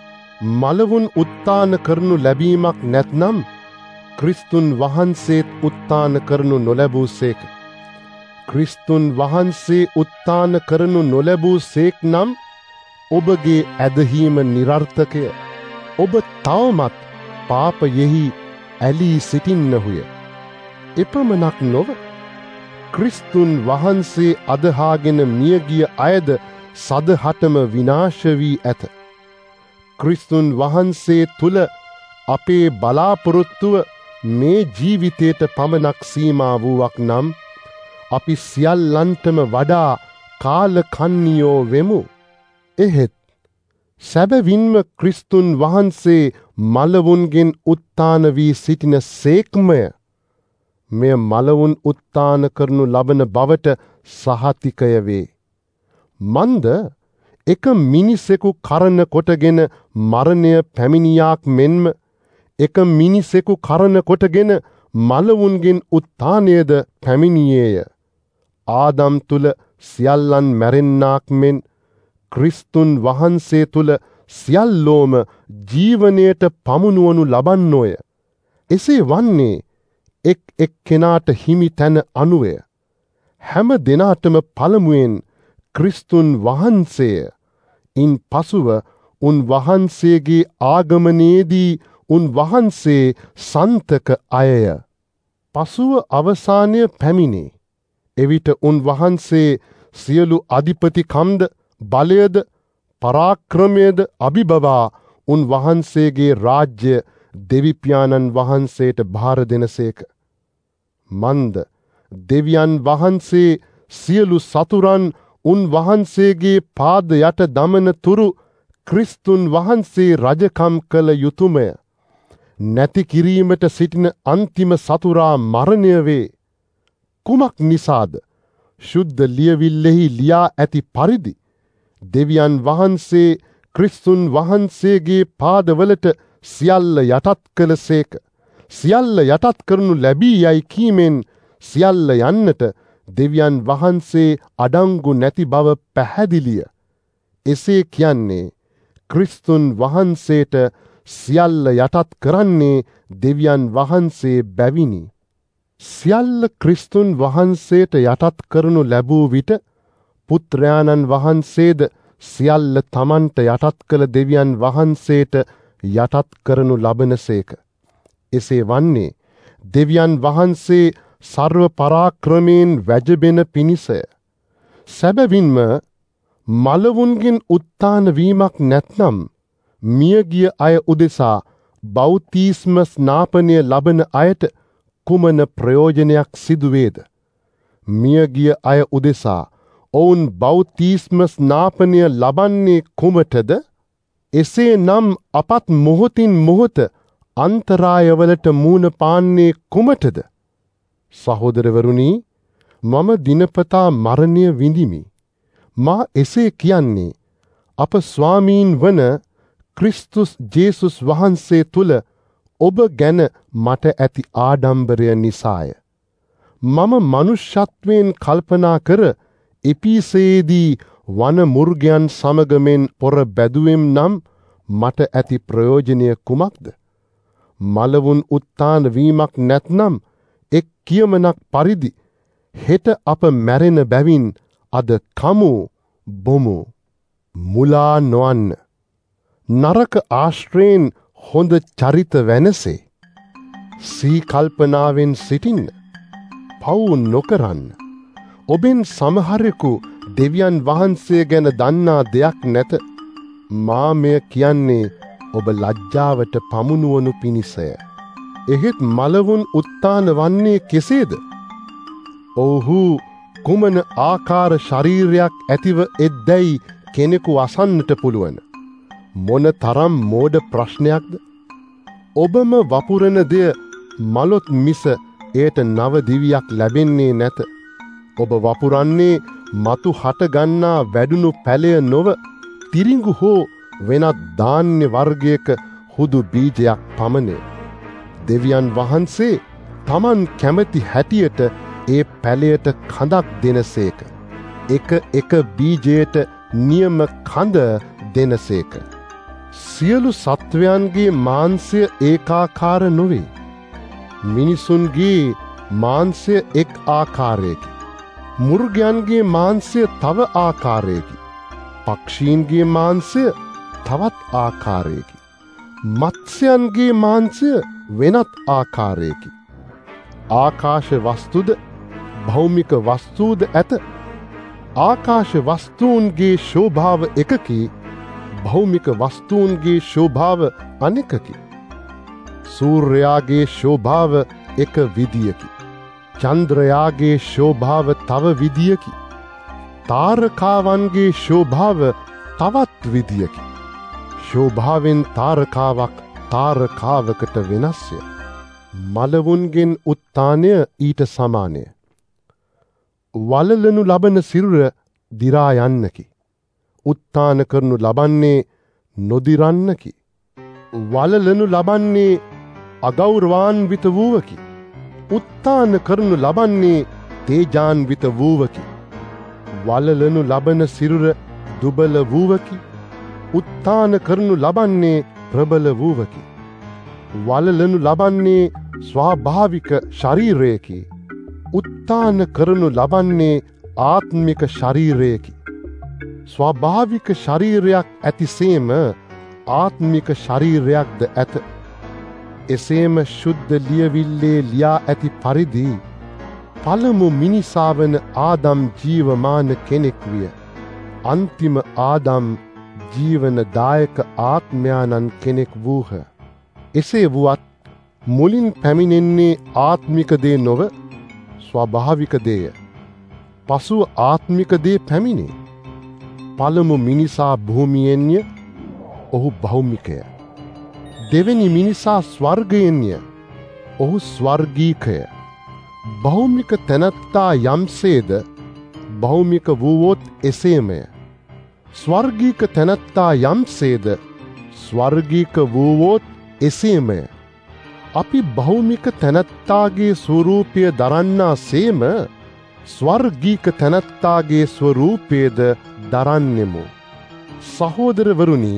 මළවුන් උත්ථාන කරනු ලැබීමක් නැත්නම් ක්‍රිස්තුන් වහන්සේත් උත්ථාන කරනු නොලැබූසේක. ක්‍රිස්තුන් වහන්සේ උත්ථාන කරනු නොලැබූසේක් නම් ඔබගේ ඇදහීම නිරර්ථකය. ඔබ තවමත් පාපයෙහි ඇලී සිටින්නහුය. එපමණක් නොව ක්‍රිස්තුන් වහන්සේ අදහාගෙන මියගිය අයද සදහටම විනාශ වී ඇත. ක්‍රිස්තුන් වහන්සේ තුල අපේ බලාපොරොත්තුව මේ ජීවිතයට පමණක් සීමා වූවක් නම් අපි සියල්ලන්ටම වඩා කාලකන්නියෝ වෙමු. එහෙත් සැබවින්ම ක්‍රිස්තුන් වහන්සේ මළවුන්ගෙන් උත්ථාන වී සිටින සේක්මය. මෙය මළවුන් උත්ථාන කරනු ලබන බවට සහතිකය වේ. මන්ද එක මිනිසෙකු කරන කොටගෙන මරණය පැමිණියාක් මෙන්ම එක මිනිසෙකු කරන කොටගෙන මළවුන්ගෙන් උත්ථානයද පැමිණියේය. ආදම් තුල සියල්ලන් මැරෙන්නාක් මෙන් ක්‍රිස්තුන් වහන්සේ තුල සියල්ලෝම ජීවනයට පමුණුවනු ලබන්නෝය. එසේ වන්නේ එක් එක්කෙනාට හිමි තැන අනුවය. හැම දෙනාටම පළමුවෙන් ක්‍රිස්තුන් වහන්සේය. ඉන් පසුව උන්වහන්සේගේ ආගමනයේදී උන්වහන්සේ සන්තක අයය. පසුව අවසානය පැමිණේ. එවිට උන්වහන්සේ සියලු අධිපතිකම්ද බලයද පරාක්‍රමයද අභිබවා උන්වහන්සේගේ රාජ්‍ය දෙවිපියාණන් වහන්සේට භාර දෙනසේක. මන්ද දෙවියන් වහන්සේ සියලු සතුරන් උන්වහන්සේගේ පාද යට දමන තුරු ක්‍රිස්තුන් වහන්සේ රජකම් කළ යුතුයමය. නැති කිරීමට සිටින අන්තිම සතුරා මරණය වේ. කුමක් නිසාද? ශුද්ධ ලියවිල්ලෙහි ලියා ඇති පරිදි දෙවියන් වහන්සේ ක්‍රිස්තුන් වහන්සේගේ පාදවලට සියල්ල යටත් කළසේක. සියල්ල යටත් කරනු ලැබී යයි කීමෙන් සියල්ල යන්නට දෙවියන් වහන්සේ අඩංගු නැති බව පැහැදිලිය. එසේ කියන්නේ ක්‍රිස්තුන් වහන්සේට සියල්ල යටත් කරන්නේ දෙවියන් වහන්සේ බැවිනි. සියල්ල ක්‍රිස්තුන් වහන්සේට යටත් කරනු ලැබූ විට පුත්‍රයාණන් වහන්සේද සියල්ල තමන්ට යටත් කළ දෙවියන් වහන්සේට යටත් කරනු ලබනසේක. එසේ වන්නේ දෙවියන් වහන්සේ සර්ව පරාක්‍රමයෙන් වැජබෙන පිණිසය. සැබවින්ම මළවුන්ගෙන් උත්ථාන වීමක් නැත්නම් මියගිය අය උදෙසා බෞතිස්ම ස්නාපනය ලබන අයට කුමන ප්‍රයෝජනයක් සිදුවේද? මියගිය අය උදෙසා ඔවුන් බෞතිස්ම ස්නාපනය ලබන්නේ කුමටද? එසේ නම් අපත් මොහොතින් මොහොත අන්තරායවලට මූණ පාන්නේ කුමටද? සහෝදරවරුනි, මම දිනපතා මරණය විඳිමි. මා එසේ කියන්නේ අප ස්වාමීන් වන ක්‍රිස්තුස් ජේසුස් වහන්සේ තුල ඔබ ගැන මට ඇති ආඩම්බරය නිසාය. මම මනුෂ්‍යත්වයෙන් කල්පනා කර එපීසයේදී වන මුර්ගයන් සමගමෙන් පොර බැදුවෙම් නම් මට ඇති ප්‍රයෝජනය කුමක්ද? මලවුන් උත්තාන වීමක් නැත්නම් එක් කියමනක් පරිදි හෙට අප මැරෙන බැවින් අද කමු බොමු. මුලා නොවන්න. නරක ආශ්‍රයෙන් හොඳ චරිත වෙනසේ. සී කල්පනාවෙන් සිටින්න. පව් නොකරන්න. ඔබෙන් සමහරෙකු දෙවියන් වහන්සේ ගැන දන්නා දෙයක් නැත. මා මෙය කියන්නේ ඔබ ලජ්ජාවට පමුණුවනු පිණිසය. එහෙත් මලවුන් උත්තාන වන්නේ කෙසේද? ඔවුහු කුමන ආකාර ශරීරයක් ඇතිව එද්දැයි කෙනෙකු අසන්නට පුළුවන්. මොන තරම් මෝඩ ප්‍රශ්නයක්ද? ඔබම වපුරන දෙය මලොත් මිස එයට නව දිවියක් ලැබෙන්නේ නැත. ඔබ වපුරන්නේ මතු හටගන්නා වැඩුණු පැලය නොව තිරිඟු හෝ වෙනත් ධාන්‍ය වර්ගයක හුදු බීජයක් පමණය. දෙවියන් වහන්සේ තමන් කැමති හැටියට ඒ පැලයට කඳක් දෙනසේක. එක බීජයට නියම කඳ දෙනසේක. සියලු සත්වයන්ගේ මාංශය ඒකාකාර නොවේ. මිනිසුන්ගේ මාංශය එක් ආකාරයකි. මුර්ගයන්ගේ මාංශය තව ආකාරයකි. පක්ෂීන්ගේ මාංශය තවත් ආකාරයකි. මත්ස්‍යයන්ගේ මාංශය වෙනත් ආකාරයකි. ආකාශ වස්තුද භෞමික වස්තුද ඇත. ආකාශ වස්තුන්ගේ ශෝභාව එකකි, භෞමික වස්තුන්ගේ ශෝභාව අනෙකකි. සූර්යයාගේ ශෝභාව එක විදියකි. චන්ද්‍රයාගේ ශෝභාව තව විදියකි. තාරකාවන්ගේ ශෝභාව තවත් විදියකි. ශෝභාවෙන් තාරකාවක් තාරකාවකට වෙනස්ය. මලවුන්ගෙන් උත්තානය ඊට සමානය. වලලනු ලබන සිරුර දිරා යන්නකි. උත්තාන කරනු ලබන්නේ නොදිරන්නකි. වලලනු ලබන්නේ අගෞරවාන්විත වූවකි. උත්තාන කරනු ලබන්නේ තේජාන්විත වූවකි. වලලනු ලබන සිරුර දුබල වූවකි. උත්තාන කරනු ලබන්නේ ප්‍රබල වූවකි. වලලනු ලබන්නේ ස්වාභාවික ශරීරයකි. උත්තාන කරනු ලබන්නේ ආත්මික ශරීරයකි. ස්වාභාවික ශරීරයක් ඇතිසේම ආත්මික ශරීරයක්ද ඇත. එසේම ශුද්ධ ලියවිල්ලේ ලියා ඇති පරිදි පළමු මිනිසාවන ආදම් ජීවමාන කෙනෙක් විය. අන්තිම ආදම් ජීවනදායක ආත්මයානන් කෙනෙක් වූහ. එසේ වුවත් මුලින් පැමිණෙන්නේ ආත්මික දේ නොව ස්වභාවික දේය. පසුව ආත්මික දේ පැමිණේ. පළමු මිනිසා භූමියෙන්ය, ඔහු භෞමිකය. දෙවැනි මිනිසා ස්වර්ගයෙන්ය, ඔහු ස්වර්ගීකය. භෞමික තැනැත්තා යම්සේද භෞමික වූවොත් එසේමය. ස්වර්ගීක තැනැත්තා යම්සේද ස්වර්ගීක වූවොත් එසේමය. අපි භෞමික තැනැත්තාගේ ස්වරූපය දරන්නා සේම ස්වර්ගීක තැනැත්තාගේ ස්වරූපයද දරන්නෙමු. සහෝදරවරුනි,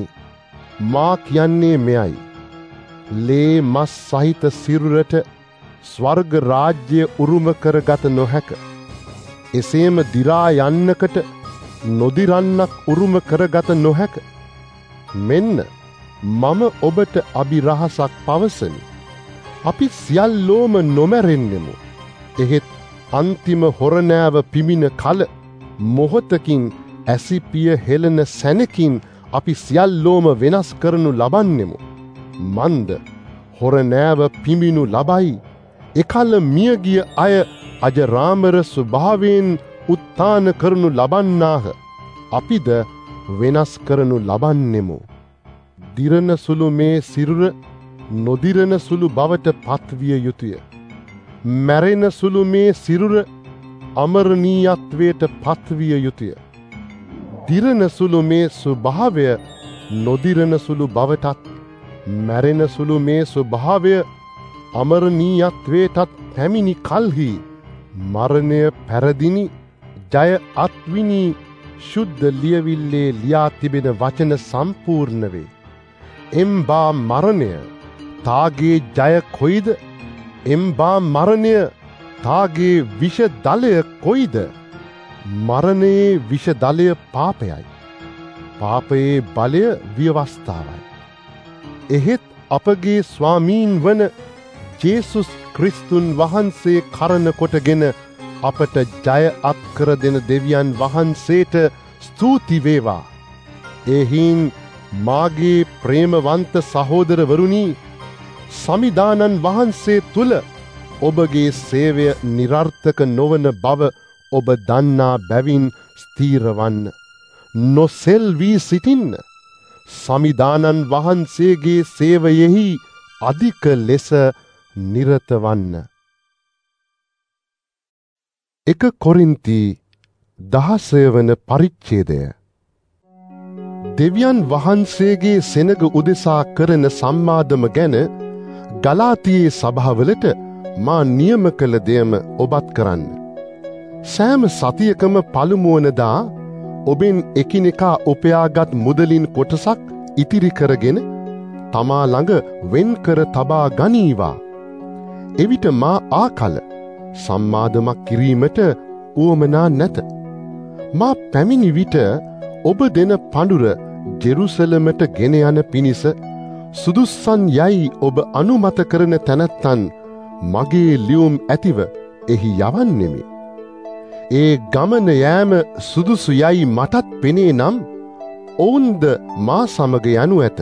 මා කියන්නේ මෙයයි. ලේ මස් සහිත සිරුරට ස්වර්ග රාජ්‍ය උරුම කරගත නොහැක. එසේම දිරා යන්නකට නොදිරන්නක් උරුම කරගත නොහැක. මෙන්න මම ඔබට අභිරහසක් පවසමි. අපි සියල්ලෝම නොමැරෙන්නෙමු. එහෙත් අන්තිම හොරනෑව පිමින කල මොහොතකින් ඇසිපිය හෙළන සැනකින් අපි සියල්ලෝම වෙනස් කරනු ලබන්නෙමු. මන්ද හොරනෑව පිමිනු ලබයි. එකල මියගිය අය අජරාමර ස්වභාවයෙන් උත්ථාන කරනු ලබන්නාහ. අපිද වෙනස් කරනු ලබන්නෙමු. දිරන සුළු මේ සිරුර නොදිරන සුළු බවට පත්විය යුතුය. මැරෙන සුළු මේ සිරුර අමරණීයත්වයට පත්විය යුතුය. දිරන සුළු මේ ස්වභාවය නොදිරන සුළු බවටත් මැරෙන සුළු මේ ස්වභාවය අමරණීයත්වයටත් පැමිණි කල්හි මරණය පැරදිනි ජය අත්විනි ශුද්ධ ලියවිල්ලේ ලියා තිබෙන වචන සම්පූර්ණ වේ. එම්බා මරණය තාගේ ජය කොයිද? එම්බා මරණය තාගේ විෂ දලය කොයිද? මරණයේ විෂ දලය පාපයයි. පාපයේ බලය ව්‍යවස්ථාවයි. එහෙත් අපගේ ස්වාමීන් වන ජේසුස් ක්‍රිස්තුන් වහන්සේ කරන කොටගෙන අපට ජය අත්කර දෙන දෙවියන් වහන්සේට ස්තුති වේවා. එහින් මාගේ ප්‍රේමවන්ත සහෝදරවරුනි, සමිදානන් වහන්සේ තුල ඔබගේ සේවය නිරර්ථක නොවන බව ඔබ දන්නා බැවින් ස්ථීරවන්න. නොසෙල්වී සිටින්න. සමිදානන් වහන්සේගේ සේවයෙහි අධික ලෙස නිරත වන්න. 1 කොරින්ති 16 වන පරිච්ඡේදය. දෙවියන් වහන්සේගේ සෙනග උදෙසා කරන සම්මාදම ගැන ගලාතියේ සභාවලට මා නියම කළ දෙයම ඔබත් කරන්න. සෑම සතියකම පළමුවනදා ඔබෙන් එකිනෙකා උපයාගත් මුදලින් කොටසක් ඉතිරි කරගෙන තමා ළඟ වෙන් කර තබා ගනීවා. එවිට මා ආකල සම්මාදමක් කිරීමට උවමනා නැත. මා පැමිණි විට ඔබ දෙන පඬුර ජෙරුසලමට ගෙන යන පිණිස සුදුස්සන් යයි ඔබ අනුමත කරන තැනැත්තන් මගේ ලියුම් ඇතිව එහි යවන්නෙමි. ඒ ගමන යෑම සුදුසු යයි මටත් පෙනේ නම් ඔවුන්ද මා සමග යනු ඇත.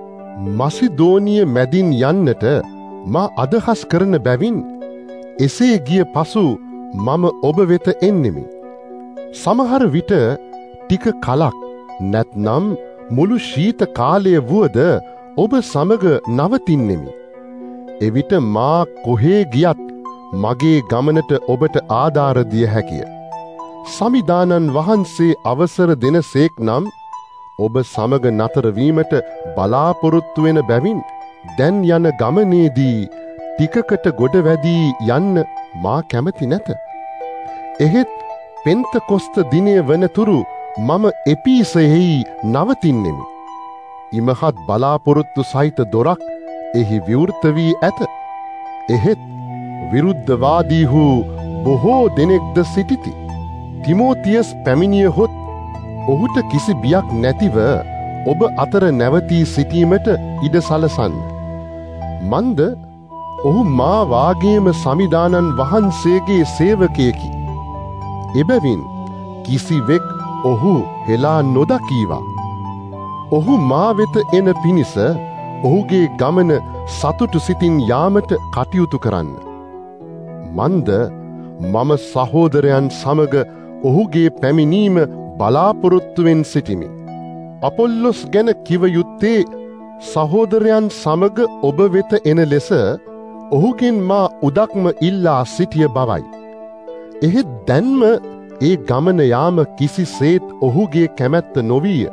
මසිදෝනිය මැදින් යන්නට මා අදහස් කරන බැවින් එසේ ගිය පසු මම ඔබ වෙත එන්නෙමි. සමහර විට ටික කලක් නැත්නම් මුළු ශීත කාලය වුවද ඔබ සමග නවතින්නෙමි. එවිට මා කොහේ ගියත් මගේ ගමනට ඔබට ආධාර දිය හැකිය. සමිදානන් වහන්සේ අවසර දෙනසේක් නම් ඔබ සමග නතර වීමට බලාපොරොත්තු වෙන බැවින් දැන් යන ගමනේදී ටිකකට ගොඩ වැදී යන්න මා කැමති නැත. එහෙත් පෙන්තකොස්ත දිනය වනතුරු මම එපීසයෙහි නවතින්නෙමි. ඉමහත් බලාපොරොත්තු සහිත දොරක් එහි විවෘත වී ඇත. එහෙත් විරුද්ධවාදීහු බොහෝ දෙනෙක්ද සිටිති. තිමෝතියස් පැමිණියහොත් ඔහුට කිසි බියක් නැතිව ඔබ අතර නැවතී සිටීමට ඉඩ සලසන්න. මන්ද ඔහු මා වාගේම සමිදානන් වහන්සේගේ සේවකයෙකි. එබැවින් කිසිවෙක් ඔහු හෙලා නොදකීවා. ඔහු මා වෙත එන පිණිස ඔහුගේ ගමන සතුටු සිතින් යාමට කටයුතු කරන්න. මන්ද මම සහෝදරයන් සමග ඔහුගේ පැමිණීම බලාපොරොත්තුවෙන් සිටිමි. අපොල්ලොස් ගැන කිව යුත්තේ සහෝදරයන් සමග ඔබ වෙත එන ලෙස ඔහුගෙන් මා උදක්ම ඉල්ලා සිටිය බවයි. එහෙත් දැන්ම ඒ ගමන යාම කිසිසේත් ඔහුගේ කැමැත්ත නොවීය.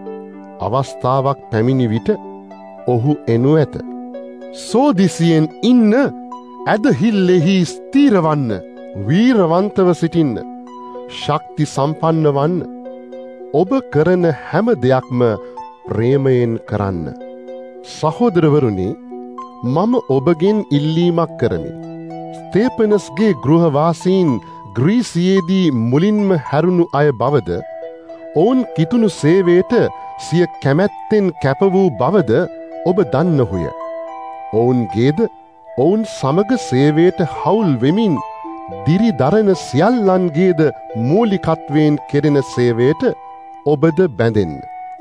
අවස්ථාවක් පැමිණි විට ඔහු එනු ඇත. සෝදිසියෙන් ඉන්න, ඇදහිල්ලෙහි ස්ථීරවන්න, වීරවන්තව සිටින්න, ශක්ති සම්පන්න වන්න. ඔබ කරන හැම දෙයක්ම ප්‍රේමයෙන් කරන්න. සහෝදරවරුනි, මම ඔබගෙන් ඉල්ලීමක් කරමි. ස්තේපනස්ගේ ගෘහවාසීන් ග්‍රීසියේදී මුලින්ම හැරුණු අය බවද, ඔවුන් කිතුුණු සේවයට සිය කැමැත්තෙන් කැප වූ බවද ඔබ දන්නහුය. ඔවුන්ගේද ඔවුන් සමග සේවයට හවුල් වෙමින් දිරි දරන සියල්ලන්ගේද මූලිකත්වයෙන් කෙරෙන සේවයට ඔබද බැඳෙන්න.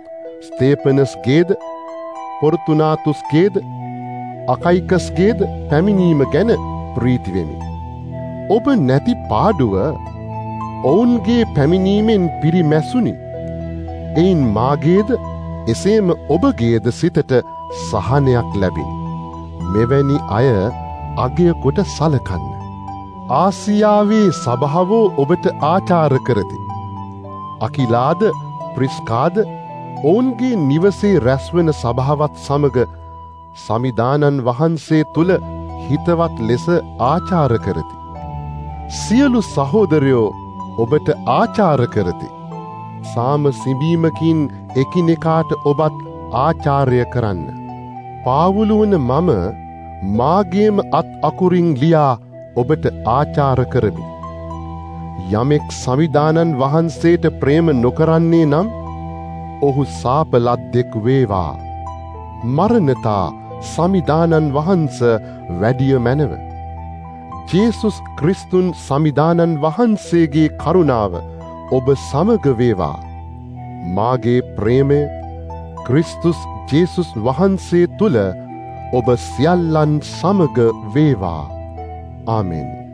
ස්තේපනස්ගේද පොර්තුනාතුස්ගේද අකයිකස්ගේද පැමිණීම ගැන ප්‍රීතිවෙමි. ඔබ නැති පාඩුව ඔවුන්ගේ පැමිණීමෙන් පිරිමැසුනි. එයින් මාගේද එසේම ඔබගේද සිතට සහනයක් ලැබිනි. මෙවැනි අය අගය කොට සලකන්න. ආසියාවේ සභාවෝ ඔබට ආචාර කරති. අකිලාද ප්‍රිස්කාද ඔවුන්ගේ නිවසේ රැස්වන සභාවත් සමග සමිදානන් වහන්සේ තුළ හිතවත් ලෙස ආචාර කරති. සියලු සහෝදරයෝ ඔබට ආචාර කරති. සාම සිඹීමකින් එකිනෙකාට ඔබත් ආචාර්ය කරන්න. පාවුලුවන මම මාගේම අත් අකුරින් ලියා ඔබට ආචාර කරමි. යමෙක් සවිධානන් වහන්සේට ප්‍රේම නොකරන්නේ නම් ඔහු සාපලද්දෙක් වේවා. මරණතා සමිධානන් වහන්ස වැඩිය මැනව. ජේසුස් ක්‍රිස්තුන් සමිධානන් වහන්සේගේ කරුණාව ඔබ සමග වේවා. මාගේ ප්‍රේමය ක්‍රිස්තුස් ජේසුස් වහන්සේ තුළ ඔබ සියල්ලන් සමග වේවා. ආමෙන්.